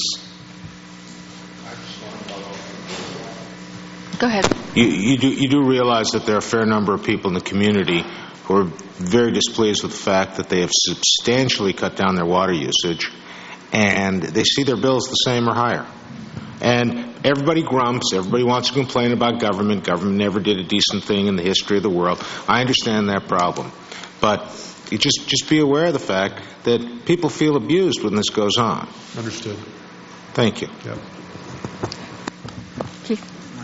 Go ahead. You, you, do, you do realize that there are a fair number of people in the community who are very displeased with the fact that they have substantially cut down their water usage and they see their bills the same or higher. And everybody grumps, everybody wants to complain about government. Government never did a decent thing in the history of the world. I understand that problem. But you just, just be aware of the fact that people feel abused when this goes on. Understood. Thank you. Yep. Keith.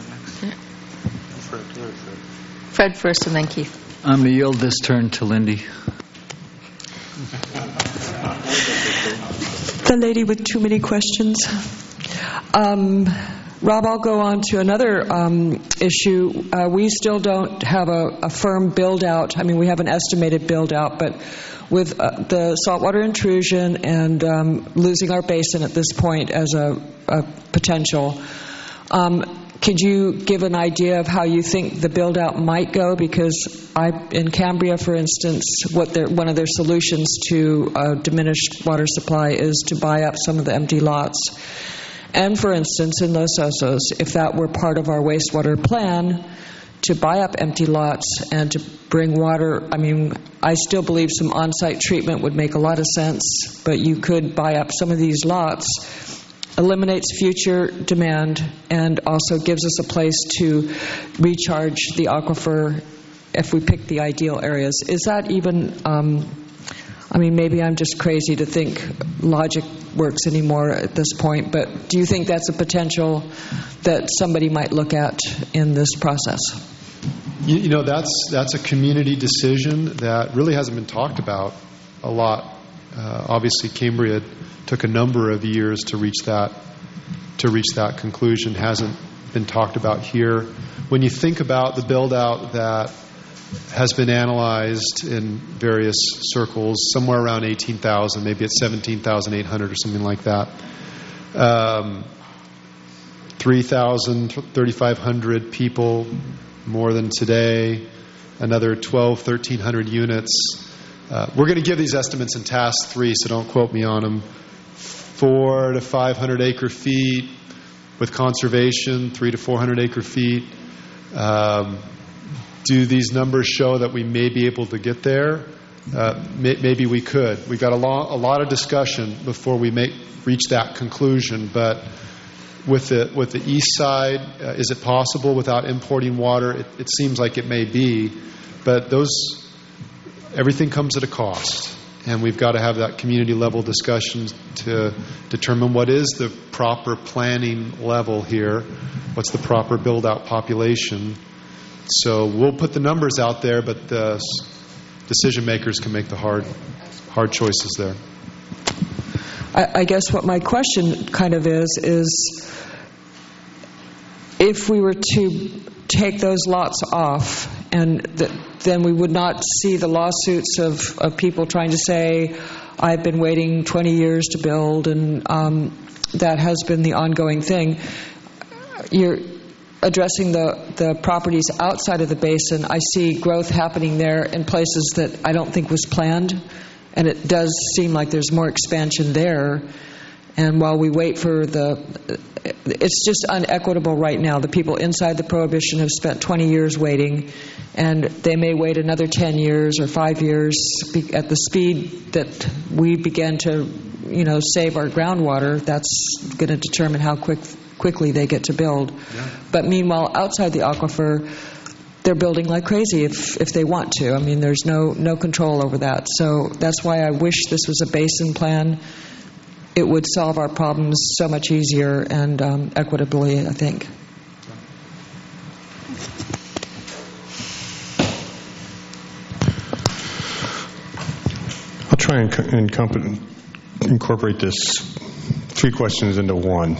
Fred first and then Keith. I'm going to yield this turn to Lindy. The lady with too many questions. Um, Rob, I'll go on to another um, issue. Uh, we still don't have a, a firm build-out. I mean, we have an estimated build-out, but with uh, the saltwater intrusion and um, losing our basin at this point as a, a potential, um, could you give an idea of how you think the build-out might go? Because I, in Cambria, for instance, what their, one of their solutions to a diminished water supply is to buy up some of the empty lots. And, for instance, in Los Osos, if that were part of our wastewater plan, to buy up empty lots and to bring water, I mean, I still believe some on-site treatment would make a lot of sense, but you could buy up some of these lots, eliminates future demand, and also gives us a place to recharge the aquifer if we pick the ideal areas. Is that even, um, I mean, maybe I'm just crazy to think logic works anymore at this point, but do you think that's a potential that somebody might look at in this process? You, you know, that's that's a community decision that really hasn't been talked about a lot. Uh, obviously, Cambria took a number of years to reach that to reach that conclusion. Hasn't been talked about here. When you think about the build out that has been analyzed in various circles, somewhere around eighteen thousand, maybe it's seventeen thousand eight hundred or something like that. Um, three thousand, thirty-five hundred people more than today, another twelve, thirteen hundred units. Uh, we're going to give these estimates in task three, so don't quote me on them. Four to five hundred acre feet with conservation, three to four hundred acre feet. Um, do these numbers show that we may be able to get there? Uh, may, maybe we could. We've got a, long, a lot of discussion before we make, reach that conclusion, but with the with the east side, uh, is it possible without importing water? It, it seems like it may be, but those everything comes at a cost, and we've got to have that community level discussion to determine what is the proper planning level here, what's the proper build out population. So we'll put the numbers out there, but the decision makers can make the hard hard choices there. I, I guess what my question kind of is is if we were to take those lots off, and th- then we would not see the lawsuits of, of people trying to say, I've been waiting twenty years to build, and um, that has been the ongoing thing. You're addressing the, the properties outside of the basin. I see growth happening there in places that I don't think was planned, and it does seem like there's more expansion there. And while we wait for the, it's just unequitable right now. The people inside the prohibition have spent twenty years waiting, and they may wait another ten years or five years at the speed that we begin to, you know, save our groundwater. That's going to determine how quick quickly they get to build. Yeah. But meanwhile, outside the aquifer, they're building like crazy if if they want to. I mean, there's no no control over that. So that's why I wish this was a basin plan. It would solve our problems so much easier and um, equitably, I think. I'll try and encomp- incorporate this three questions into one.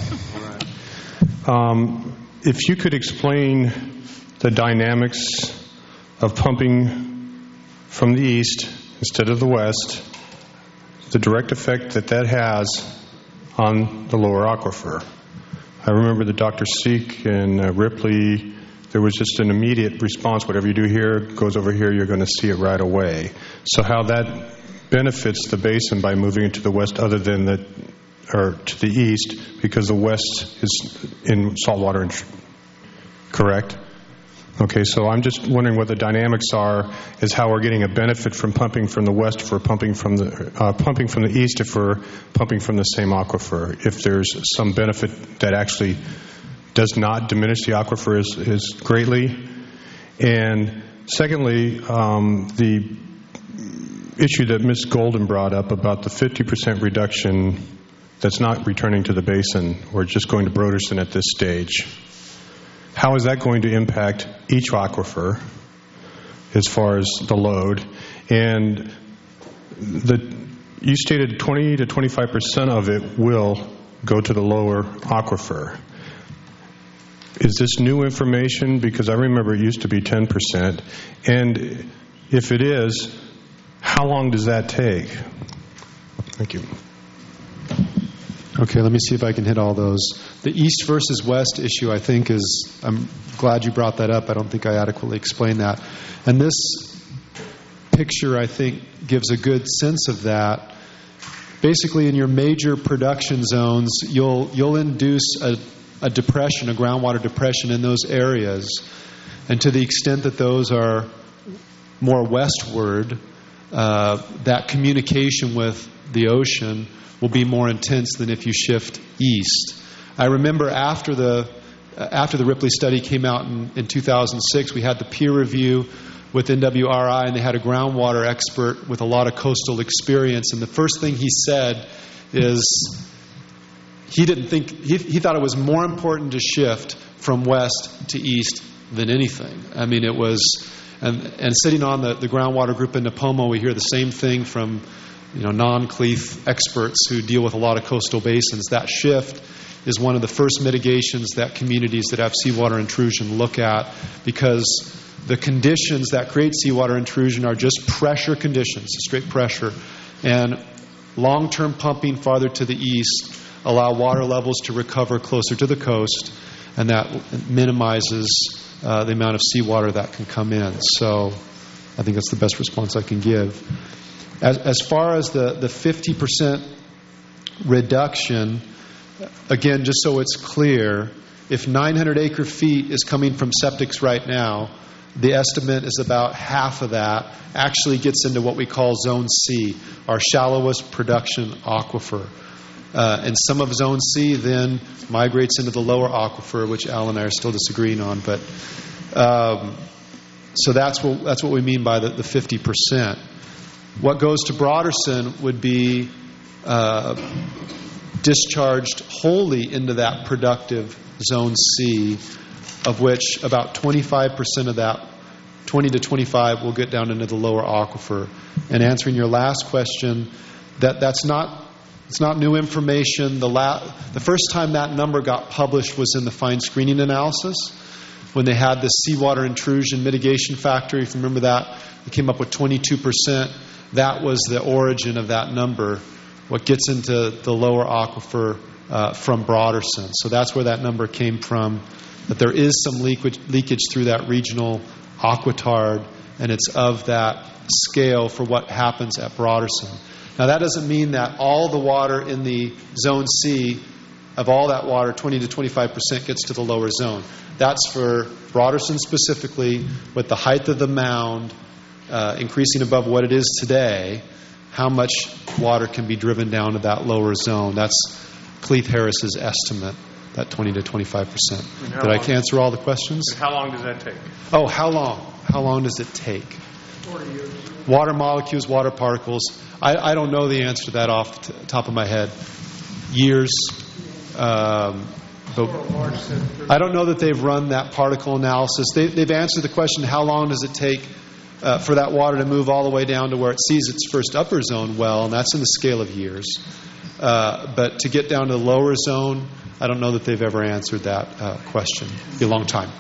Um, if you could explain the dynamics of pumping from the east instead of the west, the direct effect that that has on the lower aquifer. I remember that Doctor Seek and uh, Ripley, there was just an immediate response. Whatever you do here goes over here, you're going to see it right away. So how that benefits the basin by moving it to the west other than the, or to the east, because the west is in saltwater, correct? Okay, so I'm just wondering what the dynamics are, is how we're getting a benefit from pumping from the west for pumping from the uh, pumping from the east if we're pumping from the same aquifer. If there's some benefit that actually does not diminish the aquifer as, as greatly. And secondly, um, the issue that Miz Golden brought up about the fifty percent reduction that's not returning to the basin, or just going to Broderson at this stage. How is that going to impact each aquifer as far as the load? And the, you stated twenty to twenty-five percent of it will go to the lower aquifer. Is this new information? Because I remember it used to be ten percent. And if it is, how long does that take? Thank you. Okay, let me see if I can hit all those. The east versus west issue, I think, is, I'm glad you brought that up. I don't think I adequately explained that. And this picture, I think, gives a good sense of that. Basically, in your major production zones, you'll you'll induce a, a depression, a groundwater depression in those areas. And to the extent that those are more westward, uh, that communication with the ocean will be more intense than if you shift east. I remember after the after the Ripley study came out in, in two thousand six, we had the peer review with N W R I, and they had a groundwater expert with a lot of coastal experience. And the first thing he said is he didn't think he, he thought it was more important to shift from west to east than anything. I mean, it was, and and sitting on the, the groundwater group in Napomo, we hear the same thing from, you know, non-cleaf experts who deal with a lot of coastal basins. That shift is one of the first mitigations that communities that have seawater intrusion look at, because the conditions that create seawater intrusion are just pressure conditions, straight pressure. And long-term pumping farther to the east allow water levels to recover closer to the coast, and that minimizes uh, the amount of seawater that can come in. So I think that's the best response I can give. As, as far as the, the fifty percent reduction, again, just so it's clear, if nine hundred acre feet is coming from septics right now, the estimate is about half of that actually gets into what we call Zone C, our shallowest production aquifer. Uh, and some of Zone C then migrates into the lower aquifer, which Al and I are still disagreeing on. But um, so that's what that's what we mean by the, the fifty percent. What goes to Broderson would be uh, discharged wholly into that productive Zone C, of which about twenty-five percent of that, twenty to twenty-five, will get down into the lower aquifer. And answering your last question, that that's not it's not new information. The la- the first time that number got published was in the fine screening analysis, when they had the seawater intrusion mitigation factor. If you remember that, they came up with twenty-two percent. That was the origin of that number, what gets into the lower aquifer uh, from Broderson. So that's where that number came from. But there is some leakage, leakage through that regional aquitard, and it's of that scale for what happens at Broderson. Now, that doesn't mean that all the water in the Zone C, of all that water, twenty to twenty-five percent gets to the lower zone. That's for Broderson specifically, with the height of the mound uh, increasing above what it is today, how much water can be driven down to that lower zone. That's Cleith Harris's estimate, that twenty to twenty-five percent. Did I answer all the questions? How long does that take? Oh, how long? How long does it take? forty years. Water molecules, water particles. I, I don't know the answer to that off the t- top of my head. Years. Um, but I don't know that they've run that particle analysis. They, they've answered the question, how long does it take uh, for that water to move all the way down to where it sees its first upper zone well, and that's in the scale of years. Uh, but to get down to the lower zone, I don't know that they've ever answered that uh, question. It'll be a long time.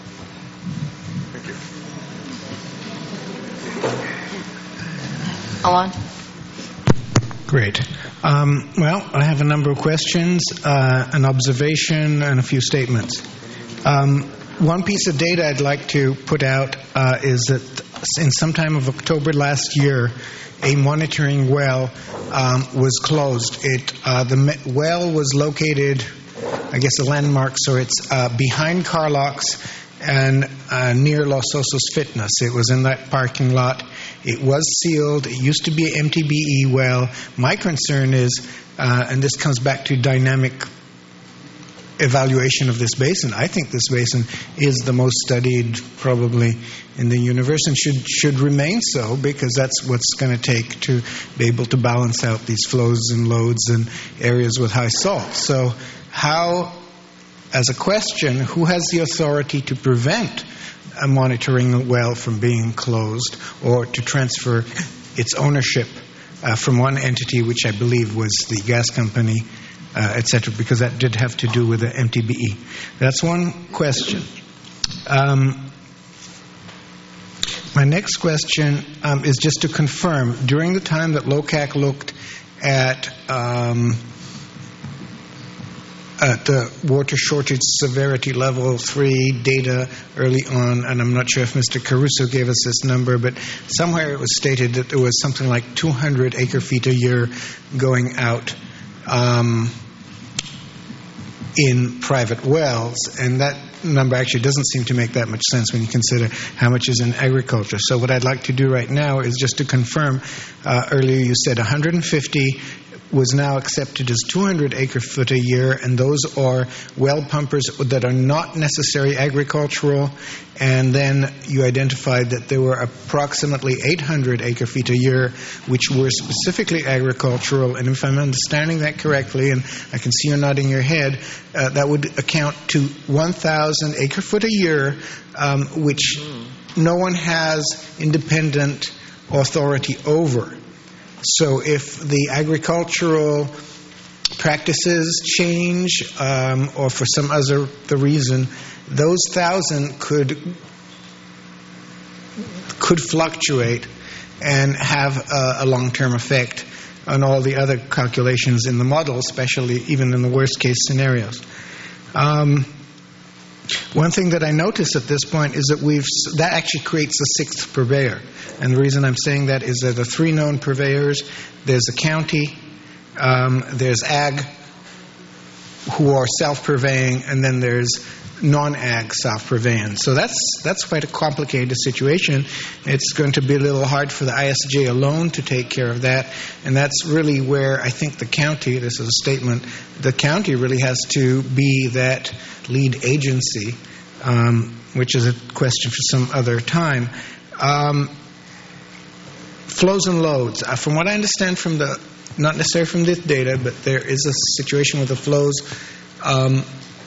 Alon? Great. Um, well, I have a number of questions, uh, an observation, and a few statements. Um, one piece of data I'd like to put out uh, is that in sometime of October last year, a monitoring well um, was closed. It uh, the me- well was located, I guess, a landmark, so it's uh, behind Carlocks and uh, near Los Osos Fitness. It was in that parking lot. It was sealed. It used to be an M T B E well. My concern is, uh, and this comes back to dynamic evaluation of this basin. I think this basin is the most studied probably in the universe and should should remain so, because that's what's going to take to be able to balance out these flows and loads in areas with high salt. So how, as a question, who has the authority to prevent a monitoring well from being closed or to transfer its ownership uh, from one entity, which I believe was the gas company, uh, et cetera, because that did have to do with the M T B E. That's one question. Um, my next question um, is just to confirm, during the time that LOCAC looked at um, at the water shortage severity level three data early on, and I'm not sure if Mister Caruso gave us this number, but somewhere it was stated that there was something like two hundred acre feet a year going out um, in private wells, and that number actually doesn't seem to make that much sense when you consider how much is in agriculture. So what I'd like to do right now is just to confirm, uh, earlier you said one hundred fifty was now accepted as two hundred acre foot a year, and those are well pumpers that are not necessarily agricultural, and then you identified that there were approximately eight hundred acre feet a year which were specifically agricultural, and if I'm understanding that correctly, and I can see you nodding your head, uh, that would account to one thousand acre foot a year, um, which no one has independent authority over. So if the agricultural practices change, um, or for some other the reason, those thousand could could fluctuate and have a, a long-term effect on all the other calculations in the model, especially even in the worst-case scenarios. Um, One thing that I noticed at this point is that we've that actually creates a sixth purveyor, and the reason I'm saying that is that there are three known purveyors. There's the county, um, there's ag, who are self-purveying, and then there's non-ag self-purveying. So that's that's quite a complicated situation. It's going to be a little hard for the I S J alone to take care of that, and that's really where I think the county, this is a statement, the county really has to be that lead agency, um, which is a question for some other time. Um, flows and loads. Uh, from what I understand from the, not necessarily from this data, but there is a situation with the flows. Um,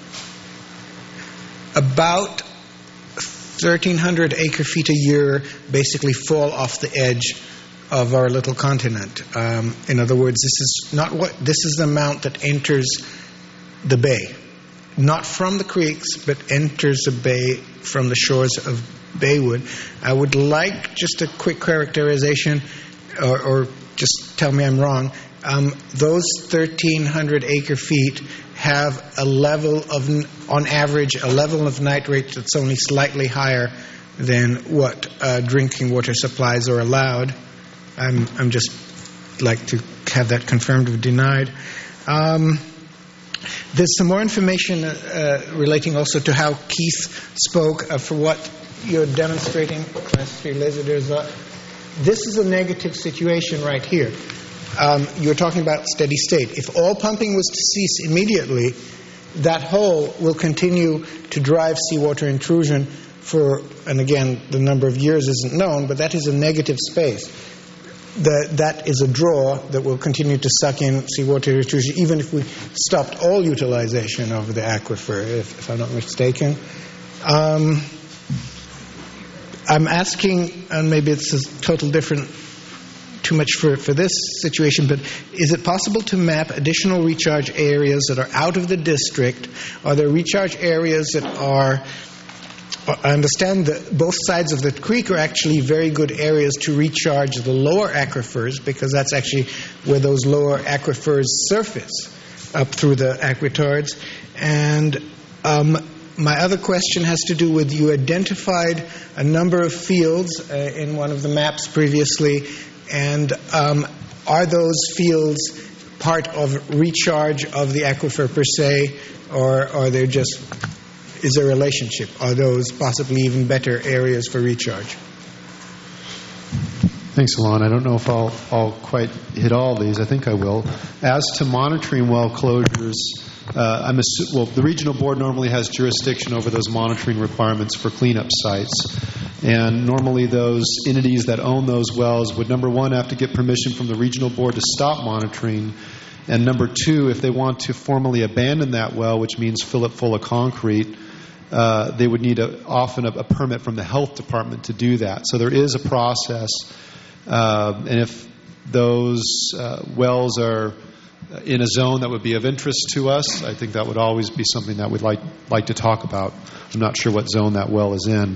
about thirteen hundred acre feet a year basically fall off the edge of our little continent. Um, in other words, this is not what this is the amount that enters the bay, not from the creeks, but enters the bay from the shores of Baywood. I would like just a quick characterization, or, or just tell me I'm wrong. Um, those thirteen hundred acre feet have a level of, on average, a level of nitrate that's only slightly higher than what uh, drinking water supplies are allowed. I'm, I'm just like to have that confirmed or denied. Um, there's some more information uh, relating also to how Keith spoke uh, for what you're demonstrating. Class three lasers. Uh, this is a negative situation right here. Um, you're talking about steady state. If all pumping was to cease immediately, that hole will continue to drive seawater intrusion for, and again, the number of years isn't known, but that is a negative space. The, that is a draw that will continue to suck in seawater intrusion, even if we stopped all utilization of the aquifer, if, if I'm not mistaken. Um, I'm asking, and maybe it's a total different too much for, for this situation, but is it possible to map additional recharge areas that are out of the district? Are there recharge areas that are, I understand that both sides of the creek are actually very good areas to recharge the lower aquifers, because that's actually where those lower aquifers surface up through the aquatards. And um, my other question has to do with, you identified a number of fields uh, in one of the maps previously. And um, are those fields part of recharge of the aquifer per se, or are they just, is there a relationship? Are those possibly even better areas for recharge? Thanks, Alon. I don't know if I'll, I'll quite hit all these. I think I will. As to monitoring well closures, uh, I'm assu- well, the regional board normally has jurisdiction over those monitoring requirements for cleanup sites. And normally those entities that own those wells would, number one, have to get permission from the regional board to stop monitoring. And number two, if they want to formally abandon that well, which means fill it full of concrete, uh, they would need a, often a, a permit from the health department to do that. So there is a process. Uh, and if those uh, wells are in a zone that would be of interest to us, I think that would always be something that we'd like like to talk about. I'm not sure what zone that well is in.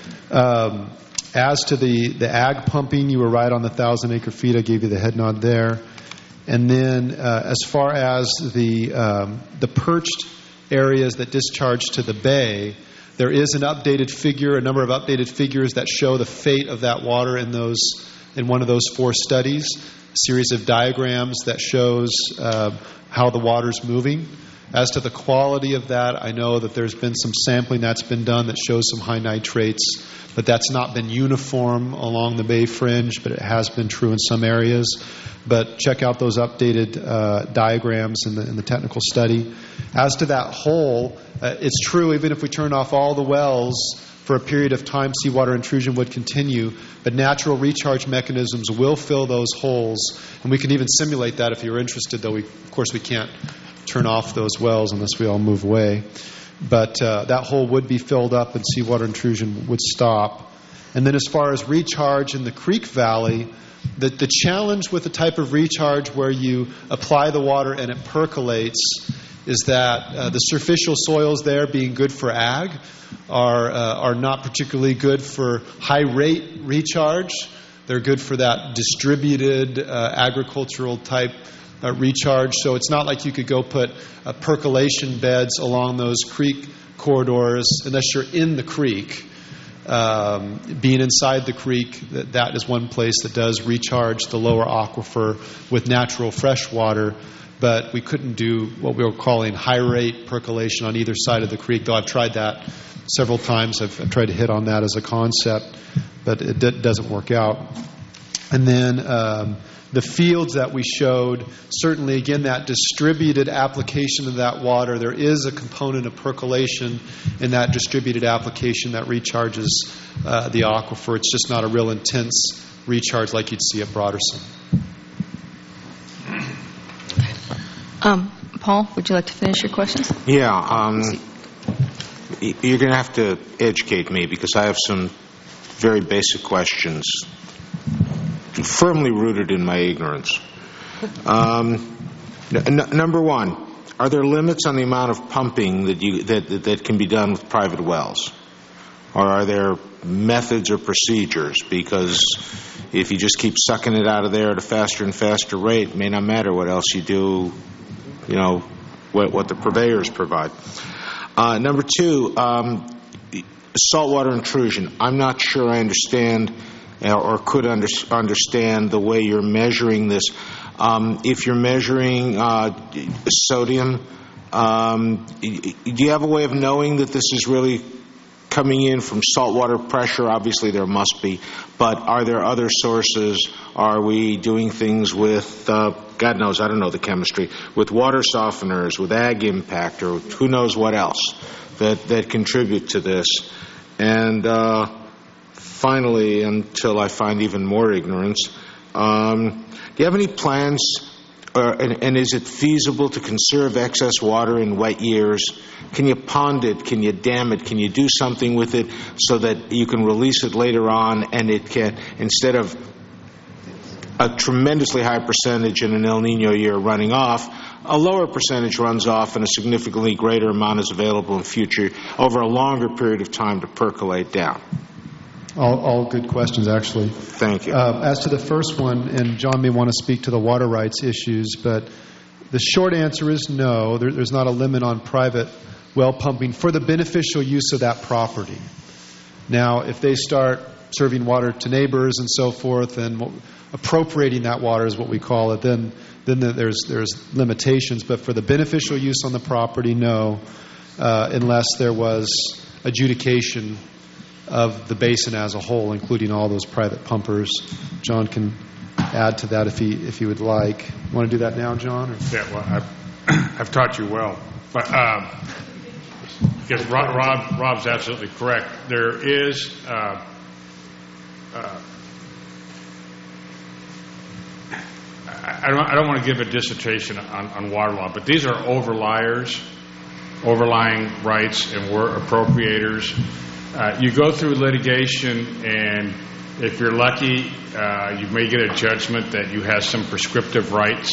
Um, as to the, the ag pumping, you were right on the thousand acre feet. I gave you the head nod there. And then uh, as far as the um, the perched areas that discharge to the bay, there is an updated figure, a number of updated figures that show the fate of that water in those in one of those four studies. A series of diagrams that shows uh, how the water's moving. As to the quality of that, I know that there's been some sampling that's been done that shows some high nitrates, but that's not been uniform along the bay fringe, but it has been true in some areas. But check out those updated uh, diagrams in the, in the technical study. As to that hole, uh, it's true even if we turn off all the wells for a period of time, seawater intrusion would continue, but natural recharge mechanisms will fill those holes, and we can even simulate that if you're interested, though we, of course we can't turn off those wells unless we all move away. But uh, that hole would be filled up and seawater intrusion would stop. And then as far as recharge in the creek valley, the, the challenge with the type of recharge where you apply the water and it percolates is that uh, the superficial soils there, being good for ag, are uh, are not particularly good for high rate recharge. They're good for that distributed uh, agricultural type uh, recharge. So it's not like you could go put uh, percolation beds along those creek corridors unless you're in the creek. Um, being inside the creek, that, that is one place that does recharge the lower aquifer with natural fresh water. But we couldn't do what we were calling high-rate percolation on either side of the creek, though I've tried that several times. I've, I've tried to hit on that as a concept, but it d- doesn't work out. And then um, the fields that we showed, certainly, again, that distributed application of that water, there is a component of percolation in that distributed application that recharges uh, the aquifer. It's just not a real intense recharge like you'd see at Broderson. Um, Paul, would you like to finish your questions? Yeah. Um, you're going to have to educate me because I have some very basic questions firmly rooted in my ignorance. Um, n- number one, are there limits on the amount of pumping that you that, that that can be done with private wells? Or are there methods or procedures? Because if you just keep sucking it out of there at a faster and faster rate, it may not matter what else you do, you know, what, what the purveyors provide. Uh, number two, um, saltwater intrusion. I'm not sure I understand or could under, understand the way you're measuring this. Um, if you're measuring uh, sodium, um, do you have a way of knowing that this is really coming in from saltwater pressure? Obviously there must be, but are there other sources? Are we doing things with, uh, God knows, I don't know the chemistry, with water softeners, with ag impact, or who knows what else that, that contribute to this? And uh, finally, until I find even more ignorance, um, do you have any plans, or, and, and is it feasible to conserve excess water in wet years? Can you pond it? Can you dam it? Can you do something with it so that you can release it later on and it can, instead of a tremendously high percentage in an El Nino year running off, a lower percentage runs off and a significantly greater amount is available in future over a longer period of time to percolate down? All, all good questions, actually. Thank you. Uh, as to the first one, and John may want to speak to the water rights issues, but the short answer is no. There, there's not a limit on private well pumping for the beneficial use of that property. Now, if they start serving water to neighbors and so forth, and appropriating that water is what we call it, then then there's there's limitations. But for the beneficial use on the property, no, uh, unless there was adjudication of the basin as a whole, including all those private pumpers. John can add to that if he if he would like. Want to do that now, John? Or? Yeah, well, I've, I've taught you well. But um, yes, Rob, Rob, Rob's absolutely correct. There is, uh, uh, I, I, don't, I don't want to give a dissertation on, on water law, but these are overliers, overlying rights, and we're appropriators. Uh, you go through litigation, and if you're lucky, uh, you may get a judgment that you have some prescriptive rights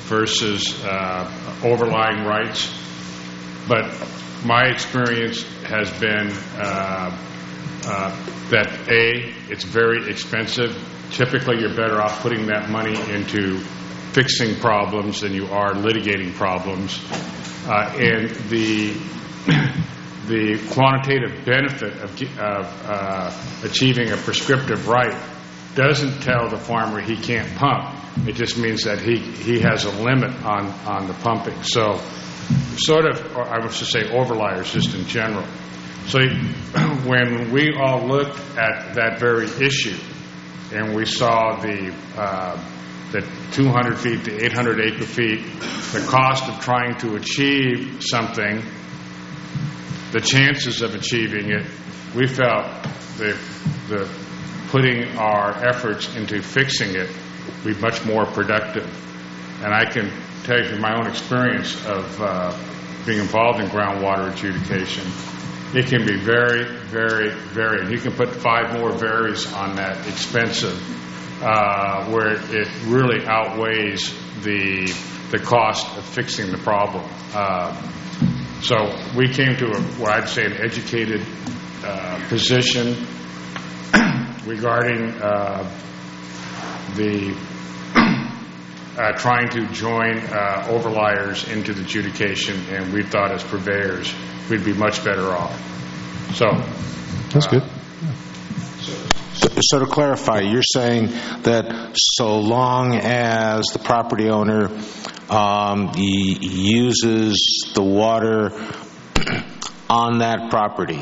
versus uh, overlying rights. But my experience has been uh, uh, that A, it's very expensive. Typically, you're better off putting that money into fixing problems than you are litigating problems. Uh, and the the quantitative benefit of, of uh, achieving a prescriptive right doesn't tell the farmer he can't pump. It just means that he, he has a limit on, on the pumping. So sort of, or I would just say overliers just in general. So when we all looked at that very issue and we saw the uh, the two hundred feet to eight hundred acre feet, the cost of trying to achieve something, the chances of achieving it, we felt the, the putting our efforts into fixing it would be much more productive. And I can tell you from my own experience of uh, being involved in groundwater adjudication, it can be very, very, very, and you can put five more varies on that expensive, uh, where it really outweighs the the cost of fixing the problem. Uh, so we came to a, what I'd say, an educated uh, position regarding uh, the uh, trying to join uh, overliers into the adjudication, and we thought as purveyors we'd be much better off. So that's good. So, so to clarify, you're saying that so long as the property owner um, he uses the water on that property,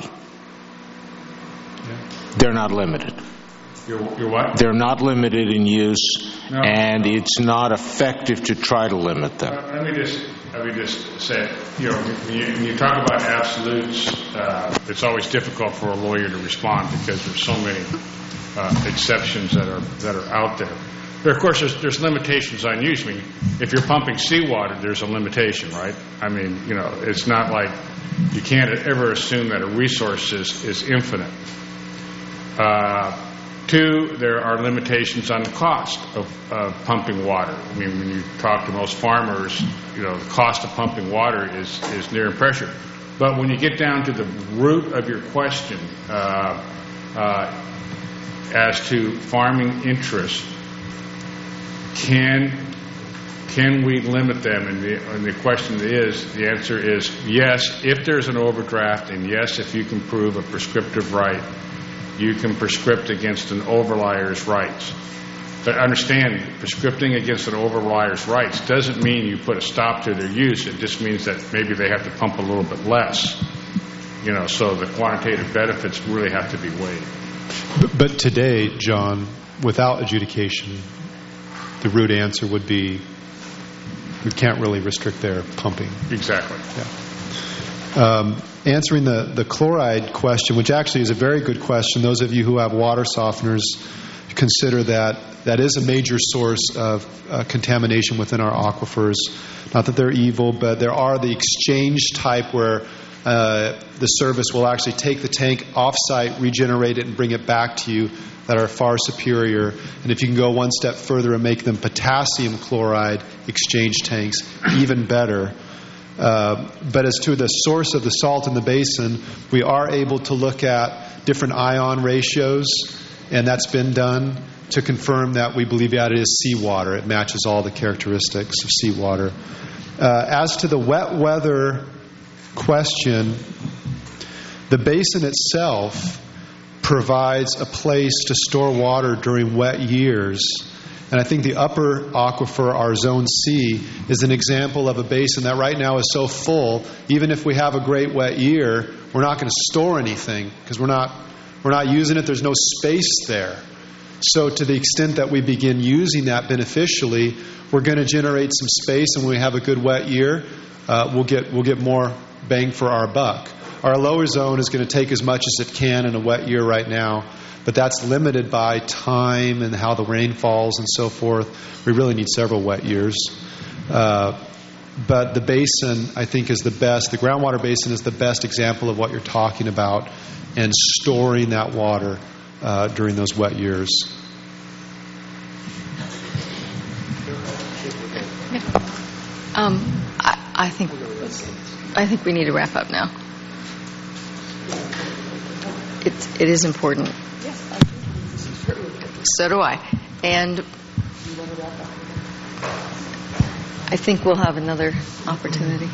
they're not limited. You're, you're what? They're not limited in use, no. And it's not effective to try to limit them. Uh, let me just let me just say, you know, when you, when you talk about absolutes, uh, it's always difficult for a lawyer to respond because there's so many uh, exceptions that are that are out there. But of course, there's, there's limitations on use. I mean, if you're pumping seawater, there's a limitation, right? I mean, you know, it's not like you can't ever assume that a resource is, is infinite. Uh, Two, there are limitations on the cost of uh, pumping water. I mean, when you talk to most farmers, you know, the cost of pumping water is, is near pressure. But when you get down to the root of your question uh, uh, as to farming interest, can can we limit them? And the, and the question is, the answer is yes, if there's an overdraft, and yes, if you can prove a prescriptive right, you can prescript against an overlier's rights. But understand, prescripting against an overlier's rights doesn't mean you put a stop to their use. It just means that maybe they have to pump a little bit less. You know, so the quantitative benefits really have to be weighed. But, but today, John, without adjudication, the root answer would be we can't really restrict their pumping. Exactly. Yeah. Um, answering the, the chloride question, which actually is a very good question. Those of you who have water softeners, consider that that is a major source of uh, contamination within our aquifers. Not that they're evil, but there are the exchange type where uh, the service will actually take the tank off-site, regenerate it, and bring it back to you that are far superior. And if you can go one step further and make them potassium chloride exchange tanks, even better. Uh, but as to the source of the salt in the basin, we are able to look at different ion ratios, and that's been done to confirm that we believe that it is seawater. It matches all the characteristics of seawater. Uh, as to the wet weather question, the basin itself provides a place to store water during wet years. And I think the upper aquifer, our Zone C, is an example of a basin that right now is so full, even if we have a great wet year, we're not going to store anything because we're not, we're not using it. There's no space there. So to the extent that we begin using that beneficially, we're going to generate some space, and when we have a good wet year, uh, we'll get we'll get more bang for our buck. Our lower zone is going to take as much as it can in a wet year right now, but that's limited by time and how the rain falls and so forth. We really need several wet years. Uh, but the basin, I think, is the best. The groundwater basin is the best example of what you're talking about, and storing that water uh, during those wet years. Yeah. Um, I, I think I think we need to wrap up now. It, it is important. So do I. And I think we'll have another opportunity.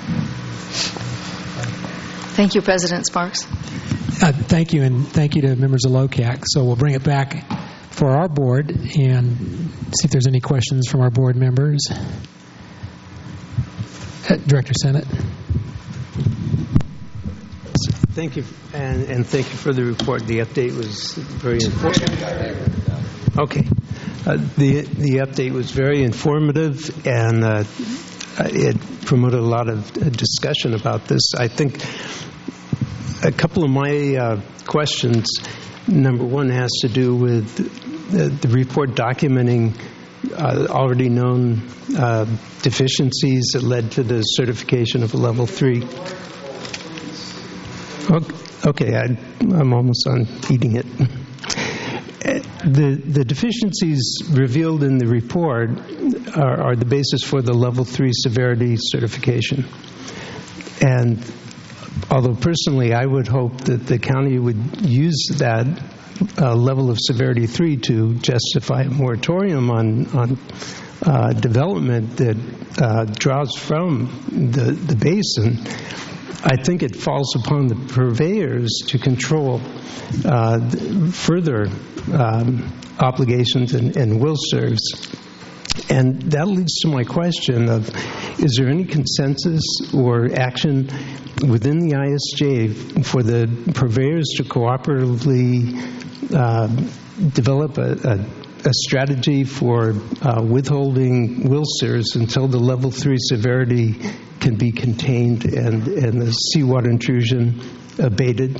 Thank you, President Sparks. Uh, thank you, and thank you to members of L O C A C. So we'll bring it back for our board and see if there's any questions from our board members. Uh, Director Sennett. Thank you, and, and thank you for the report. The update was very important. Okay. Uh, the the update was very informative, and uh, it promoted a lot of discussion about this. I think a couple of my uh, questions, number one has to do with the, the report documenting uh, already known uh, deficiencies that led to the certification of a level three. Okay, I, I'm almost on eating it. The, the deficiencies revealed in the report are, are the basis for the level three severity certification. And although personally I would hope that the county would use that uh, level of severity three to justify a moratorium on, on uh, development that uh, draws from the, the basin, I think it falls upon the purveyors to control uh, further um, obligations and, and will serves. And that leads to my question of, is there any consensus or action within the I S J for the purveyors to cooperatively uh, develop a, a, a strategy for uh, withholding will serves until the level three severity can be contained and, and the seawater intrusion abated?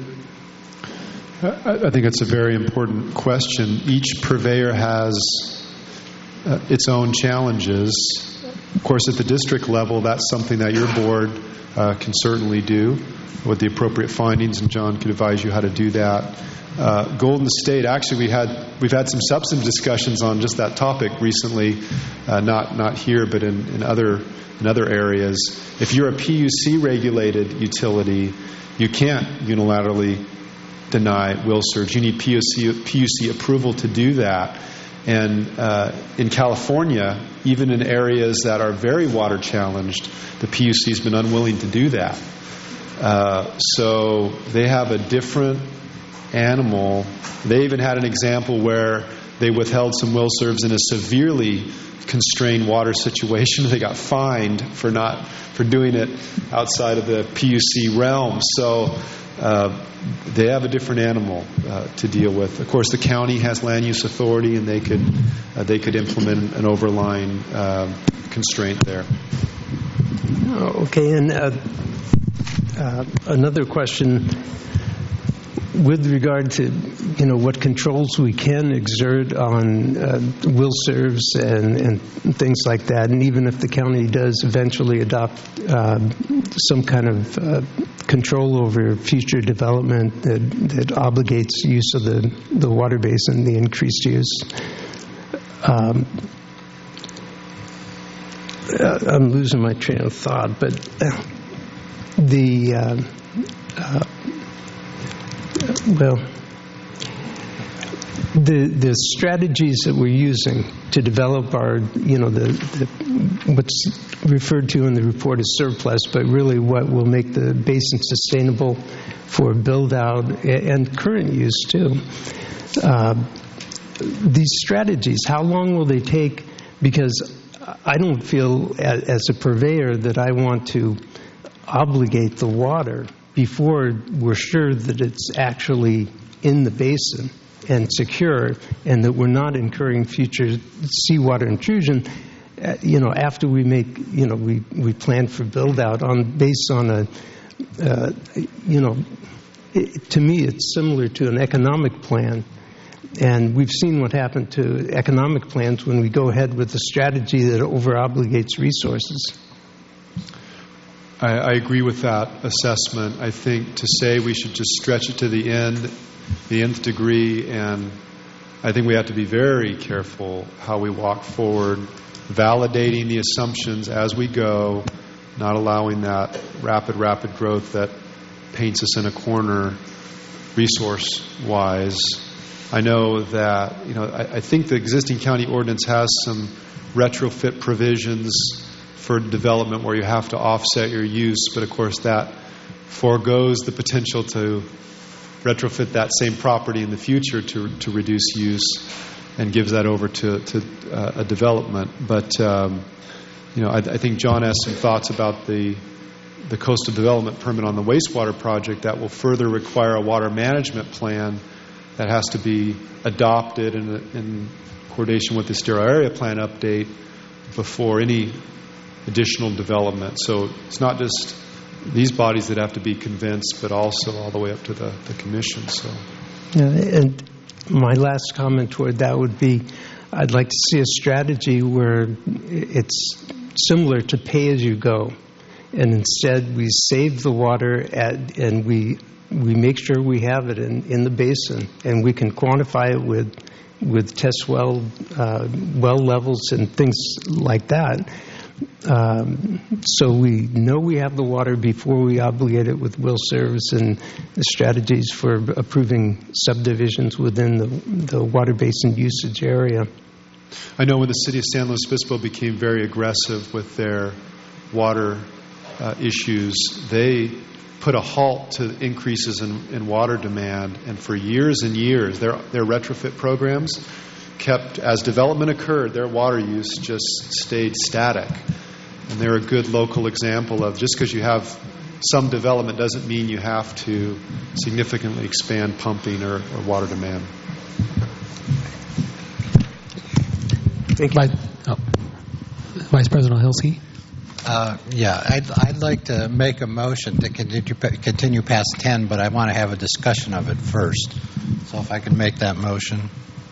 I think it's a very important question. Each purveyor has uh, its own challenges. Of course, at the district level, that's something that your board uh, can certainly do with the appropriate findings, and John could advise you how to do that. Uh, Golden State, actually, we had we've had some substantive discussions on just that topic recently, uh, not not here, but in, in other in other areas. If you're a P U C regulated utility, you can't unilaterally deny will serves. You need P U C P U C approval to do that. And uh, in California, even in areas that are very water challenged, the P U C has been unwilling to do that. Uh, so they have a different animal. They even had an example where they withheld some will serves in a severely constrained water situation. They got fined for not for doing it outside of the P U C realm. So uh, they have a different animal uh, to deal with. Of course, the county has land use authority, and they could uh, they could implement an overlying uh, constraint there. Okay, and uh, uh, another question with regard to, you know, what controls we can exert on uh, will serves and, and things like that, and even if the county does eventually adopt uh, some kind of uh, control over future development that, that obligates use of the, the water basin, the increased use. Um, I'm losing my train of thought, but uh, the uh, uh, well, the the strategies that we're using to develop our, you know, the, the what's referred to in the report as surplus, but really what will make the basin sustainable for build out and current use too. Uh, these strategies, how long will they take? Because I don't feel as a purveyor that I want to obligate the water before we're sure that it's actually in the basin and secure, and that we're not incurring future seawater intrusion. Uh, you know, after we make, you know, we, we plan for build out on based on a, uh, you know, it, to me it's similar to an economic plan. And we've seen what happened to economic plans when we go ahead with a strategy that over-obligates resources. I, I agree with that assessment. I think to say we should just stretch it to the end, the nth degree, and I think we have to be very careful how we walk forward validating the assumptions as we go, not allowing that rapid, rapid growth that paints us in a corner resource-wise. I know that, you know, I, I think the existing county ordinance has some retrofit provisions for development where you have to offset your use, but of course that foregoes the potential to retrofit that same property in the future to to reduce use and gives that over to, to uh, a development. But, um, you know, I, I think John has some thoughts about the the coastal development permit on the wastewater project that will further require a water management plan that has to be adopted in, in coordination with the sterile area plan update before any additional development. So it's not just these bodies that have to be convinced, but also all the way up to the, the commission. So, yeah, and my last comment toward that would be, I'd like to see a strategy where it's similar to pay-as-you-go, and instead we save the water at, and we we make sure we have it in, in the basin, and we can quantify it with with test well uh, well levels and things like that. Um, so we know we have the water before we obligate it with will service and the strategies for approving subdivisions within the, the water basin usage area. I know when the city of San Luis Obispo became very aggressive with their water uh, issues, they put a halt to increases in, in water demand, and for years and years, their their retrofit programs kept, as development occurred, their water use just stayed static. And they're a good local example of just because you have some development doesn't mean you have to significantly expand pumping or, or water demand. Thank you. Vice, oh. Vice President Hilsey. Uh, yeah, I'd, I'd like to make a motion to continue, continue past ten, but I want to have a discussion of it first. So if I can make that motion.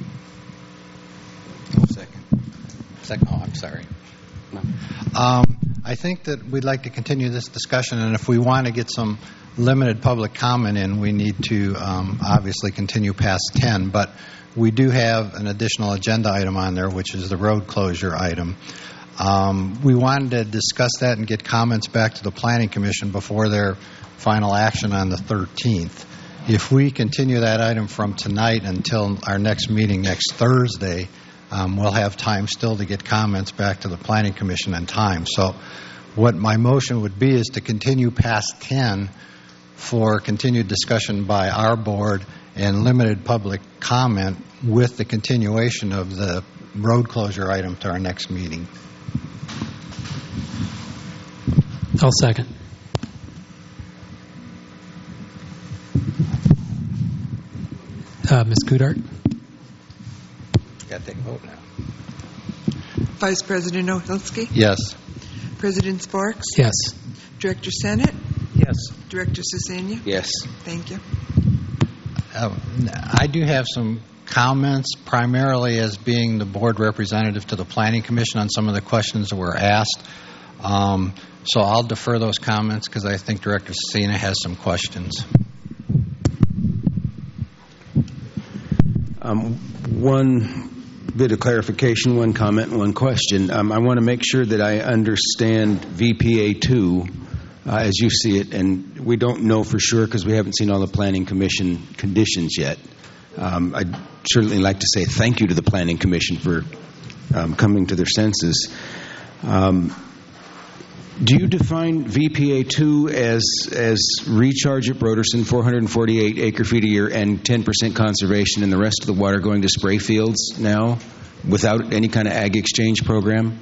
Oh, second. Second. Oh, I'm sorry. No. Um, I think that we'd like to continue this discussion, and if we want to get some limited public comment in, we need to um, obviously continue past ten. But we do have an additional agenda item on there, which is the road closure item. Um, we wanted to discuss that and get comments back to the Planning Commission before their final action on the thirteenth. If we continue that item from tonight until our next meeting next Thursday, um, we'll have time still to get comments back to the Planning Commission in time. So what my motion would be is to continue past ten for continued discussion by our board and limited public comment with the continuation of the road closure item to our next meeting. I'll second. Uh, Miz Kudart. Got to take a vote now. Vice President Ohilsky? Yes. President Sparks? Yes. Director Sennett? Yes. Director Susania? Yes. Thank you. Uh, I do have some comments, primarily as being the board representative to the Planning Commission on some of the questions that were asked. Um, so I'll defer those comments because I think Director Susania has some questions. Um, one bit of clarification, one comment, and one question. Um, I want to make sure that I understand V P A two uh, as you see it, and we don't know for sure because we haven't seen all the Planning Commission conditions yet. Um, I'd certainly like to say thank you to the Planning Commission for um, coming to their senses. Um, do you define V P A two as as recharge at Broderson, four hundred forty-eight acre feet a year, and ten percent conservation, and the rest of the water going to spray fields now, without any kind of ag exchange program?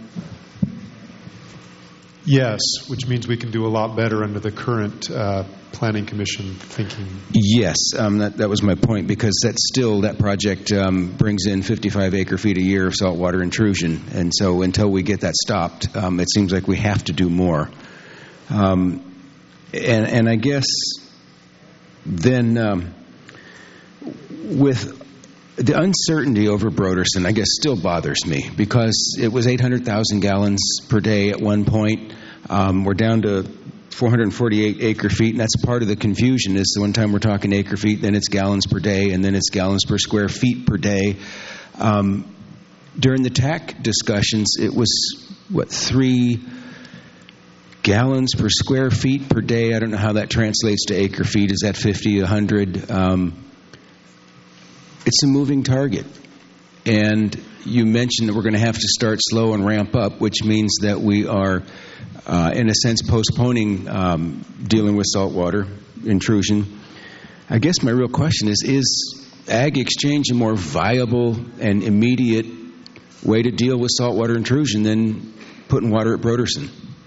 Yes, which means we can do a lot better under the current uh, Planning Commission thinking. Yes, um, that, that was my point, because that's still, that project um, brings in fifty-five acre feet a year of saltwater intrusion. And so until we get that stopped, um, it seems like we have to do more. Um, and, and I guess then um, with the uncertainty over Broderson, I guess, still bothers me, because it was eight hundred thousand gallons per day at one point. Um, we're down to four hundred forty-eight acre feet, and that's part of the confusion. Is the one time we're talking acre feet, then it's gallons per day, and then it's gallons per square feet per day. Um, during the T A C discussions, it was, what, three gallons per square feet per day. I don't know how that translates to acre feet. Is that fifty, one hundred? Um, it's a moving target. And you mentioned that we're going to have to start slow and ramp up, which means that we are, uh, in a sense, postponing um, dealing with saltwater intrusion. I guess my real question is, is ag exchange a more viable and immediate way to deal with saltwater intrusion than putting water at Broderson?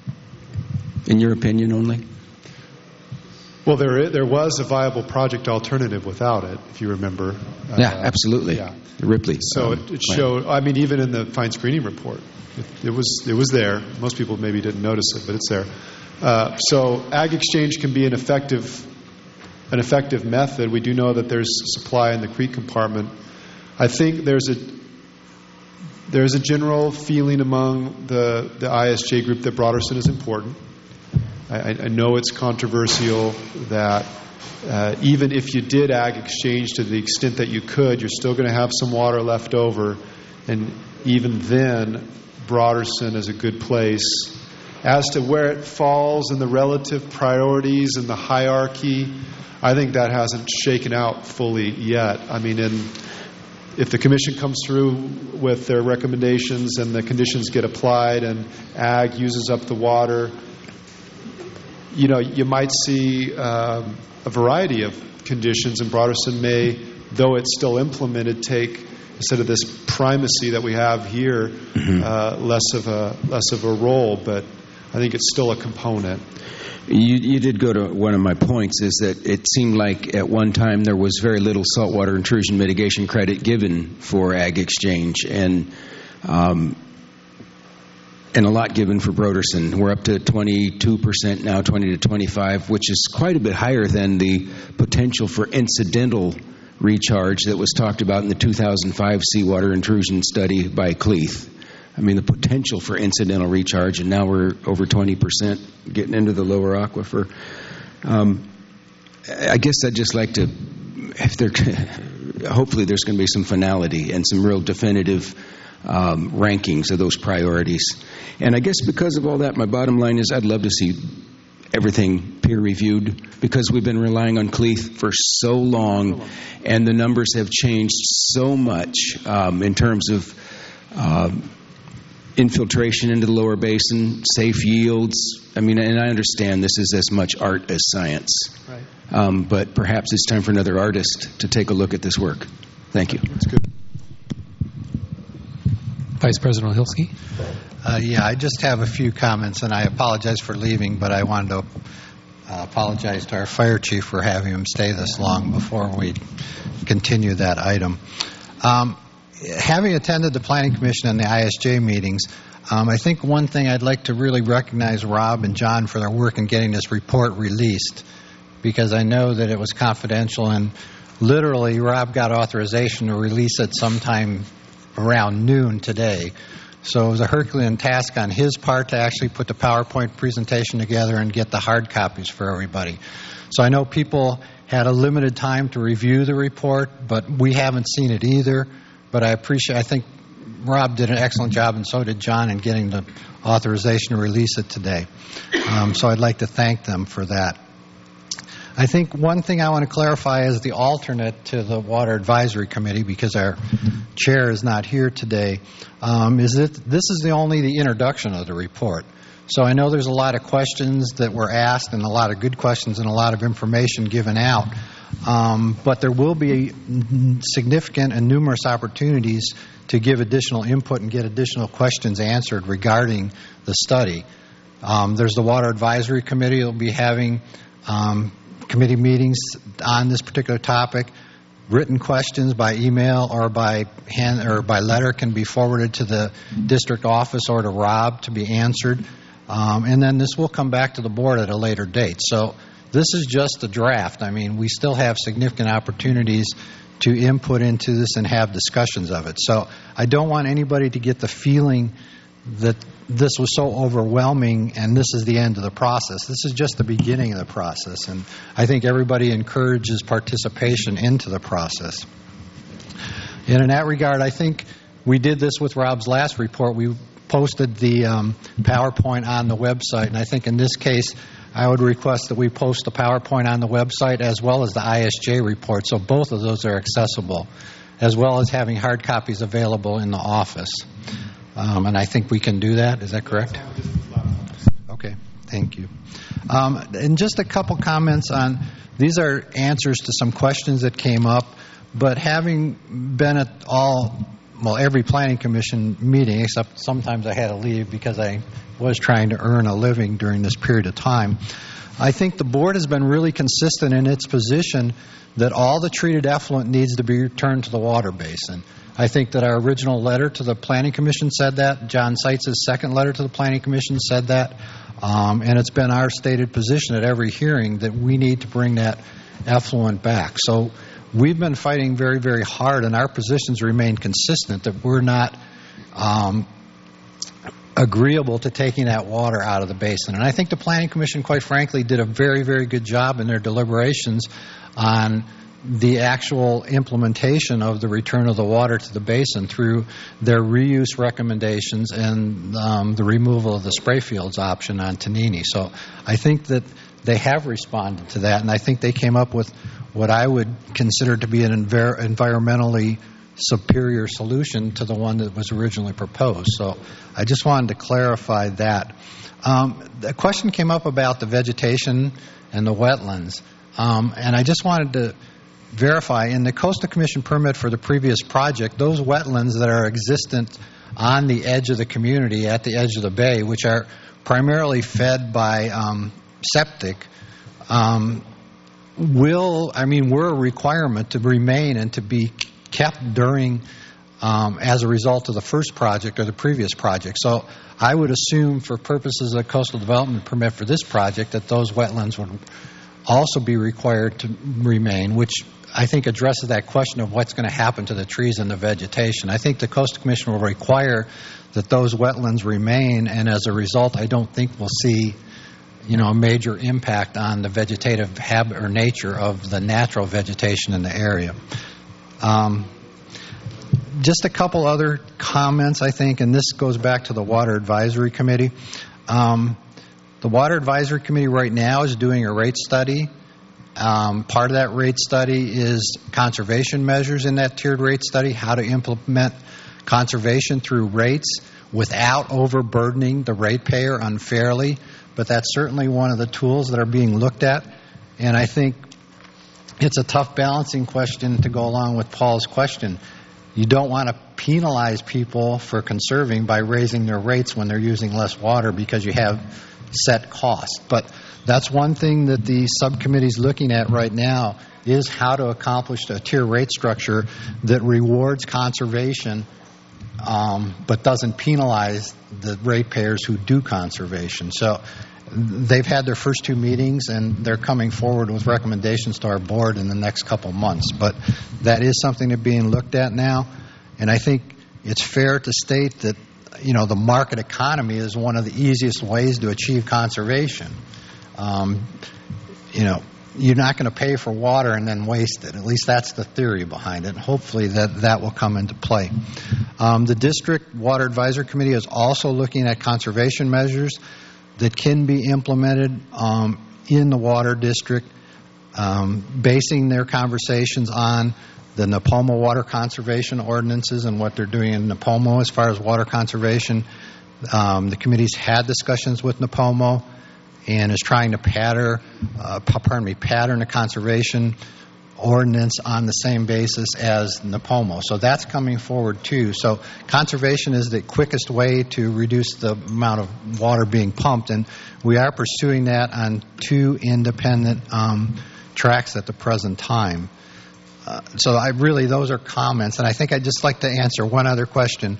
In your opinion only? Well, there there was a viable project alternative without it, if you remember. Yeah, uh, absolutely. Yeah. The Ripley. So um, it, it showed, I mean, even in the fine screening report, it, it was it was there. Most people maybe didn't notice it, but it's there. Uh, so ag exchange can be an effective an effective method. We do know that there's supply in the creek compartment. I think there's a there's a general feeling among the, the I S J group that Broderson is important. I, I know it's controversial that uh, even if you did ag exchange to the extent that you could, you're still going to have some water left over. And even then, Broderson is a good place. As to where it falls in the relative priorities and the hierarchy, I think that hasn't shaken out fully yet. I mean, in, if the commission comes through with their recommendations and the conditions get applied and ag uses up the water, you know, you might see um, a variety of conditions, and Broderson may, though it's still implemented, take, instead of this primacy that we have here, mm-hmm. uh, less of a less of a role. But I think it's still a component. You, you did go to one of my points, is that it seemed like at one time there was very little saltwater intrusion mitigation credit given for ag exchange, and um, and a lot given for Broderson. We're up to twenty-two percent now, twenty to twenty-five, which is quite a bit higher than the potential for incidental recharge that was talked about in the two thousand five seawater intrusion study by Cleath. I mean, the potential for incidental recharge, and now we're over twenty percent getting into the lower aquifer. Um, I guess I'd just like to, if there, hopefully there's going to be some finality and some real definitive um, rankings of those priorities. And I guess because of all that, my bottom line is I'd love to see everything peer-reviewed, because we've been relying on Cleath for so long, and the numbers have changed so much um, in terms of uh, infiltration into the lower basin, safe yields. I mean, and I understand this is as much art as science. Right. Um, but perhaps it's time for another artist to take a look at this work. Thank you. That's good. Vice President Hilsky. Uh, yeah, I just have a few comments, and I apologize for leaving, but I wanted to uh, apologize to our fire chief for having him stay this long before we continue that item. Um, having attended the Planning Commission and the I S J meetings, um, I think one thing I'd like to really recognize Rob and John for their work in getting this report released, because I know that it was confidential, and literally Rob got authorization to release it sometime around noon today. So it was a Herculean task on his part to actually put the PowerPoint presentation together and get the hard copies for everybody. So I know people had a limited time to review the report, but we haven't seen it either. But I appreciate, I think Rob did an excellent job, and so did John, in getting the authorization to release it today. Um, so I'd like to thank them for that. I think one thing I want to clarify as the alternate to the Water Advisory Committee, because our chair is not here today, um, is that this is the only the introduction of the report. So I know there's a lot of questions that were asked, and a lot of good questions, and a lot of information given out. Um, but there will be significant and numerous opportunities to give additional input and get additional questions answered regarding the study. Um, there's the Water Advisory Committee that will be having um, committee meetings on this particular topic. Written questions by email or by hand or by letter can be forwarded to the district office or to Rob to be answered. Um, and then this will come back to the board at a later date. So this is just a draft. I mean, we still have significant opportunities to input into this and have discussions of it. So I don't want anybody to get the feeling that this was so overwhelming and this is the end of the process. This is just the beginning of the process, and I think everybody encourages participation into the process. And in that regard, I think we did this with Rob's last report. We posted the um, PowerPoint on the website, and I think in this case, I would request that we post the PowerPoint on the website as well as the I S J report, so both of those are accessible, as well as having hard copies available in the office. Um, and I think we can do that. Is that correct? Okay, thank you. Um, and just a couple comments on, these are answers to some questions that came up, but having been at all, well, every planning commission meeting, except sometimes I had to leave because I was trying to earn a living during this period of time, I think the board has been really consistent in its position that all the treated effluent needs to be returned to the water basin. I think that our original letter to the Planning Commission said that. John Seitz's second letter to the Planning Commission said that. Um, and it's been our stated position at every hearing that we need to bring that effluent back. So we've been fighting very, very hard, and our positions remain consistent that we're not um, agreeable to taking that water out of the basin. And I think the Planning Commission, quite frankly, did a very, very good job in their deliberations on the actual implementation of the return of the water to the basin through their reuse recommendations and um, the removal of the spray fields option on Tanini. So I think that they have responded to that, and I think they came up with what I would consider to be an envir- environmentally superior solution to the one that was originally proposed. So I just wanted to clarify that. Um, the question came up about the vegetation and the wetlands, um, and I just wanted to verify, in the Coastal Commission permit for the previous project, those wetlands that are existent on the edge of the community, at the edge of the bay, which are primarily fed by um, septic, um, will, I mean, were a requirement to remain and to be kept during, um, as a result of the first project or the previous project. So I would assume for purposes of the coastal development permit for this project that those wetlands would also be required to remain, which I think addresses that question of what's going to happen to the trees and the vegetation. I think the Coastal Commission will require that those wetlands remain, and as a result, I don't think we'll see, you know, a major impact on the vegetative habit or nature of the natural vegetation in the area. Um, just a couple other comments, I think, and this goes back to the Water Advisory Committee. Um, the Water Advisory Committee right now is doing a rate study. Um, part of that rate study is conservation measures in that tiered rate study, how to implement conservation through rates without overburdening the ratepayer unfairly. But that's certainly one of the tools that are being looked at. And I think it's a tough balancing question to go along with Paul's question. You don't want to penalize people for conserving by raising their rates when they're using less water because you have set costs. But that's one thing that the subcommittee is looking at right now, is how to accomplish a tier rate structure that rewards conservation um, but doesn't penalize the ratepayers who do conservation. So they've had their first two meetings, and they're coming forward with recommendations to our board in the next couple months. But that is something that's being looked at now, and I think it's fair to state that, you know, the market economy is one of the easiest ways to achieve conservation. Um, you know, you're not going to pay for water and then waste it. At least that's the theory behind it. And hopefully that, that will come into play. Um, the District Water Advisory Committee is also looking at conservation measures that can be implemented um, in the water district, um, basing their conversations on the Napomo water conservation ordinances and what they're doing in Napomo as far as water conservation. Um, the committee's had discussions with Napomo and is trying to pattern, uh, pardon me, pattern a conservation ordinance on the same basis as Napomo. So that's coming forward too. So conservation is the quickest way to reduce the amount of water being pumped, and we are pursuing that on two independent um, tracks at the present time. Uh, so I really, those are comments, and I think I'd just like to answer one other question.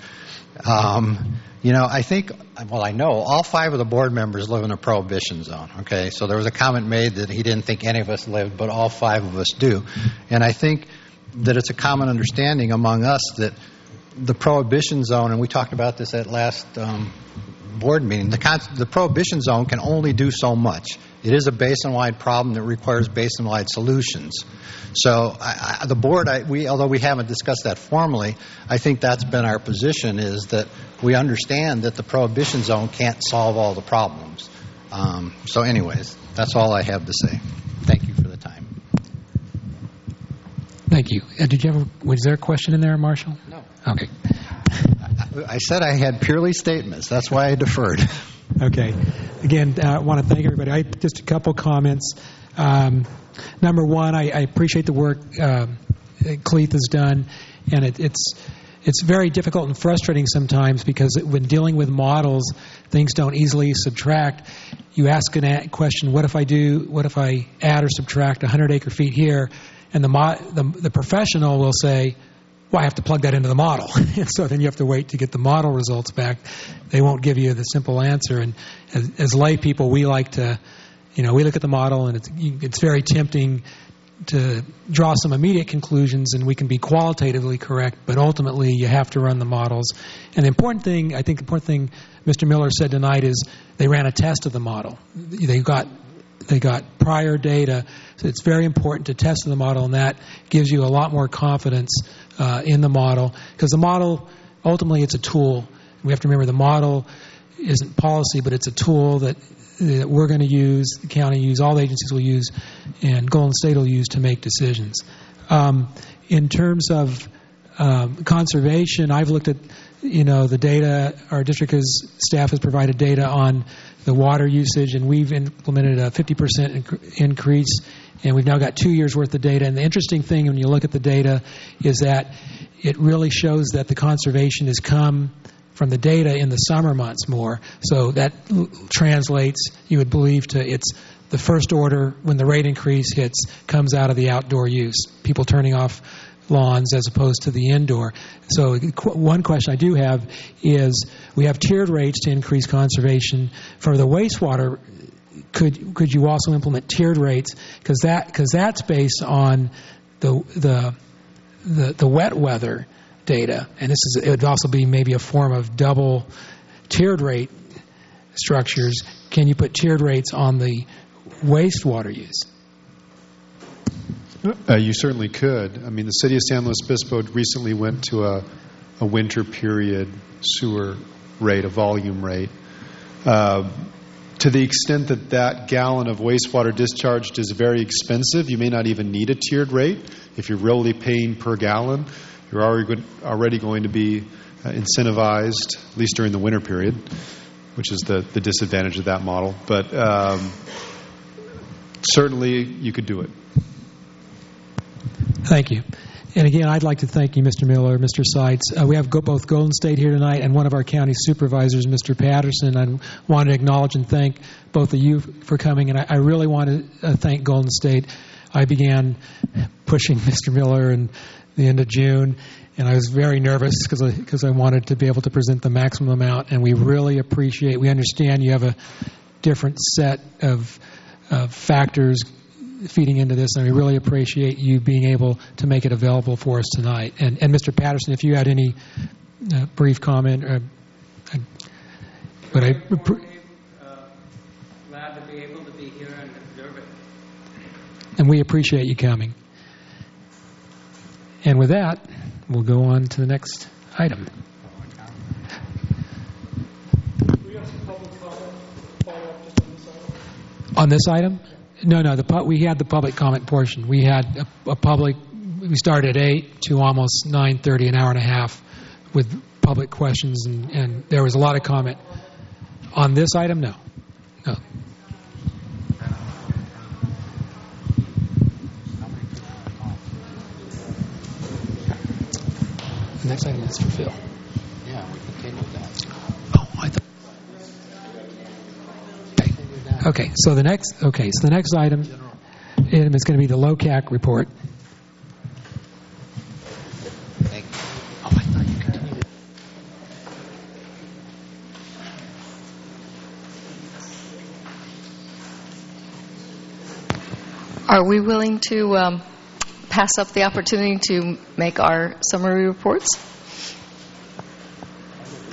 Um, you know, I think, well, I know all five of the board members live in a prohibition zone, okay? So there was a comment made that he didn't think any of us lived, but all five of us do. And I think that it's a common understanding among us that the prohibition zone, and we talked about this at last um, board meeting, the, con- the prohibition zone can only do so much. It is a basin-wide problem that requires basin-wide solutions. So I, I, the board, I, we, although we haven't discussed that formally, I think that's been our position, is that we understand that the prohibition zone can't solve all the problems. Um, so anyways, that's all I have to say. Thank you for the time. Thank you. Uh, did you have a, was there a question in there, Marshall? No. Okay. I, I said I had purely statements. That's why I deferred. Okay. Again, uh, I want to thank everybody. I, just a couple comments. Um, number one, I, I appreciate the work um, Cleeth has done, and it, it's it's very difficult and frustrating sometimes because when dealing with models, things don't easily subtract. You ask a question, what if I do, what if I add or subtract one hundred acre feet here? And the, mo- the, the professional will say, well, I have to plug that into the model. And so then you have to wait to get the model results back. They won't give you the simple answer. And as, as lay people, we like to, you know, we look at the model and it's, it's very tempting to draw some immediate conclusions, and we can be qualitatively correct, but ultimately you have to run the models. And the important thing, I think the important thing Mister Miller said tonight is they ran a test of the model. They got They got prior data, so it's very important to test the model, and that gives you a lot more confidence uh, in the model, because the model, ultimately, it's a tool. We have to remember the model isn't policy, but it's a tool that, that we're going to use, the county use, all the agencies will use, and Golden State will use to make decisions. Um, in terms of um, conservation, I've looked at, you know, the data. Our district has, staff has provided data on the water usage, and we've implemented a fifty percent inc- increase, and we've now got two years' worth of data. And the interesting thing when you look at the data is that it really shows that the conservation has come from the data in the summer months more. So that l- translates, you would believe, to it's the first order when the rate increase hits comes out of the outdoor use, people turning off lawns as opposed to the indoor. So qu- one question I do have is, we have tiered rates to increase conservation. For the wastewater, could could you also implement tiered rates? Because that because that's based on the the the the wet weather data, and this is it would also be maybe a form of double tiered rate structures. Can you put tiered rates on the wastewater use? Uh, you certainly could. I mean, the city of San Luis Obispo recently went to a, a winter period sewer rate, a volume rate. Uh, to the extent that that gallon of wastewater discharged is very expensive, you may not even need a tiered rate. If you're really paying per gallon, you're already, already going to be uh, incentivized, at least during the winter period, which is the, the disadvantage of that model. But um, certainly you could do it. Thank you. And again, I'd like to thank you, Mister Miller, Mister Seitz. Uh, we have go- both Golden State here tonight and one of our county supervisors, Mister Patterson. I want to acknowledge and thank both of you for coming, and I, I really want to uh, thank Golden State. I began pushing Mister Miller in the end of June, and I was very nervous because I, because I wanted to be able to present the maximum amount, and we really appreciate, we understand you have a different set of uh, factors feeding into this, and we really appreciate you being able to make it available for us tonight. And, and Mister Patterson, if you had any uh, brief comment, uh, I, but I. Uh, glad to be able to be here and observe it. And we appreciate you coming. And with that, we'll go on to the next item. On this item? No, no. The pu- we had the public comment portion. We had a, a public. We started at eight to almost nine thirty, an hour and a half, with public questions, and, and there was a lot of comment. On this item, no, no. The next item is for Phil. Yeah, we continued that. Oh, I thought. Okay, so the next okay, so the next item, item is going to be the L O C A C report. Thank you. Oh, I thought you continued it. Are we willing to um, pass up the opportunity to make our summary reports?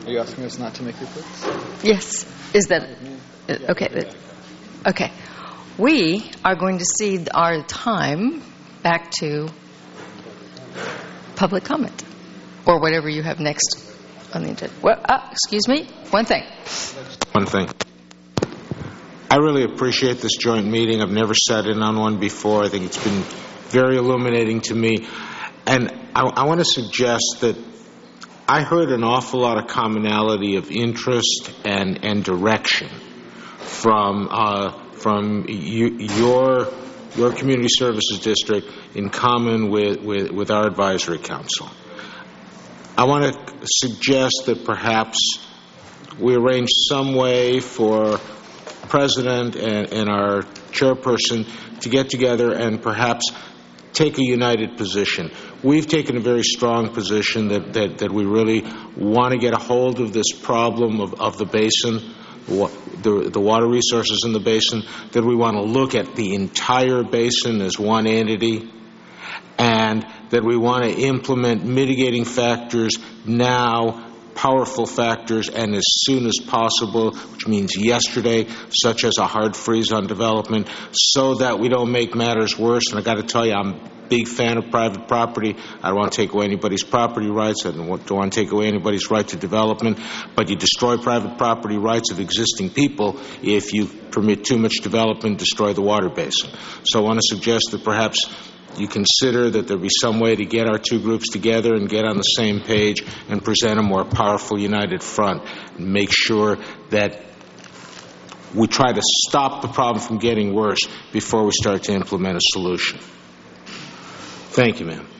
Are you asking us not to make reports? Yes. Is that okay? Okay. We are going to cede our time back to public comment, or whatever you have next on the agenda. Well, uh, excuse me. One thing. One thing. I really appreciate this joint meeting. I've never sat in on one before. I think it's been very illuminating to me. And I, I want to suggest that I heard an awful lot of commonality of interest and, and direction from uh, from you, your your community services district in common with, with, with our advisory council. I want to suggest that perhaps we arrange some way for President and, and our chairperson to get together and perhaps take a united position. We've taken a very strong position that, that, that we really want to get a hold of this problem of, of the basin, the, the water resources in the basin, that we want to look at the entire basin as one entity, and that we want to implement mitigating factors now, powerful factors, and as soon as possible, which means yesterday, such as a hard freeze on development, so that we don't make matters worse. And I got to tell you, I'm a big fan of private property. I don't want to take away anybody's property rights. I don't want to take away anybody's right to development. But you destroy private property rights of existing people if you permit too much development, destroy the water basin. So I want to suggest that perhaps you consider that there be some way to get our two groups together and get on the same page and present a more powerful united front and make sure that we try to stop the problem from getting worse before we start to implement a solution. Thank you, ma'am.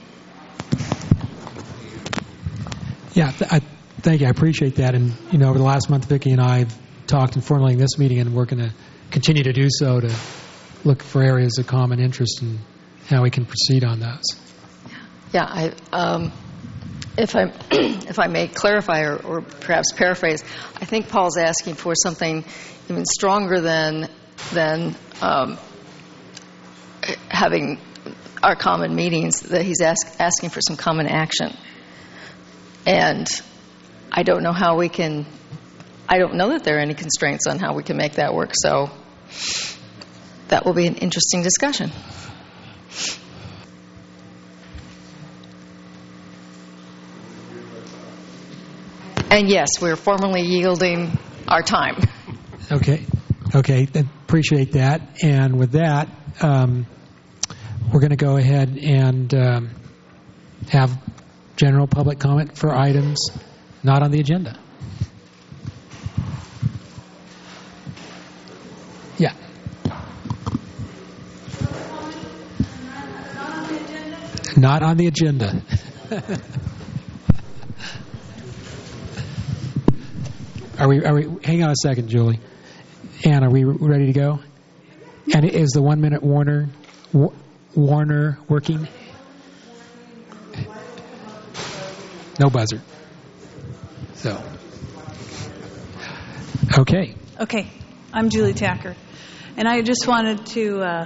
Yeah, th- I, thank you. I appreciate that. And, you know, over the last month, Vicki and I have talked and formulating this meeting, and we're going to continue to do so to look for areas of common interest and how we can proceed on those. Yeah, I, um, if I if I may clarify or, or perhaps paraphrase, I think Paul's asking for something even stronger than than um, having our common meetings. That he's ask, asking for some common action, and I don't know how we can. I don't know that there are any constraints on how we can make that work. So that will be an interesting discussion. And yes, we're formally yielding our time. Okay. Okay. Appreciate that. And with that, um, we're going to go ahead and um, have general public comment for items not on the agenda. Yeah. Not on the agenda. Are we, are we, hang on a second, Julie. Ann, are we ready to go? And is the one minute Warner, Warner working? No buzzer. So. Okay. Okay. I'm Julie Tacker. And I just wanted to, uh,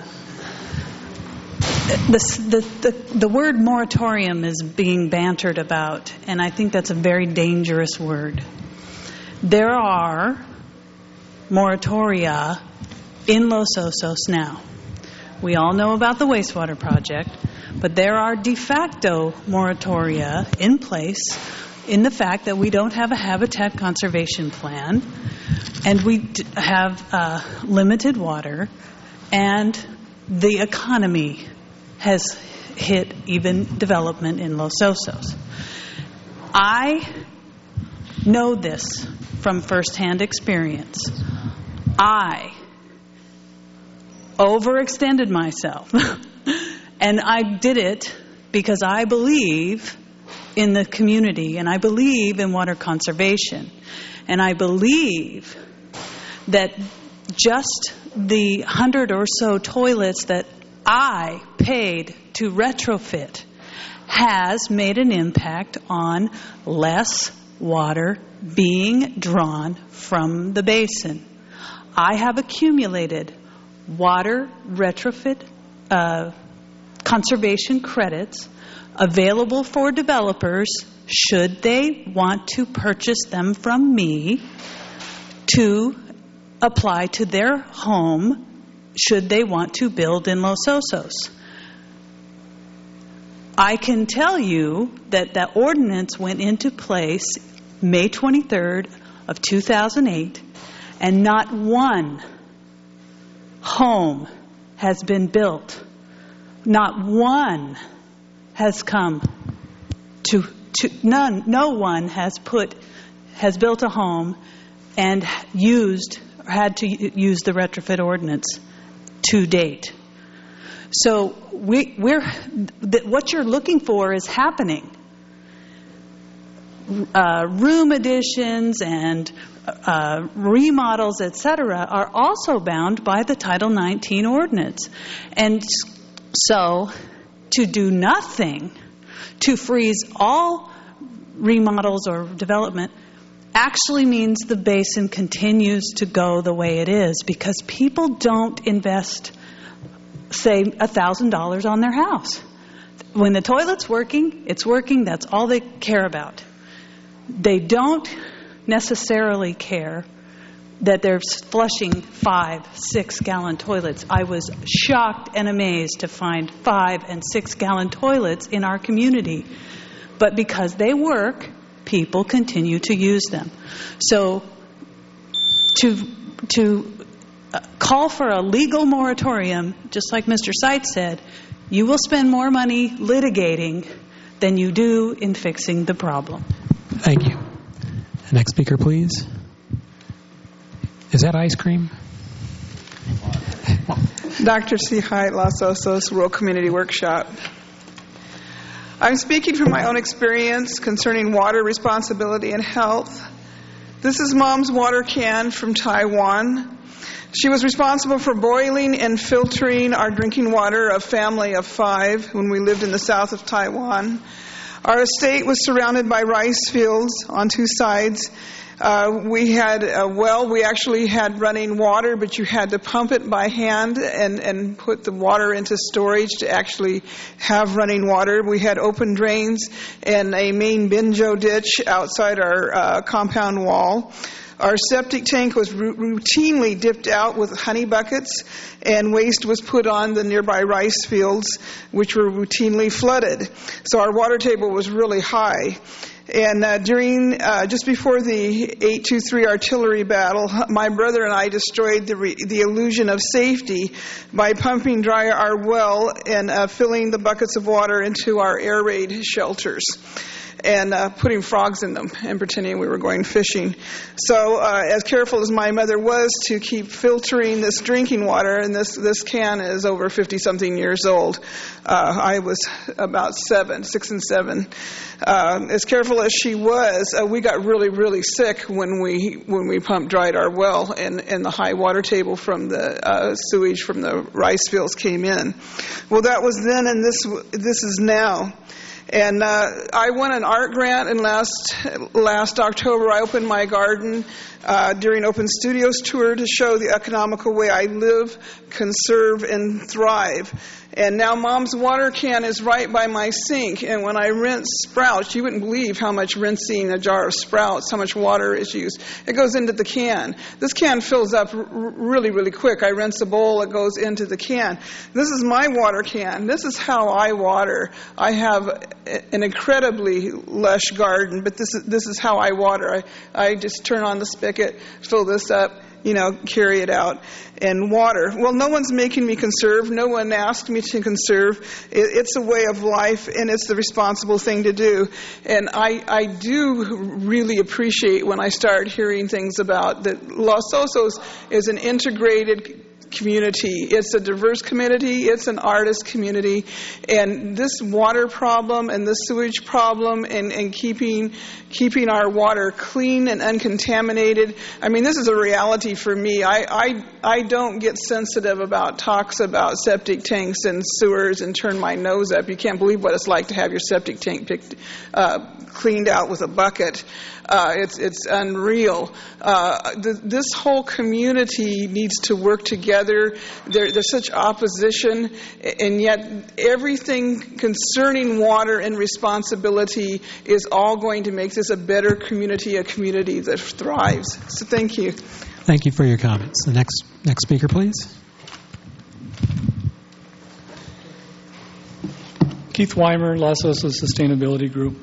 the, the, the, the word moratorium is being bantered about, and I think that's a very dangerous word. There are moratoria in Los Osos now. We all know about the wastewater project, but there are de facto moratoria in place in the fact that we don't have a habitat conservation plan, and we d- have uh, limited water, and the economy has hit even development in Los Osos. I know this from firsthand experience. I overextended myself, and I did it because I believe in the community, and I believe in water conservation, and I believe that just the hundred or so toilets that I paid to retrofit has made an impact on less water being drawn from the basin. I have accumulated water retrofit uh, conservation credits available for developers should they want to purchase them from me to apply to their home should they want to build in Los Osos. I can tell you that that ordinance went into place May twenty-third of two thousand eight, and not one home has been built. Not one has come to, to none, no one has put, has built a home and used, or had to use the retrofit ordinance to date. So we, we're, th- what you're looking for is happening. Uh, room additions and uh, remodels, et cetera, are also bound by the Title nineteen ordinance. And so to do nothing, to freeze all remodels or development, actually means the basin continues to go the way it is, because people don't invest, say, one thousand dollars on their house. When the toilet's working, it's working, that's all they care about. They don't necessarily care that they're flushing five, six gallon toilets. I was shocked and amazed to find five and six gallon toilets in our community. But because they work, people continue to use them. So to to uh, call for a legal moratorium, just like Mister Seitz said, you will spend more money litigating than you do in fixing the problem. Thank you. Next speaker, please. Is that ice cream? Doctor C. Hyde, Los Osos Rural Community Workshop. I'm speaking from my own experience concerning water responsibility and health. This is Mom's water can from Taiwan. She was responsible for boiling and filtering our drinking water, a family of five, when we lived in the south of Taiwan. Our estate was surrounded by rice fields on two sides. Uh, we had a well. We actually had running water, but you had to pump it by hand and, and put the water into storage to actually have running water. We had open drains and a main benjo ditch outside our uh, compound wall. Our septic tank was r- routinely dipped out with honey buckets, and waste was put on the nearby rice fields, which were routinely flooded. So our water table was really high. And uh, during, uh, just before the eight two three artillery battle, my brother and I destroyed the, re- the illusion of safety by pumping dry our well and uh, filling the buckets of water into our air raid shelters, and uh, putting frogs in them and pretending we were going fishing. So uh, as careful as my mother was to keep filtering this drinking water, and this, this can is over fifty-something years old. Uh, I was about seven, six and seven. Uh, as careful as she was, uh, we got really, really sick when we when we pumped dried our well, and, and the high water table from the uh, sewage from the rice fields came in. Well, that was then, and this this is now. And uh, I won an art grant, and last last October I opened my garden uh, during Open Studios tour to show the economical way I live, conserve, and thrive. And now Mom's water can is right by my sink, and when I rinse Sprouts, you wouldn't believe how much rinsing a jar of Sprouts, how much water is used. It goes into the can. This can fills up r- really, really quick. I rinse a bowl, it goes into the can. This is my water can. This is how I water. I have an incredibly lush garden, but this is this is how I water. I, I just turn on the spigot, fill this up, you know, carry it out, and water. Well, no one's making me conserve. No one asked me to conserve. It, it's a way of life, and it's the responsible thing to do. And I, I do really appreciate when I start hearing things about that Los Osos is an integrated community. It's a diverse community. It's an artist community. And this water problem and this sewage problem and, and keeping keeping our water clean and uncontaminated, I mean, this is a reality for me. I, I, I don't get sensitive about talks about septic tanks and sewers and turn my nose up. You can't believe what it's like to have your septic tank picked, uh, cleaned out with a bucket. Uh, it's it's unreal. Uh, th- this whole community needs to work together together. There, there's such opposition, and yet everything concerning water and responsibility is all going to make this a better community, a community that thrives. So thank you. Thank you for your comments. The next next speaker, please. Keith Weimer, Los Osos Sustainability Group.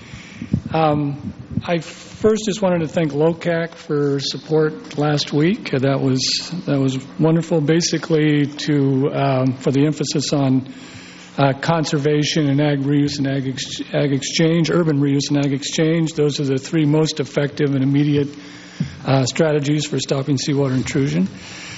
Um, I first just wanted to thank L O C A C for support last week. That was that was wonderful. Basically, to um, for the emphasis on uh, conservation and ag reuse and ag, ex- ag exchange, urban reuse and ag exchange. Those are the three most effective and immediate uh, strategies for stopping seawater intrusion.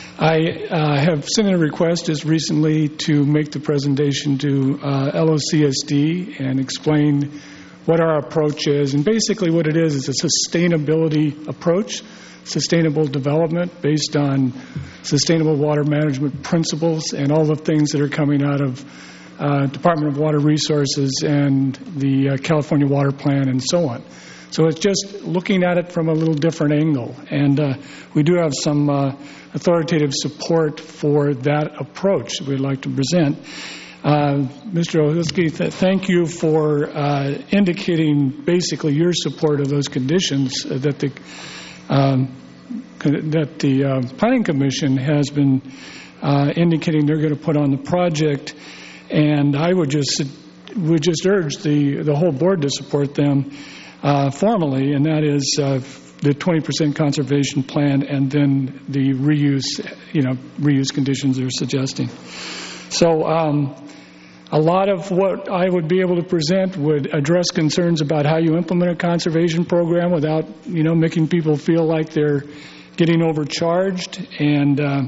I uh, have sent in a request just recently to make the presentation to uh, L O C S D and explain what our approach is. And basically what it is is a sustainability approach, sustainable development based on sustainable water management principles and all the things that are coming out of uh, Department of Water Resources and the uh, California Water Plan and so on. So it's just looking at it from a little different angle. And uh, we do have some uh, authoritative support for that approach that we'd like to present. Uh, Mister Ohiski, th- thank you for uh, indicating basically your support of those conditions that the um, that the uh, Planning Commission has been uh, indicating they're going to put on the project. And I would just would just urge the, the whole board to support them Uh, formally, and that is uh, the twenty percent conservation plan and then the reuse, you know, reuse conditions they're suggesting. So um, a lot of what I would be able to present would address concerns about how you implement a conservation program without, you know, making people feel like they're getting overcharged, and uh,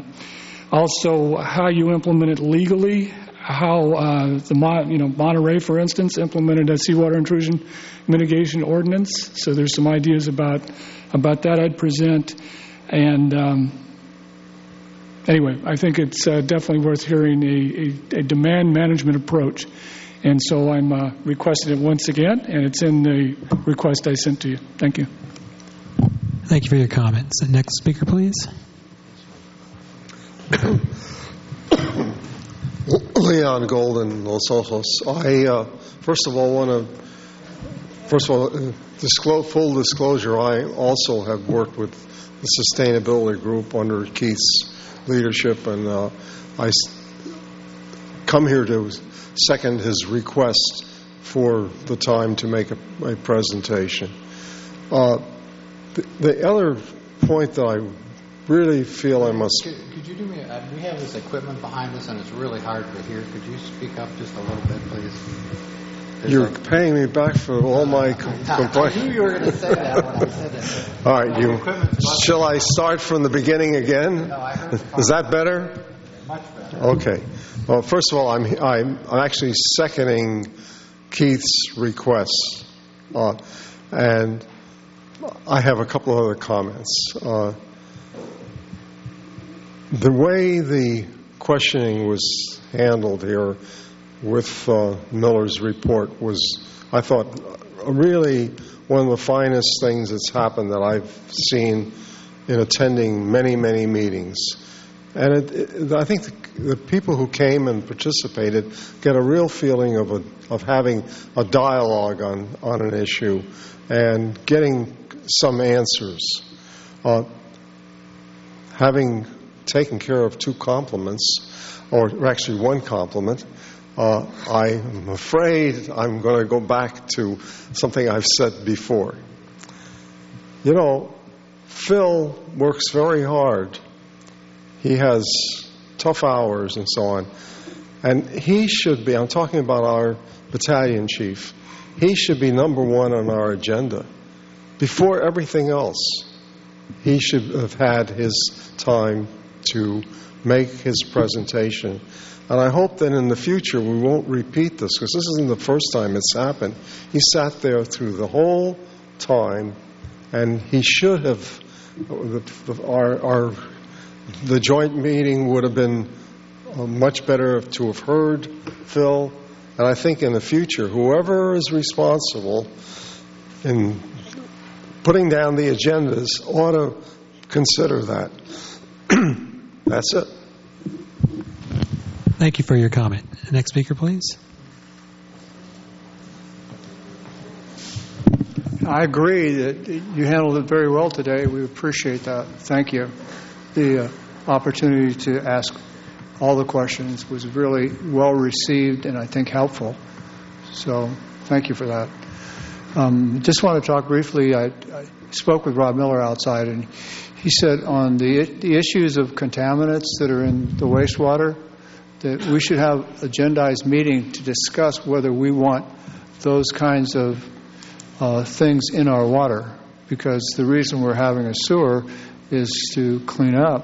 also how you implement it legally, how uh, the Mon- you know Monterey, for instance, implemented a seawater intrusion mitigation ordinance. So there's some ideas about about that I'd present. And um, anyway, I think it's uh, definitely worth hearing a, a, a demand management approach. And so I'm uh, requesting it once again, and it's in the request I sent to you. Thank you. Thank you for your comments. The next speaker, please. Leon Golden, Los Ojos. I uh, first of all want to, first of all, uh, disclose, full disclosure, I also have worked with the sustainability group under Keith's leadership, and uh, I s- come here to second his request for the time to make a, a presentation. Uh, the, the other point that I really feel I must... Could, could you do me a, we have this equipment behind us and it's really hard to hear. Could you speak up just a little bit, please? There's You're a, paying me back for all my complaints. I knew you were going to say that when I said that. All right, you, shall I start from the beginning again? No, I heard Is that better? Much better. Okay. Well, first of all, I'm I'm, I'm actually seconding Keith's request, uh, and I have a couple of other comments. Uh, the way the questioning was handled here with uh, Miller's report was, I thought, really one of the finest things that's happened that I've seen in attending many, many meetings. And it, it, I think the, the people who came and participated get a real feeling of a, of having a dialogue on, on an issue and getting some answers. Uh, having taken care of two compliments, or actually one compliment, uh, I'm afraid I'm going to go back to something I've said before. You know, Phil works very hard. He has tough hours and so on. And he should be, I'm talking about our battalion chief, he should be number one on our agenda. Before everything else, he should have had his time to make his presentation. And I hope that in the future we won't repeat this, because this isn't the first time it's happened. He sat there through the whole time, and he should have, the, the, our, our, the joint meeting would have been uh, much better to have heard Phil. And I think in the future, whoever is responsible in putting down the agendas ought to consider that. That's it. Thank you for your comment. Next speaker, please. I agree that you handled it very well today. We appreciate that. Thank you. The uh, opportunity to ask all the questions was really well received and I think helpful. So thank you for that. Um, just want to talk briefly. I, I spoke with Rob Miller outside, and he said on the, the issues of contaminants that are in the wastewater, that we should have an agendized meeting to discuss whether we want those kinds of uh, things in our water, because the reason we're having a sewer is to clean up.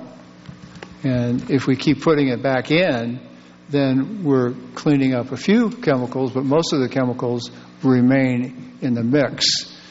And if we keep putting it back in, then we're cleaning up a few chemicals, but most of the chemicals remain in the mix.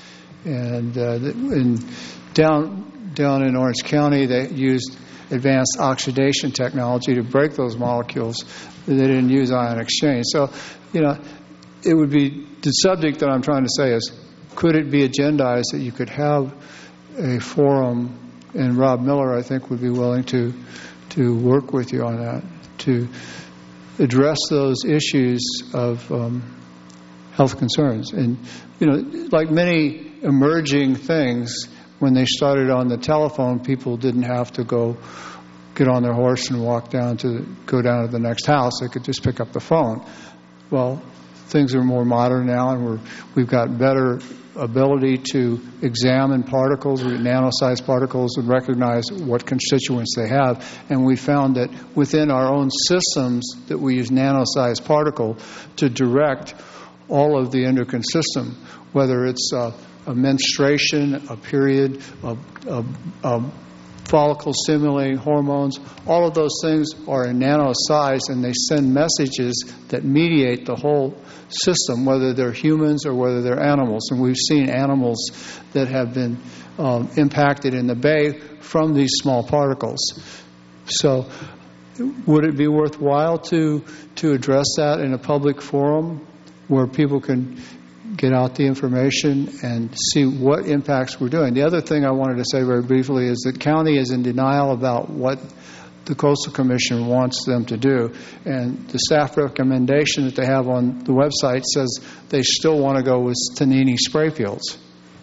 And uh, in, down, down in Orange County, they used advanced oxidation technology to break those molecules. They didn't use ion exchange. So, you know, it would be, the subject that I'm trying to say is, could it be agendized that you could have a forum, and Rob Miller, I think, would be willing to to work with you on that, to address those issues of um, health concerns. And, you know, like many emerging things, when they started on the telephone, people didn't have to go get on their horse and walk down to go down to the next house. They could just pick up the phone. Well, things are more modern now, and we're, we've got better ability to examine particles, nano-sized particles, and recognize what constituents they have. And we found that within our own systems that we use nano-sized particle to direct all of the endocrine system, whether it's uh, a menstruation, a period, a, a, a follicle-stimulating hormones, all of those things are in nano-size, and they send messages that mediate the whole system, whether they're humans or whether they're animals. And we've seen animals that have been um, impacted in the bay from these small particles. So would it be worthwhile to to address that in a public forum where people can get out the information and see what impacts we're doing? The other thing I wanted to say very briefly is that county is in denial about what the Coastal Commission wants them to do. And the staff recommendation that they have on the website says they still want to go with Stanini spray fields.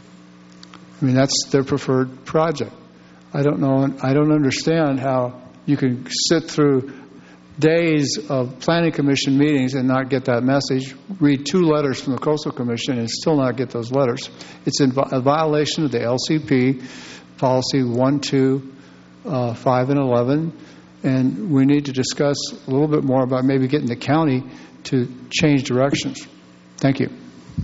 I mean, that's their preferred project. I don't know, I don't understand how you can sit through days of planning commission meetings and not get that message, read two letters from the Coastal Commission and still not get those letters. It's in a violation of the L C P policy one, two, uh, five, and eleven, and we need to discuss a little bit more about maybe getting the county to change directions. Thank you.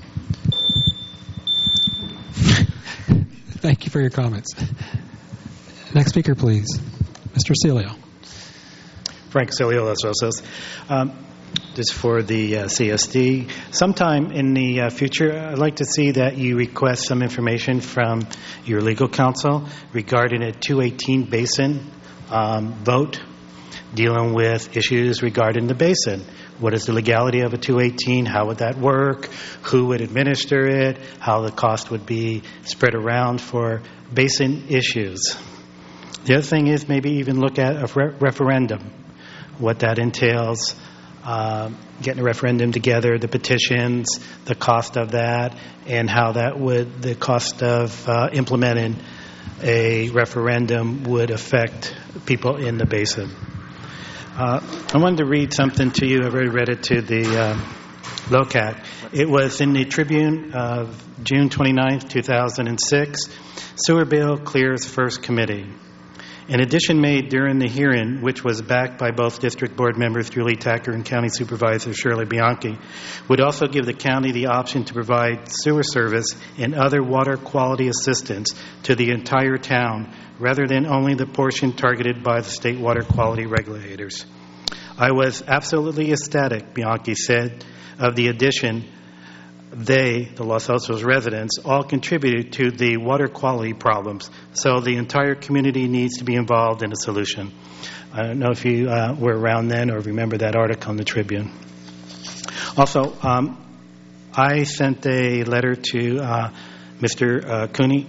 Thank you for your comments. Next speaker, please. Mister Celio. Frank Celio, Los Osos. Um, just for the uh, C S D. Sometime in the uh, future, I'd like to see that you request some information from your legal counsel regarding a two eighteen basin um, vote dealing with issues regarding the basin. What is the legality of a two eighteen? How would that work? Who would administer it? How the cost would be spread around for basin issues. The other thing is maybe even look at a re- referendum, what that entails, uh, getting a referendum together, the petitions, the cost of that, and how that would, the cost of uh, implementing a referendum would affect people in the basin. Uh, I wanted to read something to you. I've already read it to the uh, L O C A C. It was in the Tribune of June twenty-ninth, two thousand six. Sewer bill clears first committee. An addition made during the hearing, which was backed by both District Board members Julie Tacker and County Supervisor Shirley Bianchi, would also give the county the option to provide sewer service and other water quality assistance to the entire town, rather than only the portion targeted by the state water quality regulators. I was absolutely ecstatic, Bianchi said, of the addition. They, the Los Osos residents, all contributed to the water quality problems, so the entire community needs to be involved in a solution. I don't know if you uh, were around then or remember that article in the Tribune. Also, um, I sent a letter to uh, Mister Uh, Cooney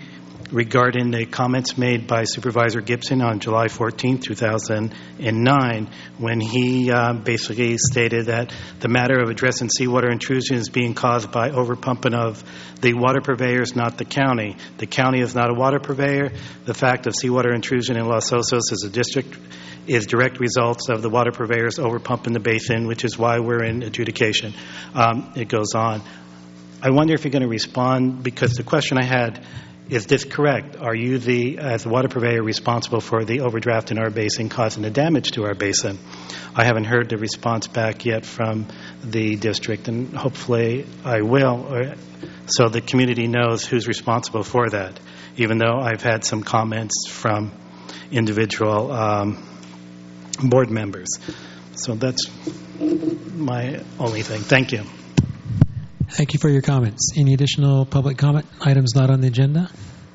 regarding the comments made by Supervisor Gibson on July fourteenth, two thousand nine, when he uh, basically stated that the matter of addressing seawater intrusion is being caused by overpumping of the water purveyors, not the county. The county is not a water purveyor. The fact of seawater intrusion in Los Osos as a district is direct results of the water purveyors overpumping the basin, which is why we're in adjudication. Um, it goes on. I wonder if you're going to respond, because the question I had, is this correct? Are you, the as the water purveyor, responsible for the overdraft in our basin causing the damage to our basin? I haven't heard the response back yet from the district, and hopefully I will, or, so the community knows who's responsible for that, even though I've had some comments from individual um, board members. So that's my only thing. Thank you. Thank you for your comments. Any additional public comment? Items not on the agenda?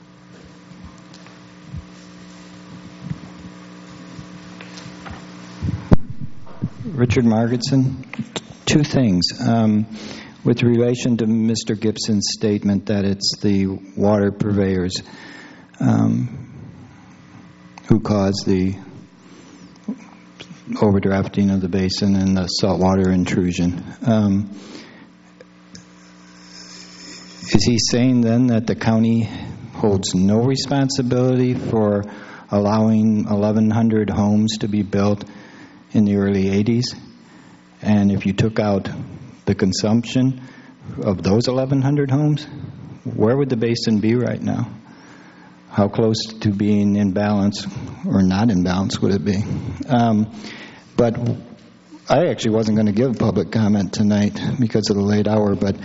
Richard Margetson. Two things. Um, with relation to Mister Gibson's statement that it's the water purveyors um, who cause the overdrafting of the basin and the saltwater intrusion. Um, Is he saying then that the county holds no responsibility for allowing eleven hundred homes to be built in the early eighties? And if you took out the consumption of those eleven hundred homes, where would the basin be right now? How close to being in balance or not in balance would it be? Um, but I actually wasn't going to give public comment tonight because of the late hour, but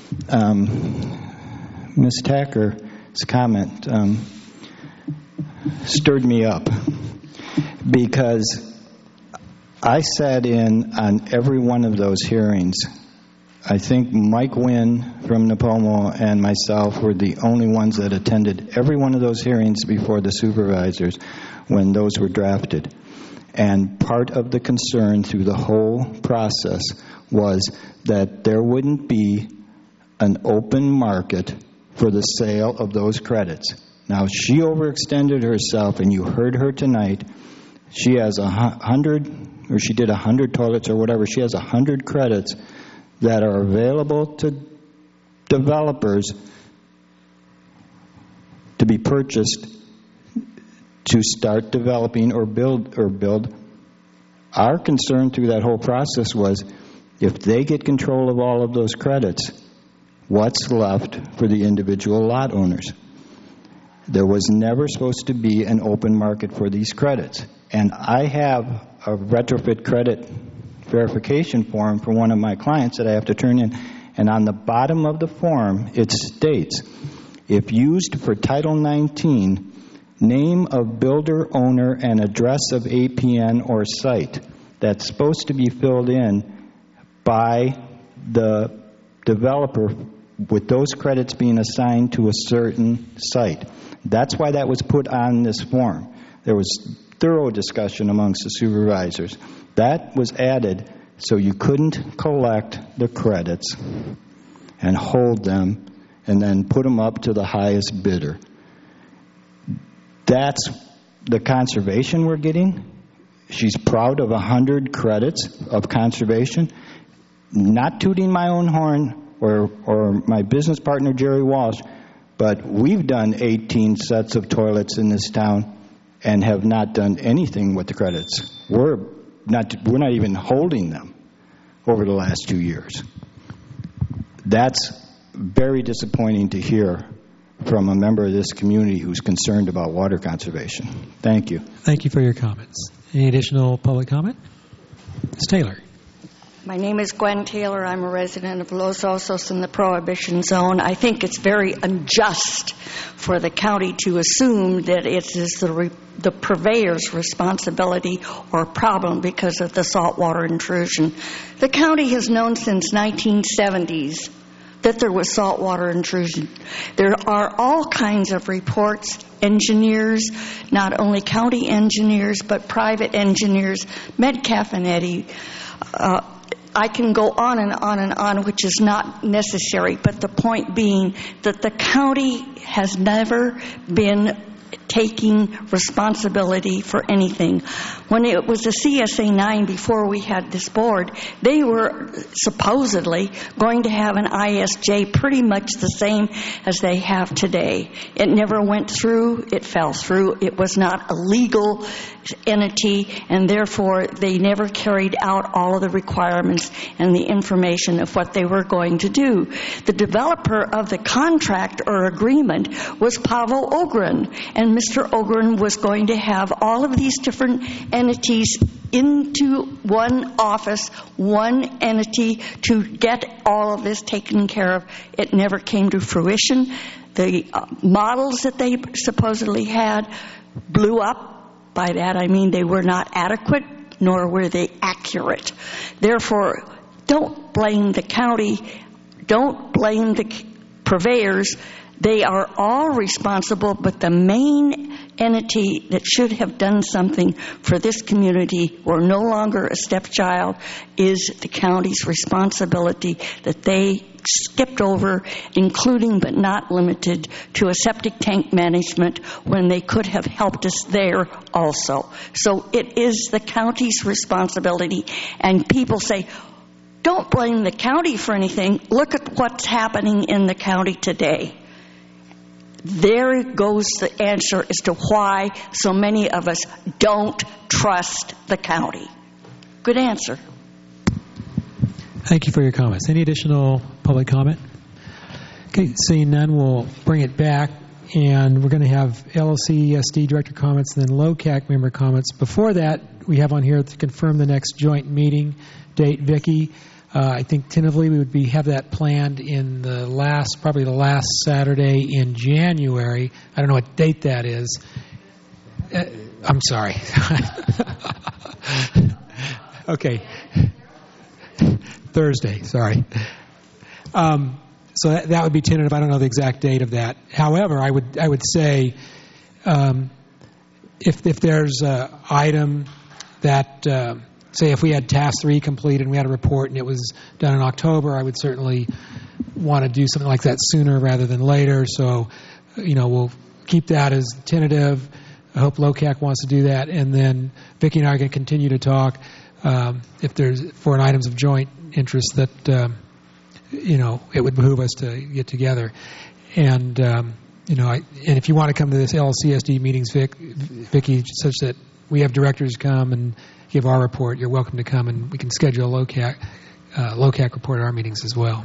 Um, Miz Tacker's comment um, stirred me up, because I sat in on every one of those hearings. I think Mike Wynn from Napomo and myself were the only ones that attended every one of those hearings before the supervisors when those were drafted. And part of the concern through the whole process was that there wouldn't be an open market for the sale of those credits. Now, she overextended herself, and you heard her tonight. She has a hundred, or she did a hundred toilets or whatever. She has a hundred credits that are available to developers to be purchased to start developing or build or build. Our concern through that whole process was, if they get control of all of those credits, what's left for the individual lot owners? There was never supposed to be an open market for these credits. And I have a retrofit credit verification form for one of my clients that I have to turn in. And on the bottom of the form, it states, if used for Title nineteen, name of builder, owner, and address of A P N or site. That's supposed to be filled in by the developer with those credits being assigned to a certain site. That's why that was put on this form. There was thorough discussion amongst the supervisors. That was added so you couldn't collect the credits and hold them and then put them up to the highest bidder. That's the conservation we're getting. She's proud of one hundred credits of conservation. Not tooting my own horn or or my business partner Jerry Walsh, but we've done eighteen sets of toilets in this town and have not done anything with the credits. We're not we're not even holding them over the last two years. That's very disappointing to hear from a member of this community who's concerned about water conservation. Thank you. Thank you for your comments. Any additional public comment? Miz Taylor. My name is Gwen Taylor. I'm a resident of Los Osos in the Prohibition Zone. I think it's very unjust for the county to assume that it is the, re- the purveyor's responsibility or problem because of the saltwater intrusion. The county has known since nineteen seventies that there was saltwater intrusion. There are all kinds of reports, engineers, not only county engineers, but private engineers, Metcalf and Eddy, uh, I can go on and on and on, which is not necessary, but the point being that the county has never been taking responsibility for anything. When it was the C S A nine, before we had this board, they were supposedly going to have an I S J pretty much the same as they have today. It never went through. It fell through. It was not a legal entity, and therefore they never carried out all of the requirements and the information of what they were going to do. The developer of the contract or agreement was Pavel Ogren, and Mister Ogren was going to have all of these different entities into one office, one entity to get all of this taken care of. It never came to fruition. The uh, models that they supposedly had blew up. By that I mean they were not adequate, nor were they accurate. Therefore, don't blame the county, don't blame the purveyors. They are all responsible, but the main entity that should have done something for this community, or no longer a stepchild, is the county's responsibility that they skipped over, including but not limited to a septic tank management, when they could have helped us there also. So it is the county's responsibility, and people say, don't blame the county for anything. Look at what's happening in the county today. There goes the answer as to why so many of us don't trust the county. Good answer. Thank you for your comments. Any additional public comment? Okay, seeing none, we'll bring it back, and we're going to have L L C E S D director comments and then L O C A C member comments. Before that, we have on here to confirm the next joint meeting date. Vicki, uh, I think tentatively we would be have that planned in the last, probably the last Saturday in January. I don't know what date that is. Uh, I'm sorry. Okay. Thursday, sorry. Um, so that, that would be tentative. I don't know the exact date of that. However, I would I would say um, if if there's an item that, uh, say, if we had task three completed and we had a report and it was done in October, I would certainly want to do something like that sooner rather than later. So, you know, we'll keep that as tentative. I hope L O C A C wants to do that, and then Vicki and I are going to continue to talk. Um, if there's for an items of joint interest that um, you know it would behoove us to get together, and um, you know, I, and if you want to come to this L L C S D meetings, Vic, Vicki, such that we have directors come and give our report, you're welcome to come, and we can schedule a L O C A C, uh, L O C A C report at our meetings as well.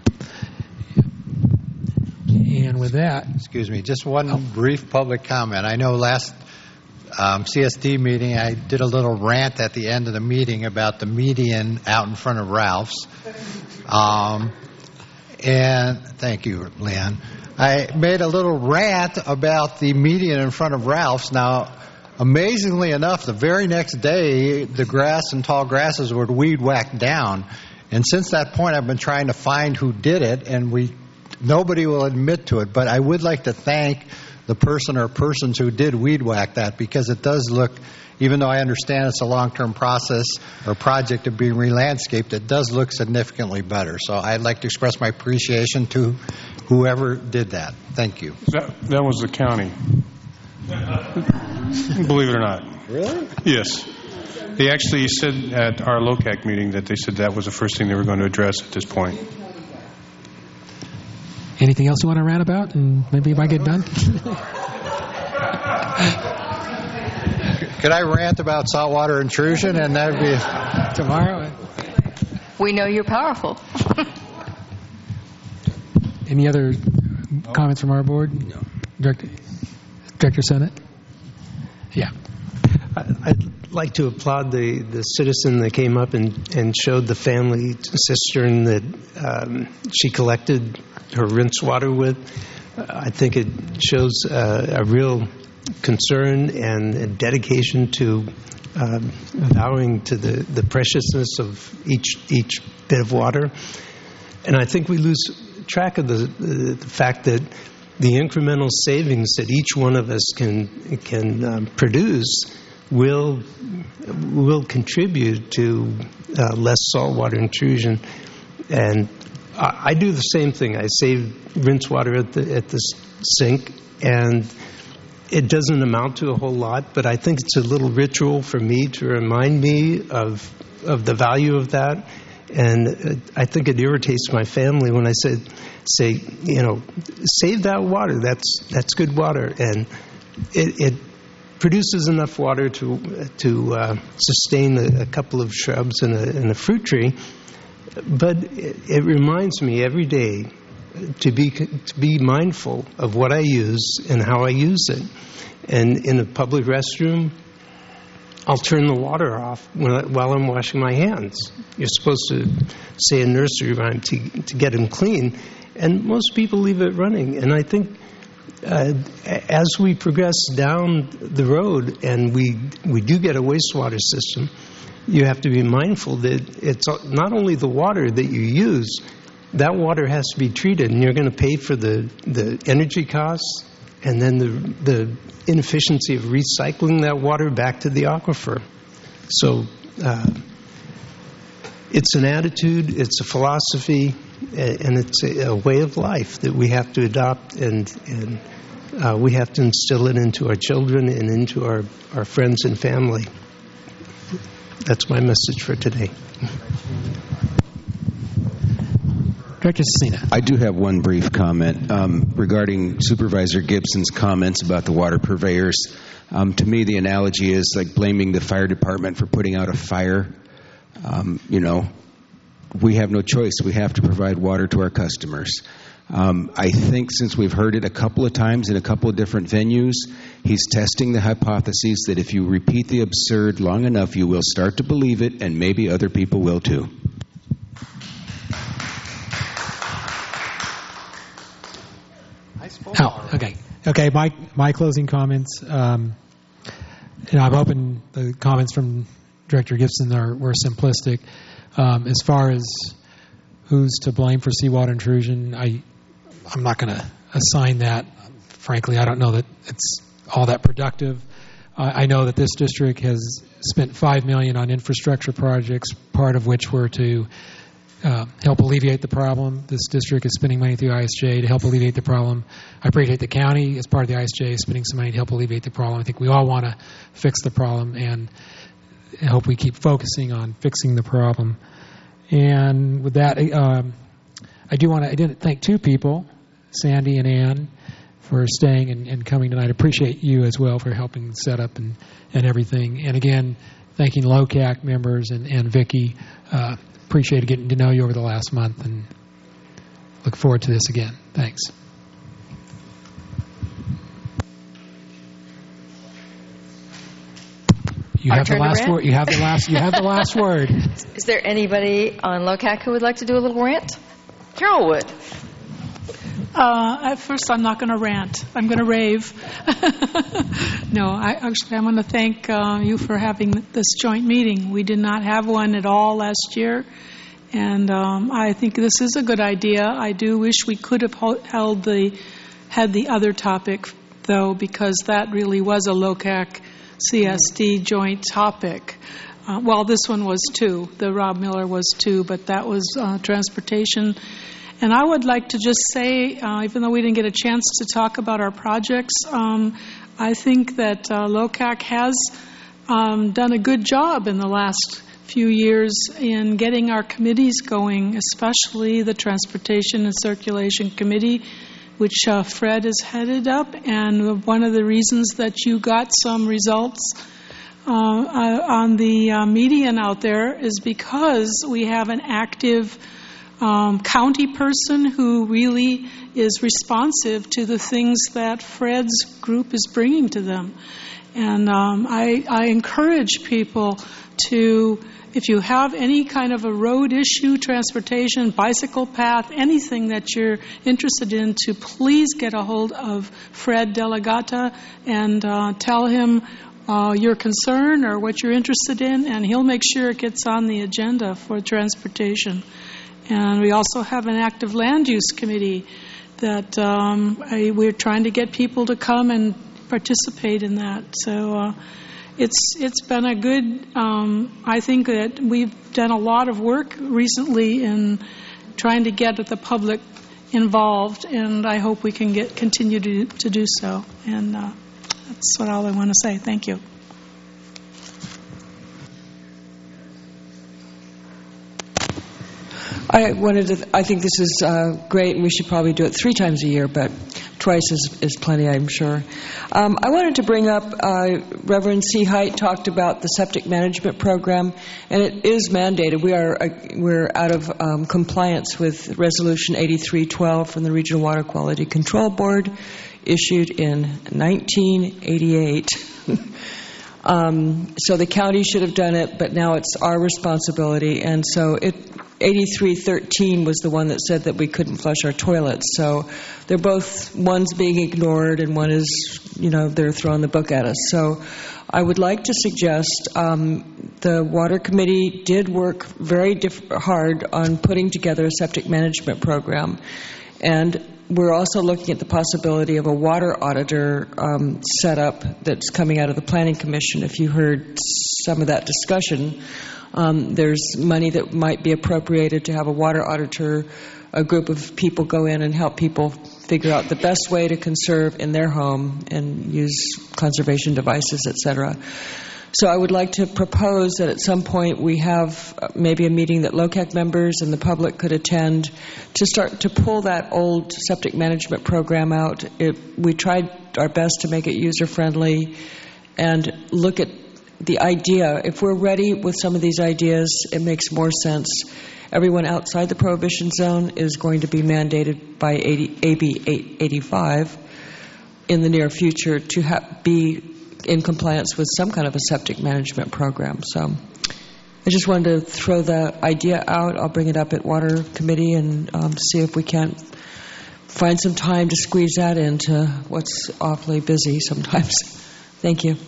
And with that, excuse me, just one oh. brief public comment. I know last Um, C S D meeting, I did a little rant at the end of the meeting about the median out in front of Ralph's. Um, and thank you, Leanne. I made a little rant about the median in front of Ralph's. Now, amazingly enough, the very next day, the grass and tall grasses were weed whacked down. And since that point, I've been trying to find who did it, and we nobody will admit to it. But I would like to thank the person or persons who did weed whack that, because it does look, even though I understand it's a long-term process or project of being re-landscaped, it does look significantly better. So I'd like to express my appreciation to whoever did that. Thank you. That, that was the county. Believe it or not. Really? Yes. They actually said at our L O C A C meeting that they said that was the first thing they were going to address at this point. anything else you want to rant about? And maybe if I get done? Could I rant about saltwater intrusion? And that would be tomorrow. We know you're powerful. Any other comments from our board? No. Director, Director Senate? Yeah. I'd like to applaud the, the citizen that came up and, and showed the family cistern that um, she collected her rinse water with. I think it shows uh, a real concern and a dedication to um, vowing to the, the preciousness of each each bit of water. And I think we lose track of the, the, the fact that the incremental savings that each one of us can can um, produce will will contribute to uh, less saltwater intrusion. And I, I do the same thing. I save rinse water at the at the sink, and it doesn't amount to a whole lot, but I think it's a little ritual for me to remind me of of the value of that. And I think it irritates my family when I say, say, you know, save that water. That's that's good water, and it, it produces enough water to to uh, sustain a, a couple of shrubs and a, and a fruit tree. But it, it reminds me every day to be to be mindful of what I use and how I use it. And in a public restroom, I'll turn the water off when I, while I'm washing my hands. You're supposed to say a nursery rhyme to to get them clean, and most people leave it running. And I think uh, as we progress down the road and we we do get a wastewater system, you have to be mindful that it's not only the water that you use. That water has to be treated, and you're going to pay for the, the energy costs and then the the inefficiency of recycling that water back to the aquifer. So uh, it's an attitude, it's a philosophy, and it's a, a way of life that we have to adopt, and, and uh, we have to instill it into our children and into our, our friends and family. That's my message for today. Director Cicina. I do have one brief comment um, regarding Supervisor Gibson's comments about the water purveyors. Um, to me, the analogy is like blaming the fire department for putting out a fire. Um, you know, we have no choice. We have to provide water to our customers. Um, I think since we've heard it a couple of times in a couple of different venues, he's testing the hypothesis that if you repeat the absurd long enough, you will start to believe it, and maybe other people will too. Oh, okay. Okay, my my closing comments. Um, you know, I'm hoping the comments from Director Gibson are were simplistic. Um, as far as who's to blame for seawater intrusion, I I'm not going to assign that. Frankly, I don't know that it's all that productive. Uh, I know that this district has spent five million dollars on infrastructure projects, part of which were to Uh, help alleviate the problem. This district is spending money through I S J to help alleviate the problem. I appreciate the county, as part of the I S J, spending some money to help alleviate the problem. I think we all want to fix the problem, and I hope we keep focusing on fixing the problem. And with that, um, I do want to I didn't thank two people, Sandy and Ann, for staying and, and coming tonight. I appreciate you as well for helping set up and, and everything. And again, thanking L O C A C members and, and Vicki. Uh, Appreciated getting to know you over the last month, and look forward to this again. Thanks. You Our have the turn to last rant? word. You have the last. You have the last word. Is there anybody on L O C A C who would like to do a little rant? Carol would. Uh, at first, I'm not going to rant. I'm going to rave. No, I, actually, I'm going to thank uh, you for having this joint meeting. We did not have one at all last year, and um, I think this is a good idea. I do wish we could have held the had the other topic, though, because that really was a L O C A C C S D joint topic. Uh, well, this one was too. The Rob Miller was too, but that was uh, transportation. And I would like to just say, uh, even though we didn't get a chance to talk about our projects, um, I think that uh, L O C A C has um, done a good job in the last few years in getting our committees going, especially the Transportation and Circulation Committee, which uh, Fred has headed up. And one of the reasons that you got some results uh, uh, on the uh, median out there is because we have an active Um, county person who really is responsive to the things that Fred's group is bringing to them. And um, I, I encourage people to, if you have any kind of a road issue, transportation, bicycle path, anything that you're interested in, to please get a hold of Fred Delegata and uh, tell him uh, your concern or what you're interested in, and he'll make sure it gets on the agenda for transportation. And we also have an active land use committee that um, I, we're trying to get people to come and participate in that. So, uh, it's it's been a good, um, I think that we've done a lot of work recently in trying to get the public involved, and I hope we can get continue to, to do so. And uh, that's what all I want to say. Thank you. I wanted to. I think this is uh, great, and we should probably do it three times a year, but twice is, is plenty, I'm sure. Um, I wanted to bring up uh, Reverend C. Height talked about the septic management program, and it is mandated. We are uh, we're out of um, compliance with Resolution eighty-three twelve from the Regional Water Quality Control Board, issued in nineteen eighty-eight. um, so the county should have done it, but now it's our responsibility, and so it. eighty-three thirteen was the one that said that we couldn't flush our toilets. So they're both, one's being ignored and one is, you know, they're throwing the book at us. So I would like to suggest um, the Water Committee did work very diff- hard on putting together a septic management program. And we're also looking at the possibility of a water auditor um, setup that's coming out of the Planning Commission. If you heard some of that discussion, Um, there's money that might be appropriated to have a water auditor, a group of people go in and help people figure out the best way to conserve in their home and use conservation devices, et cetera. So I would like to propose that at some point we have maybe a meeting that L O C A C members and the public could attend to start to pull that old septic management program out. It, we tried our best to make it user-friendly and look at the idea. If we're ready with some of these ideas, it makes more sense. Everyone outside the prohibition zone is going to be mandated by A B eighty-five in the near future to ha- be in compliance with some kind of a septic management program. So I just wanted to throw the idea out. I'll bring it up at Water Committee and um, see if we can't find some time to squeeze that into what's awfully busy sometimes. Thank you.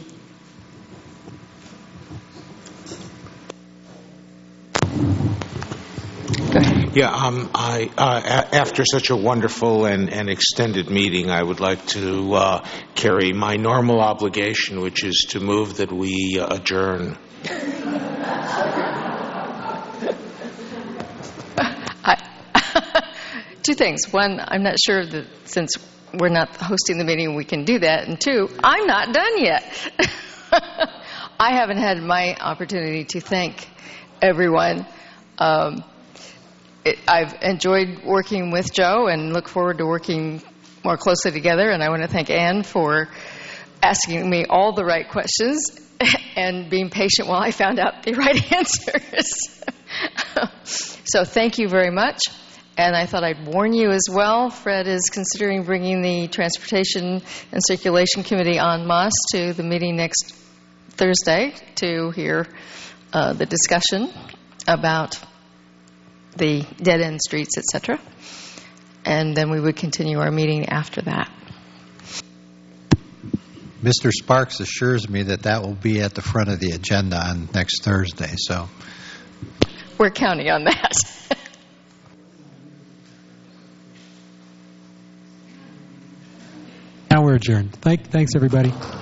Yeah, um, I, uh, a- after such a wonderful and, and extended meeting, I would like to uh, carry my normal obligation, which is to move that we uh, adjourn. I, two things. One, I'm not sure that since we're not hosting the meeting, we can do that. And two, I'm not done yet. I haven't had my opportunity to thank everyone. Um, It, I've enjoyed working with Joe and look forward to working more closely together. And I want to thank Ann for asking me all the right questions and being patient while I found out the right answers. So thank you very much. And I thought I'd warn you as well. Fred is considering bringing the Transportation and Circulation Committee en masse to the meeting next Thursday to hear uh, the discussion about the dead-end streets, et cetera. And then we would continue our meeting after that. Mister Sparks assures me that that will be at the front of the agenda on next Thursday. So we're counting on that. Now we're adjourned. Thank, thanks, everybody.